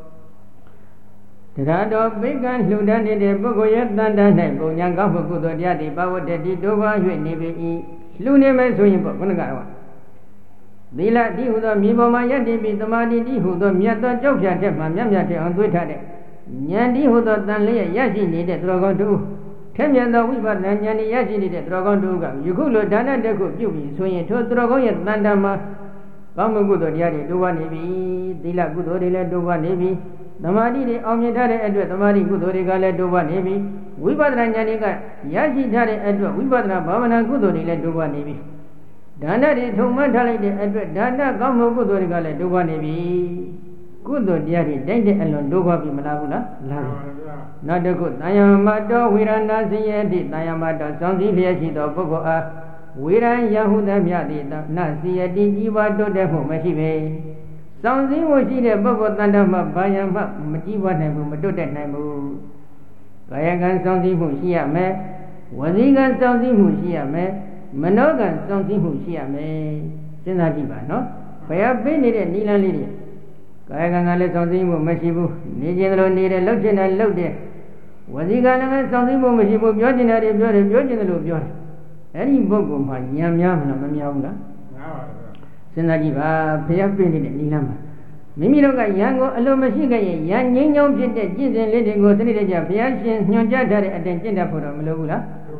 တရားတော်ပိကံလှူဒန်းနေတဲ့ပုဂ္ဂိုလ်ရဲ့တန်တန်း၌ပုံညာကောင်းမှုကုသိုလ်တရားတွေပဝတ္တိတိုးပွား၍နေပေ၏လှူနေမယ်ဆိုရင်ပေါ့ခုနကတော့သီလတိဟုသောမြေပေါ်မှာယက်တည်ပြီးသမာဓိတိဟုသောမြတ်သောကြောက်ဖြာတဲ့မှာမြတ်မြတ်တဲ့အောင်သွေးထားတဲ့ဉာဏ်တိဟုသောတန်လျက်ရရှိနေတဲ့သူတော်ကောင်းတို့ထက်မြတ်သောဝိပဿနာဉာဏ်ရရှိနေတဲ့သူတော်ကောင်းတို့ကယခုလိုဒါနတက်ခုပြုပြီးဆိုရင်ထိုသူတော်ကောင်းရဲ့တန်တန်းမှာကောင်းမှုကုသိုလ်တရားတွေတိုးပွားနေပြီသီလကုသိုလ်တွေလည်းတိုးပွားနေပြီသမာဓိတွေအောင်မြင်ထားတဲ့အတွက်သမာဓိကုသိုလ်တွေကလည်းတိုးပွားနေပြီဝိပဿနာဉာဏ်တွေကရရှိထားတဲ့အတွက်ဝိပဿနာဘာဝနာကုသိုလ်တွေလည်းတိုးပွားနေပြီဒါနတွေထုံမှန်းထားလိုက်တဲ့အတွက်ဒါနကောင်းမှုကုသိုလ်တွေကလည်းတိုးပွားနေပြီကုသိုလ်တရားတွေတိုက်တဲ့အလွန်တိုးပွားပြီမလားဘူးလားလားနောက်တစ်ခုတာယမတော်ဝေရဏစီယတိတာယမတော်စောင့်စည်းလျက်ရှိသောပုဂ္ဂိုလ်အားဝေရန်ယဟုသမြတိနစီယတိကြီးပွားတိုးတက်မှုမရှိပေစောင့်စည်းမှုရှိတဲ့ပုဂ္ဂိုလ်တန်တမှာဘာယမှမကြီးပွားနိုင်ဘူးမတိုးတက်နိုင်ဘူးကာယကံစောင့်စည်းမှုရှိရမယ်ဝစီကံစောင့်စည်းမှုရှိရမယ်မနောကံစောင့်စည်းမှုရှိရမယ်စဉ်းစားကြည့်ပါနော်ဘယ်ဟာပေးနေတဲ့နိလန်းလေးတွေကာယကံကလည်းစောင့်စည်းမှုမရှိဘူးနေခြင်းလိုနေတယ်လှုပ်ချင်တယ်လှုပ်တယ်ဝစီကံလည်းစောင့်စည်းမှုမရှိဘူးပြောချင်တယ်ပြောတယ်ပြောချင်တယ်လို့ပြောတယ်အဲ့ဒီပုဂ္ဂိုလ်မှာဉာဏ်များမလားမများဘူးလားများပါဘူးစဉ်းစားကြည့်ပါဘုရားပြနေတဲ့နိလန်းမှာမိမိတို့ကယံကိုအလိုမရှိခဲ့ရင်ယံငြိမ်းချမ်းဖြစ်တဲ့ကျင့်စဉ်လေးတွေကိုသတိတကျဘုရားရှင်ညွှန်ကြားထားတဲ့အတိုင်းကျင့်တတ်ဖို့တော့မလိုဘူးလား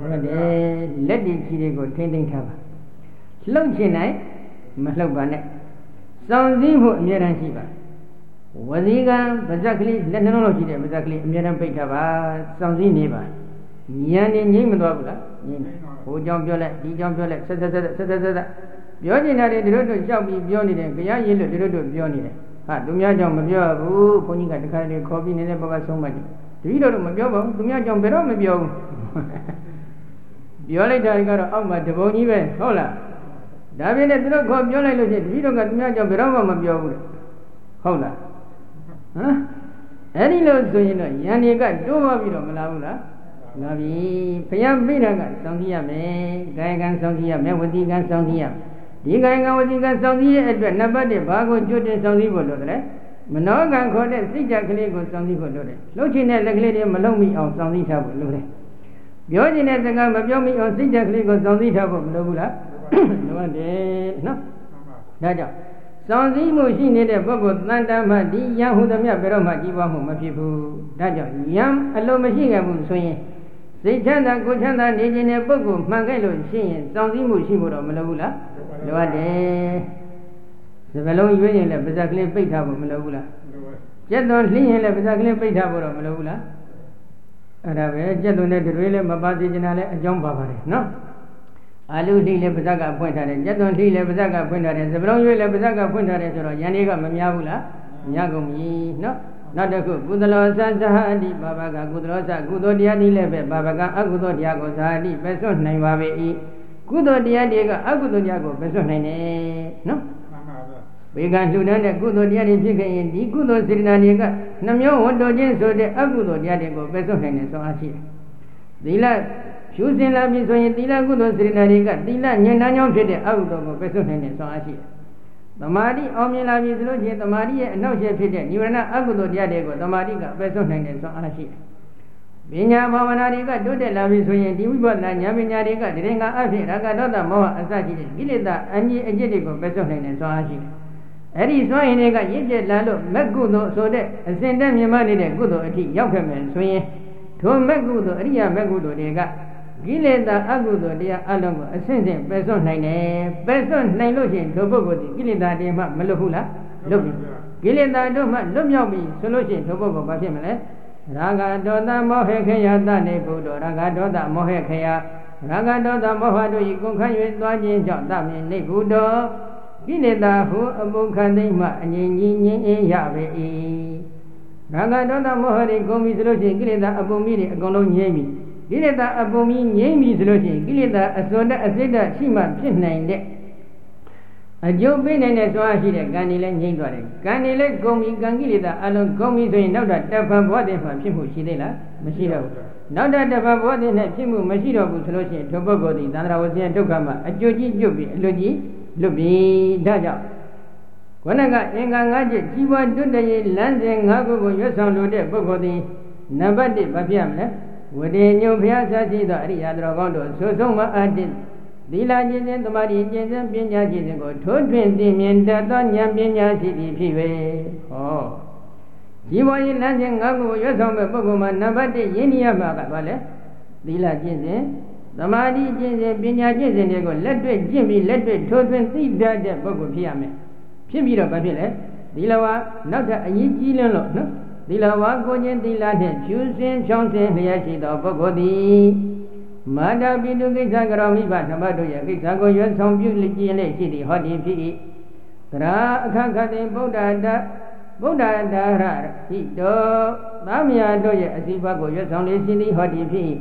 ဟုတ်တယ်လက်တည်ကြီးတွေကိုထိမ့်သိမ့်ထားပါလှုပ်ချင်နိုင်မလှုပ်ပါနဲ့စောင့်စည်းမှုအမြဲတမ်းရှိပါဝစီကံပါဇက်ကလေးလက်နှလုံးလောက်ရှိတဲ့ပါဇက်ကလေးအမြဲတမ်းပိတ်ထားပါစောင့်စည်းနေပါဉာဏ်နဲ့ငြိမ့်မသွားဘူးလားငြိမ့်ဟိုကြောင့်ပြောလိုက်ဒီကြောင့်ပြောလိုက်ဆက်ဆက်ဆက်ဆက်ဆက်ဆက်ပြောနေတာတွေတို့တို့ကြောက်ပြီးပြောနေတယ်ကြားရည်လို့တို့တို့ပြောနေတယ်ဟာသူများကြောင့်မပြောဘူးဘုန်းကြီးကတခါတည်းခေါ်ပြီးနေတဲ့ဘက်ကဆုံးမှတယ်တပည့်တော်တို့မပြောပါဘူးသူများကြောင့်ဘယ်တော့မပြောဘူးပြောလိုက်တာကတော့အောက်မှာတပုံကြီးပဲဟုတ်လားဒါပေမဲ့သူတို့ခေါ်ပြောလိုက်လို့ရှိရင်တပည့်တော်ကသူများကြောင့်ဘယ်တော့မှမပြောဘူးလေဟုတ်လားဟမ်အဲ့ဒီလိုဆိုရင်တော့ယန္တိကတိုးသွားပြီးတော့မလာဘူးလားလာပြီဘုရားပြိဋ္ဌာကစောင့်ကြည့်ရမယ်ကာယကံစောင့်ကြည့်ရမယ်ဝစီကံစောင့်ကြည့်ရမယ်ဒီကာယကံဝစီကံစောင့်ကြည့်ရတဲ့အတွက်နံပါတ်တစ်ဘာကိုကျွတ်တင်စောင့်ကြည့်ဖို့လိုတယ်မနောကံခေါ်တဲ့စိတ်ကြကလေးကိုစောင့်ကြည့်ဖို့လိုတယ်လှုပ်ချင်တဲ့လက်ကလေးတွေမလှုပ်မိအောင်စောင့်ကြည့်ထားဖို့လိုတယ်ပြောချင်တဲ့စကားမပြောမိအောင်စိတ်ကြကလေးကိုစောင့်ကြည့်ထားဖို့မလိုဘူးလားလိုတယ်နော်ဒါကြောင့်စောင့်စည်းမှုရှိနေတဲ့ပုဂ္ဂိုလ်တန်တမဒီယံဟုသမျှဘယ်တော့မှကြီးပွားမှုမဖြစ်ဘူးဒါကြောင့်ယံအလိုမရှိခဲ့ဘူးဆိုရင်စိတ်ချမ်းသာကိုယ်ချမ်းသာနေခြင်းတဲ့ပုဂ္ဂိုလ်မှန်ခဲ့လို့ရှိရင်စောင့်စည်းမှုရှိဖို့တော့မလိုဘူးလားလိုအပ်တယ်စပလုံးရွေးရင်လည်းပါဇက်ကလေးပိတ်ထားဖို့မလိုဘူးလားကျက်သွန်လှင်းရင်လည်းပါဇက်ကလေးပိတ်ထားဖို့တော့မလိုဘူးလားအဲ့ဒါပဲကျက်သွန်တဲ့တွေလည်းမပါစေချင်တာလည်းအကြောင်းပါပါတယ်နော်အာလူလှိလည်းပါဇက်ကဖွင့်ထားတယ်ကျက်သွန်လှိလည်းပါဇက်ကဖွင့်ထားတယ်စပလုံးရွေးလည်းပါဇက်ကဖွင့်ထားတယ်ဆိုတော့ယန္တိကမများဘူးလားများကုန်ပြီနော်နောက်တစ်ခုကုသလောသသဟတိဘာဝကကုသလောသကုသိုလ်တရားနည်းလည်းပဲဘာဝကအကုသိုလ်တရားကိုသာတိပဲစွန့်နိုင်ပါပေ၏ကုသိုလ်တရားတွေကအကုသိုလ်တရားကိုပဲစွန့်နိုင်တယ်နော်ဝေကံလှူဒန်းတဲ့ကုသိုလ်တရားတွေဖြစ်ခဲ့ရင်ဒီကုသိုလ်စေတနာတွေကနှမျိုးဝန်တော်ခြင်းဆိုတဲ့အကုသိုလ်တရားတွေကိုပဲစွန့်နိုင်တယ်ဆိုအားရှိတယ်သီလဖြူစင်လာပြီဆိုရင်သီလကုသိုလ်စေတနာတွေကသီလဉာဏ်နှကြောင့်ဖြစ်တဲ့အကုသိုလ်ကိုပဲစွန့်နိုင်တယ်ဆိုအားရှိတယ်သမာဓိအောင်မြင်လာပြီဆိုလို့ချင်းသမာဓိရဲ့အနောက်ရှေ့ဖြစ်တဲ့နိဗ္ဗာန်အကုသိုလ်တရားတွေကိုသမာဓိကပဲစွန့်နိုင်တယ်ဆိုအားရှိတယ်ပညာဘာဝနာတွေကတိုးတက်လာပြီဆိုရင်ဒီဝိပဿနာဉာဏ်ပညာတွေကတရင်ကအဖြစ်ရာဂဒေါသမောဟအစရှိတဲ့ကိလေသာအငြိအကျင့်တွေကိုပဲစွန့်နိုင်တယ်ဆိုအားရှိတယ်အဲ့ဒီစွန့်ရင်တွေကရင့်ကျက်လာလို့မက်ကုသိုလ်ဆိုတဲ့အစဉ်တည်းမြင်မနေတဲ့ကုသိုလ်အထိရောက်ခဲ့မယ်ဆိုရင်ထိုမက်ကုသိုလ်အရိယာမက်ကုသိုလ်တွေကကိလေသာအကုသိုလ်တရားအလုံးကိုအစဉ်စဉ်ပဲစွန့်နိုင်တယ်ပဲစွန့်နိုင်လို့ရှိရင်ထိုပုဂ္ဂိုလ်ဒီကိလေသာတွေမှမလွတ်ဘူးလားလွတ်ပြီကိလေသာတို့မှလွတ်မြောက်ပြီဆိုလို့ရှိရင်ထိုပုဂ္ဂိုလ်ဘာဖြစ်မလဲရာဂဒေါသမောဟခယတနေဘုဒ္ဓရာဂဒေါသမောဟခယရာဂဒေါသမောဟတို့ဤကုန်ခန့်၍သွားခြင်းကြောင့်တမြင်နေဘုဒ္ဓကိလေသာဟုအပုခန္တိမှအငြိမ်ကြီးငြင်းအေးရပေ၏ရာဂဒေါသမောဟတွေကုန်ပြီဆိုလို့ရှိရင်ကိလေသာအပုံမီးတွေအကုန်လုံးငြိမ့်ပြီကိလေသာအပုံမီးငြိမ့်ပြီဆိုလို့ရှိရင်ကိလေသာအစွန်းတဲ့အစိတ်ဓာတ်ရှိမှဖြစ်နိုင်တဲ့အကျိုးပေးနိုင်တဲ့စွမ်းရှိတဲ့ကံတွေလည်းငြိမ့်သွားတယ်ကံတွေလည်းကုန်ပြီကံကိလေသာအလုံးကုန်ပြီဆိုရင်နောက်တော့တပံဘဝတည်းမှာဖြစ်မှုရှိသေးလားမရှိတော့ဘူးနောက်တော့တပံဘဝတည်းနဲ့ဖြစ်မှုမရှိတော့ဘူးဆိုလို့ရှိရင်ထိုပုဂ္ဂိုလ်ဒီသန္တရာဝဆင်းဒုက္ခမှာအကျိုးကြီးကျွတ်ပြီးအလွတ်ကြီးလွတ်ပြီဒါကြောင့်ခொနကအင်္ဂါ၅ချက်ကြီးပွားတွတ်တရေလမ်းစဉ်၅ခုကိုရွတ်ဆောင်လို့တဲ့ပုဂ္ဂိုလ်ဒီနံပါတ်တစ်ဘာပြမလဲဝတိညုဘုရားဆရှိသောအရိယာတော်ကောင်းတို့ဆိုဆုံးမအတ္တိသီလကျင့်စဉ်သမာဓိကျင့်စဉ်ပညာကျင့်စဉ်ကိုထိုးထွင်းသိမြင်တတ်သောဉာဏ်ပညာရှိသည်ဖြစ်၍ဟောဒီဘဝရင်လမ်းစဉ်၅ခုကိုရွတ်ဆောင်မဲ့ပုဂ္ဂိုလ်မှာနံပါတ်တစ်ယဉ်နိယမှာကဘာလဲသီလကျင့်စဉ်သမာဓိကျင့်စဉ်ပညာကျင့်စဉ်တွေကိုလက်တွေ့ကျင့်ပြီးလက်တွေ့ထိုးထွင်းသိတတ်တဲ့ပုဂ္ဂိုလ်ဖြစ်ရမယ်ဖြစ်ပြီးတော့ဘာဖြစ်လဲသီလဝါနောက်ထပ်အရေးကြီးလင်းလို့နော်သီလဝါကိုခြင်းသီလနှင့်ဖြူစင်ဖြောင်းစင်လျက်ရှိသောပုဂ္ဂိုလ်သည်မာတာပိတုကိစ္စကရောမိဘနှမတို့ရဲ့ကိစ္စကိုရွယ်ဆောင်ပြုလျက်ရှိသည်ဟောဒီဖြစ်၏သရာအခခတိဗုဒ္ဓတဗုဒ္ဓတာရဟိတောသာမယာတို့ရဲ့အစီပါကိုရွယ်ဆောင်လျက်ရှိသည်ဟောဒီဖြစ်၏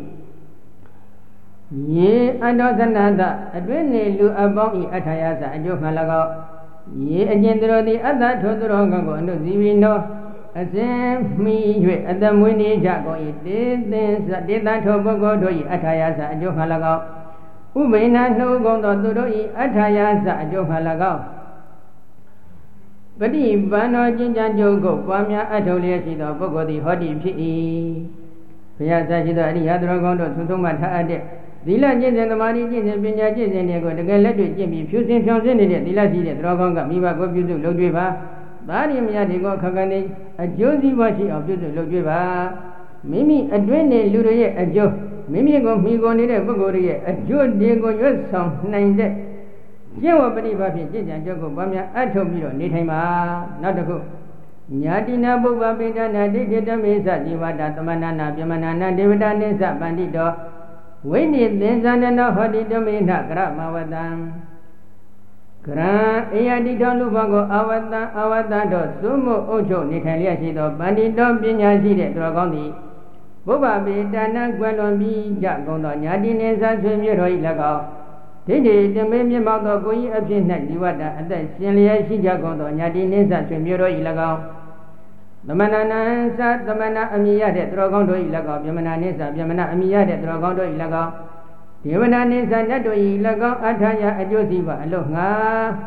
ယေအန္တောသနတအတွင်းနေလူအပေါင်းဤအထာယသအကျိုးမှ၎င်းယေအကျဉ်သူတို့သည်အတ္တထိုသူတော်ကကိုအနုဇီဝိနောအစဉ်မိ၍အတမွေးနေကြကုန်၏တေသင်္စတေတထောပုဂ္ဂိုလ်တို့၏အထာယသအကျိုးမှ၎င်းဥပိ္ပနာနှုတ်ကုန်သောသူတို့၏အထာယသအကျိုးမှ၎င်းပฏิပန်တော်ကျင့်ကြံကြုတ်ကိုပွားများအထောက်လျက်ရှိသောပုဂ္ဂိုလ်သည်ဟောဒီဖြစ်၏ဘုရားဆရှိသောအရိယသူတော်ကောင်းတို့သုဆုံးမှထားအပ်တဲ့သီလကျင့်စဉ်သမာဓိကျင့်စဉ်ပညာကျင့်စဉ်တွေကိုတကယ်လက်တွေ့ကျင့်ပြီးဖြူစင်ဖြောင်းစင်နေတဲ့သီလရှိတဲ့သူတော်ကောင်းကမိဘကိုပြုစုလုပ်ကြွေးပါသာရိမယဒီကိုခက်ခက်နေအကျိုးစီးပွားရှိအောင်ပြုစုလုပ်ကြွေးပါမိမိအတွင်းနေလူတွေရဲ့အကျိုးမိမိကိုမိကိုနေတဲ့ပုဂ္ဂိုလ်ရဲ့အကျိုးတွေကိုရွတ်ဆောင်နိုင်တဲ့ကျင့်ဝတ်ပရိပါဖြင့်ကျင့်ကြံကြုတ်ကိုပွားများအထောက်ပြီးတော့နေထိုင်ပါနောက်တစ်ခုညာတိနာပုဗ္ဗပိဋနာဒိဋ္ဌိတမေသဇိဝတာသမဏနာပြမနာနာဒေဝတာနိစ္စပန္တိတောဝိနိသင်္ဇန္နနောဟောတိတမေနကရမဝတံကရံအေယတိတောလူဘကိုအဝတ္တအဝတ္တတို့သုမှုအုပ်ချုပ်နေထိုင်လျက်ရှိသောပန္တိတောပညာရှိတဲ့သူတော်ကောင်းသည်ဘုဗ္ဗပိဋနာကွယ်လွန်ပြီးကြကုန်သောညာတိနေစာဆွေမျိုးတော်၏၎င်းဒိဋ္ဌိတမေမြတ်မောသောကိုယ်၏အဖြစ်၌ဒီဝတ္တအသက်ရှင်လျက်ရှိကြကုန်သောညာတိနေစာဆွေမျိုးတော်၏၎င်းသမဏနာသသမဏအမိရတဲ့သူတော်ကောင်းတို့၏၎င်းပြမနာနိသပြမနာအမိရတဲ့သူတော်ကောင်းတို့၏၎င်းဒေဝနာနိသနတ်တို့၏၎င်းအထာယအကျိုးစီးပွားအလို့ငါ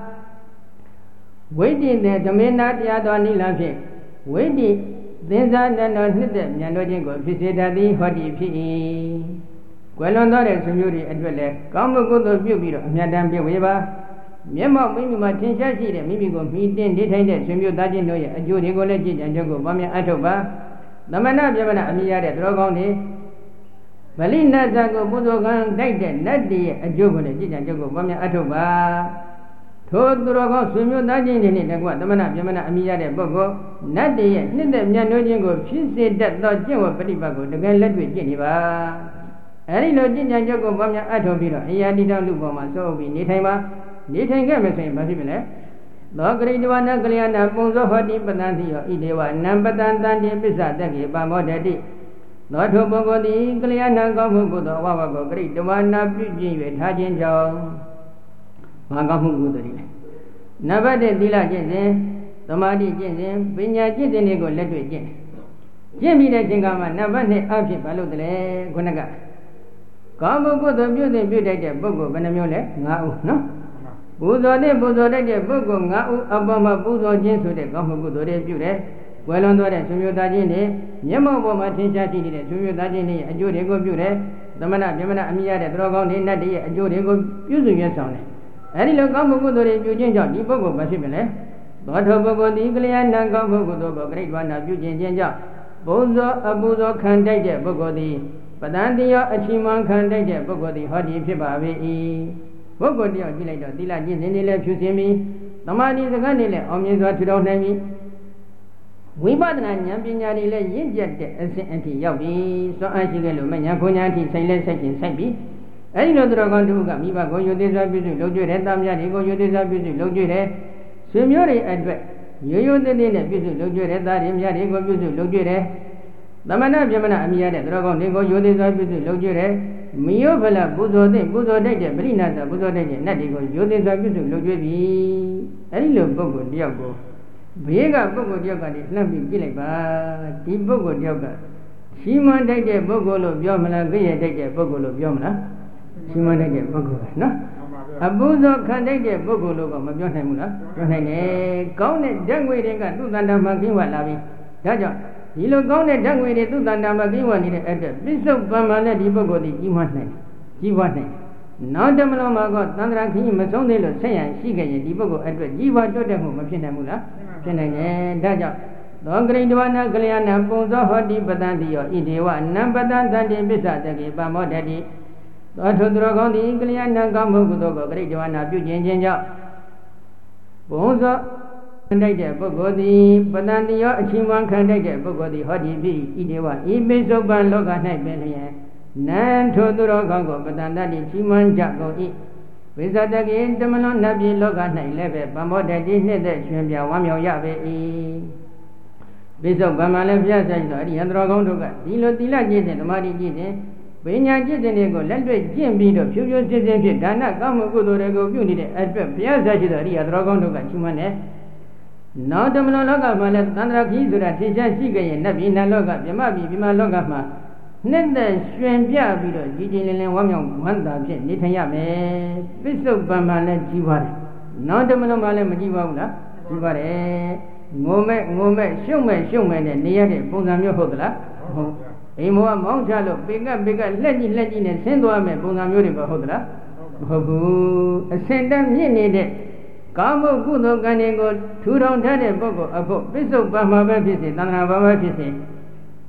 ဝိတ္တိတဲ့ဓမေနာတရားတော်နိလဖြင့်ဝိတ္တိသင်္ဇာနတော်နှစ်သက်ဉာဏ်တော်ချင်းကိုဖြစ်စေတတ်သည်ဟောတိဖြစ်၏ကွယ်လွန်သောတဲ့ဆွေမျိုးတွေအတွက်လည်းကောင်းမှုကုသိုလ်ပြုပြီးတော့အမြတ်တမ်းပြုဝေပါမျက်မှောက်မိမိမှာထင်ရှားရှိတဲ့မိမိကိုမိတင်နေထိုင်တဲ့ဆွေမျိုးသားချင်းတို့ရဲ့အကျိုးတွေကိုလည်းကြည်ကြံကြုတ်ကိုပွားများအထောက်ပါသမဏပြမဏအမိရတဲ့သူတော်ကောင်းတွေဗလိနတ်ဇာကိုပူဇော်ခံတိုက်တဲ့နတ်တည်းရဲ့အကျိုးကိုလည်းကြည်ကြံကြုတ်ကိုပွားများအထောက်ပါထိုသူတော်ကောင်းဆွေမျိုးသားချင်းတွေနဲ့တကွသမဏပြမဏအမိရတဲ့ပုဂ္ဂိုလ်နတ်တည်းရဲ့နှစ်သက်မြတ်နိုးခြင်းကိုဖြစ်စေတတ်သောကျင့်ဝတ်ပฏิပတ်ကိုတကယ်လက်တွေ့ကျင့်နေပါအဲဒီလိုကြည်ကြံကြုတ်ကိုပွားများအထောက်ပြီးတော့အရာတိတောလူပေါ်မှာစိုးပြီးနေထိုင်ပါနေထိုင်ခဲ့မယ်ဆိုရင်ဘာဖြစ်မလဲသောဂရိတဝနာကလျာဏပုံဇောဟောတိပတံတိယောဣဒေဝနံပတံတံတိပစ္စတက္ကေပမောတတိသောထုပုဂ္ဂိုလ်သည်ကလျာဏကောင်းမှုကုသိုလ်အဝဝကိုဂရိတဝနာပြုကျင့်၍ထားခြင်းကြောင့်ဘာကောင်းမှုကုသိုလ်တွေလဲနံပါတ်တစ်သီလကျင့်စဉ်သမာဓိကျင့်စဉ်ပညာကျင့်စဉ်တွေကိုလက်တွေ့ကျင့်ကျင့်ပြီးတဲ့ချိန်ကမှနံပါတ်နှစ်အဖြစ်ဘာလို့တလဲခုနကကောင်းမှုကုသိုလ်ပြုတဲ့ပြုတတ်တဲ့ပုဂ္ဂိုလ်ဘယ်နှမျိုးလဲ၅ဦးနော်ပူဇော်တဲ့ပူဇော်တတ်တဲ့ပုဂ္ဂိုလ်၅ဦးအပေါ်မှာပူဇော်ခြင်းဆိုတဲ့ကောင်းမှုကုသိုလ်တွေပြုတယ်။ကွယ်လွန်သွားတဲ့ဆွေမျိုးသားချင်းတွေမျက်မှောက်ပေါ်မှာထင်ရှားရှိနေတဲ့ဆွေမျိုးသားချင်းတွေရဲ့အကျိုးတွေကိုပြုတယ်။သမဏပြမဏအမိရတဲ့သူတော်ကောင်းတွေနတ်တွေရဲ့အကျိုးတွေကိုပြုစုရဆောင်တယ်။အဲဒီလိုကောင်းမှုကုသိုလ်တွေပြုခြင်းကြောင့်ဒီပုဂ္ဂိုလ်ဘာဖြစ်မလဲ။သောထောပုဂ္ဂိုလ်ဒီကလျာဏကောင်းမှုကုသိုလ်ကိုဂရိတဝနာပြုခြင်းခြင်းကြောင့်ဘုံဇောအပူဇောခံတိုက်တဲ့ပုဂ္ဂိုလ်သည်ပတန်တရားအချီးမွမ်းခံတိုက်တဲ့ပုဂ္ဂိုလ်သည်ဟောဒီဖြစ်ပါ၏။ပုဂ္ဂိုလ်တယောက်ကြည့်လိုက်တော့သီလကျင့်စဉ်တွေလည်းဖြူစင်ပြီးသမာဓိစကားတွေလည်းအောင်မြင်စွာထူထောင်နိုင်ပြီးဝိပဿနာဉာဏ်ပညာတွေလည်းရင့်ကျက်တဲ့အစဉ်အထိရောက်ပြီးစွမ်းအားရှိခဲ့လို့မဉာဏ်ခွန်ဉာဏ်အထိဆိုင်လဲဆိုင်ကျင်ဆိုင်ပြီးအဲဒီလိုသူတော်ကောင်းတို့ကမိဘကိုယုံသေးစွာပြုစုလုပ်ကြတဲ့တာမယတွေကိုယုံသေးစွာပြုစုလုပ်ကြတဲ့ဆွေမျိုးတွေအတွက်ရိုးရိုးသေးသေးနဲ့ပြုစုလုပ်ကြတဲ့သားတွေမြတ်တွေကိုပြုစုလုပ်ကြတဲ့သမဏပြမဏအမိရတဲ့သူတော်ကောင်းတွေကိုယုံသေးစွာပြုစုလုပ်ကြတဲ့မိယောဖလပူဇော်တဲ့ပူဇော်တတ်တဲ့ပရိနာသပူဇော်တတ်တဲ့နတ်တွေကိုယုံသေးစွာပြုစုလုပ်ကြပြီအဲဒီလိုပုဂ္ဂိုလ်တယောက်ကိုဘေးကပုဂ္ဂိုလ်တယောက်ကနေလှမ်းပြီးကြည့်လိုက်ပါဒီပုဂ္ဂိုလ်တယောက်ကရှိမှန်တိုက်တဲ့ပုဂ္ဂိုလ်လို့ပြောမလားကြည့်ရတိုက်တဲ့ပုဂ္ဂိုလ်လို့ပြောမလားရှိမှန်တိုက်တဲ့ပုဂ္ဂိုလ်ပဲနော်အပူဇော်ခံတိုက်တဲ့ပုဂ္ဂိုလ်လို့ကမပြောနိုင်ဘူးလားပြောနိုင်တယ်ကောင်းတဲ့ဓာတ်ငွေတွေကသူ့တန်တာမှာကင်းဝလာပြီဒါကြောင့်ဒီလိုကောင်းတဲ့ဓာတ်ငွေတွေသူ့တန်တာမှာကင်းဝနေတဲ့အတွက်ပစ္စုပန်မှန်တဲ့ဒီပုဂ္ဂိုလ်ဒီကြီးမွားနိုင်ကြီးပွားနိုင်နောက်တမလို့မှာကသံဃာခင်းမဆုံးသေးလို့ဆက်ရန်ရှိခဲ့ရင်ဒီပုဂ္ဂိုလ်အတွက်ကြီးပွားတိုးတက်မှုမဖြစ်နိုင်ဘူးလားဖြစ်နိုင်တယ်ဒါကြောင့်သောဂရိတဝနာကလျာဏပုံဇောဟောတိပတံတိယောဣဒေဝနံပတံတန္တိပစ္စတကေပမောတတိသောထုသူတော်ကောင်းသည်ကလျာဏကောင်းမှုကုသိုလ်ကိုဂရိတဝနာပြုခြင်းခြင်းကြောင့်ဘုံဇောတိုက်တဲ့ပုဂ္ဂိုလ်သည်ပတန်တိယောအချင်းမခံတိုက်တဲ့ပုဂ္ဂိုလ်သည်ဟောဒီပြီဣဒေဝဤပိစုပန်လောက၌ပင်လျင်နံထိုသူတော်ကောင်းကိုပတန်တတိချီးမွမ်းကြကုန်၏ဝိဇ္ဇတကေတမလွန်နတ်ပြည်လောက၌လည်းပဲဗမ္မောတတိနှစ်သက်ရှင်ပြဝမ်းမြောက်ရပေ၏ပိစုပန်မှလည်းပြဆိုင်သောအရိယတော်ကောင်းတို့ကဒီလိုသီလကျင့်တဲ့ဓမ္မတိကျင့်တဲ့ပညာကျင့်တဲ့တွေကိုလက်တွေ့ကျင့်ပြီးတော့ဖြူဖြူစစ်စစ်ဖြစ်ဒါနကောင်းမှုကုသိုလ်တွေကိုပြုနေတဲ့အတွက်ဘုရားဆရာရှိသောအရိယတော်ကောင်းတို့ကချီးမွမ်းတယ်နောက်တမလောကမှာလည်းသန္တရာခီးဆိုတာထင်ရှားရှိခဲ့ရင်နတ်ပြည်နတ်လောကမြမပြည်ပြမလောကမှာနှစ်သက်ရှင်ပြပြီးတော့ကြီးကြီးလင်းလင်းဝမ်းမြောက်ဝမ်းသာဖြင့်နေထိုင်ရမယ်ပစ္စုပန်မှလည်းကြီးပါတယ်နောက်တမလောမှာလည်းမကြီးပါဘူးလားကြီးပါတယ်ငိုမဲ့ငိုမဲ့ရှုံမဲ့ရှုံမဲ့နဲ့နေရတဲ့ပုံစံမျိုးဟုတ်သလားဟုတ်အိမ်မောကမောင်းချလို့ပေကပေကလက်ကြီးလက်ကြီးနဲ့ဆင်းသွားမဲ့ပုံစံမျိုးတွေပဲဟုတ်သလားမဟုတ်ဘူးအစင်တမ်းမြင့်နေတဲ့ကာမကုသိုလ်ကံတွေကိုထူထောင်ထားတဲ့ပုဂ္ဂိုလ်အဖို့ပစ္စုပန်မှာပဲဖြစ်စေသံဃာဘာပဲဖြစ်စေ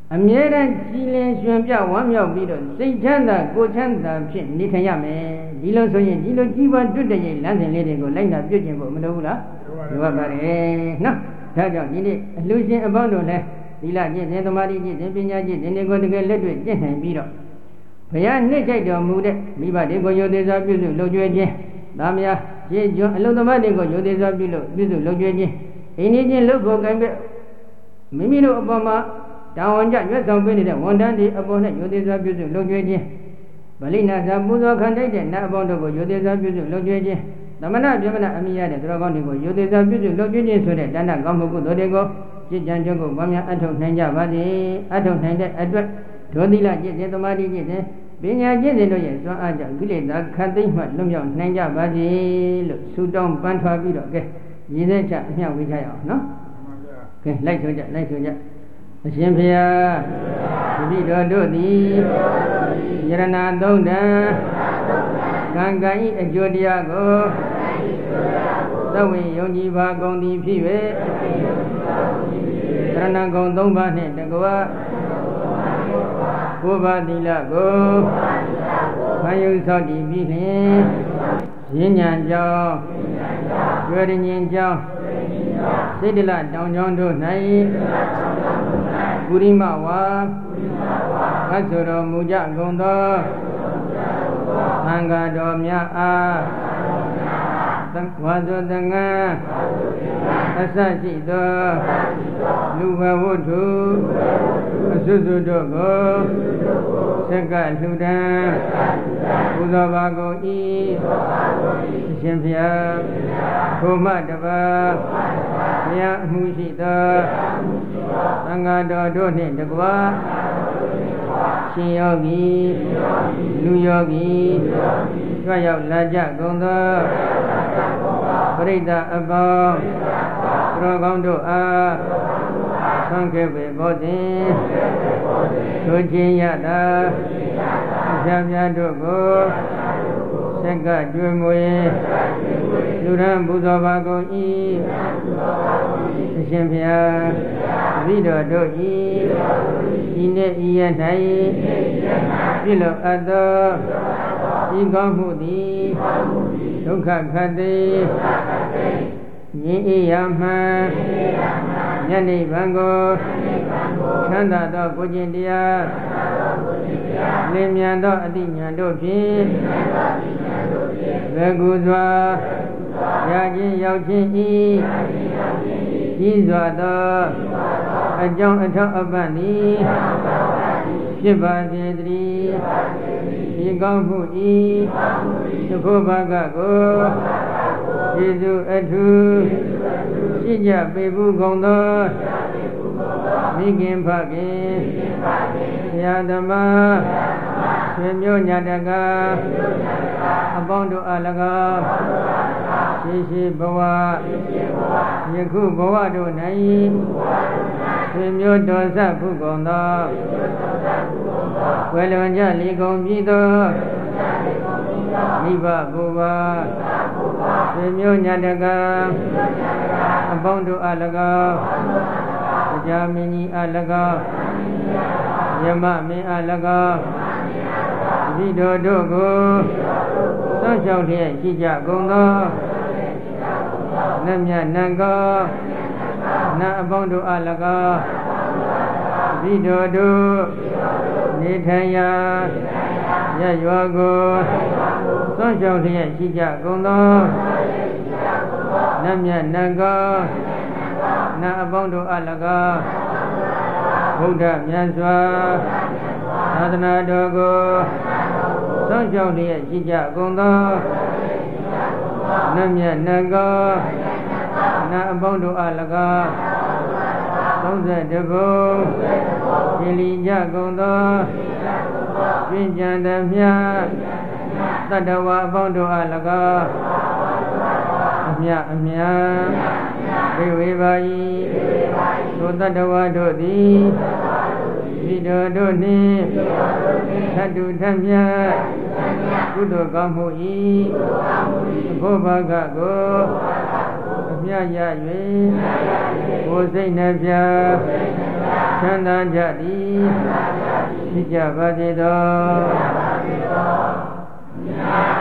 အမြဲတမ်းကြည်လင်ရွှင်ပြဝမ်းမြောက်ပြီးတော့စိတ်ချမ်းသာကိုယ်ချမ်းသာဖြင့်နေထိုင်ရမယ်ဒီလိုဆိုရင်ဒီလိုကြီးပွားတွတ်တဲ့လမ်းစဉ်လေးတွေကိုလိုက်နာပြုကျင့်ဖို့မလိုဘူးလားလိုအပ်ပါတယ်နော်ဒါကြောင့်ဒီနေ့အလှရှင်အပေါင်းတို့လည်းသီလကျင့်စဉ်သမာဓိကျင့်စဉ်ပညာကျင့်စဉ်တွေကိုတကယ်လက်တွေ့ကျင့်နိုင်ပြီးတော့ဘုရားနှိမ့်ကြိုက်တော်မူတဲ့မိဘတွေကိုယုံသေးစွာပြုစုလုပ်ကြွခြင်းသားများရှင်းကျွန်းအလုံးသမားတွေကိုယုံသေးစွာပြုလို့ပြုစုလုပ်ကြွခြင်းအိန္ဒိချင်းလုပ်ဖို့ကံပဲမိမိတို့အပေါ်မှာတာဝန်ကျရွတ်ဆောင်ပေးနေတဲ့ဝန်ထမ်းတွေအပေါ်နဲ့ယုံသေးစွာပြုစုလုပ်ကြွခြင်းဗလိနာသာပူဇော်ခံတိုက်တဲ့နတ်အပေါင်းတို့ကိုယုံသေးစွာပြုစုလုပ်ကြွခြင်းသမဏပြမဏအမိရတဲ့သူတော်ကောင်းတွေကိုယုံသေးစွာပြုစုလုပ်ကြွခြင်းဆိုတဲ့တဏ္ဍကောင်းမှုကုသိုလ်တွေကိုจิตကြံကြုတ်ကိုဘာများအထောက်နိုင်ကြပါစေအထောက်နိုင်တဲ့အတွက်ဒုသီလจิตစေသမာဓိจิตစေပညာจิตစေတို့ရဲ့စွမ်းအားကြောင့်ကိလေသာခတ်သိမ်းမှလွတ်မြောက်နိုင်ကြပါစေလို့ဆုတောင်းပန်ထွားပြီးတော့ကဲရည်စဲချအမျှဝေကြရအောင်နော်ကဲလိုက်ဆိုကြလိုက်ဆိုကြအရှင်ဘုရားတပည့်တော်တို့သည်ယရဏသုံးတံကံကံဤအကျိုးတရားကိုသဝေယုံကြည်ပါကုန်သည်ဖြစ်၍သရဏဂုံသုံးပါးနှင့်တကွာကိုးပါးသီလကိုခံယူဆောက်တည်ပြီးလျှင်ရင်းညာကြောင်းကျွယ်ရင်းကြောင်းစိတ်တလတောင်ကြောင်းတို့၌ပုရိမဝါသတ်ဆိုတော်မူကြကုန်သောသံဃာတော်များအားဝါဇောတငါအစရှိသောလူဘဝတ္ထုအစွတ်စွတ်တို့ကိုသက်ကလှူဒန်းပူဇော်ပါကုန်၏အရှင်ဘုရားဘုမတပါဘုရားအမှုရှိသောသံဃာတော်တို့နှင့်တကွာရှင်ယောဂီလူယောဂီကြွရောက်လာကြကုန်သောပရိသတ်အပေါင်းသူတော်ကောင်းတို့အားဆံခဲ့ပေဘောတင်တို့ချင်းရတာအရှားများတို့ကိုဆက်ကကျွေးမွေလူရန်ပူဇော်ပါကုန်၏အရှင်ဘုရားတပည့်တော်တို့ဤဤနေ့ဤရ၌ပြုလို့အပ်သောဤကောင်းမှုသည်ဒုက္ခခတ်သိငြိမ်းအေးရမှန်ညနေဗံကိုချမ်းသာသောကိုကျင့်တရားလင်းမြန်သောအတိညာတို့ဖြင့်ဘယ်ကူစွာရခြင်းရောက်ခြင်းဤကြီးစွာသောအကြောင်းအထောက်အပံ့သည်ဖြစ်ပါစေတည်းဒီကောင်းမှုဤသက္ခဘဂကိုယေရှုအထုရှိကြပေဘူးကုန်သောမိခင်ဖခင်ဆရာသမားဆွေမျိုးညာတကာအပေါင်းတို့အား၎င်းရှိရှိဘဝယခုဘဝတို့၌ဆွေမျိုးတော်စဖုကုန်သောဝေလွန်ကြလီကုန်ပြီးသောမိဘဘုရားဆွေမျိုးညာတကာအပေါင်းတို့အား၎င်းကြာမင်းကြီးအား၎င်းယမမင်းအား၎င်းဒီတော်တို့ကိုစောင့်ရှောက်လျက်ရှိကြကုန်သောနတ်မြတ်နတ်ကောနတ်အပေါင်းတို့အား၎င်းဒီတော်တို့နေထိုင်ရာရရွာကိုစောင့်ရှောက်လျက်ရှိကြကုန်သောနတ်မြတ်နတ်ကောနတ်အပေါင်းတို့အား၎င်းဘုရားမြတ်စွာသာသနာတော်ကိုစောင့်ရှောက်လျက်ရှိကြကုန်သောနတ်မြတ်နတ်ကောနတ်အပေါင်းတို့အား၎င်းသုံးဆယ်တဘုံရှင်းလီကြကုန်သောပြင်းကြံသမျှတတ္တဝါအပေါင်းတို့အား၎င်းအမြအမြဝေဝေပါ၏သောတတ္တဝါတို့သည်ဒီတော်တို့နှင့်သတ္တုထမြတ်ကုသိုလ်ကောင်းမှု၏အဖို့ဘာကကိုအမြရ၍ကိုယ်စိတ်နှပြချမ်းသာကြသည်ဖြစ်ကြပါစေသော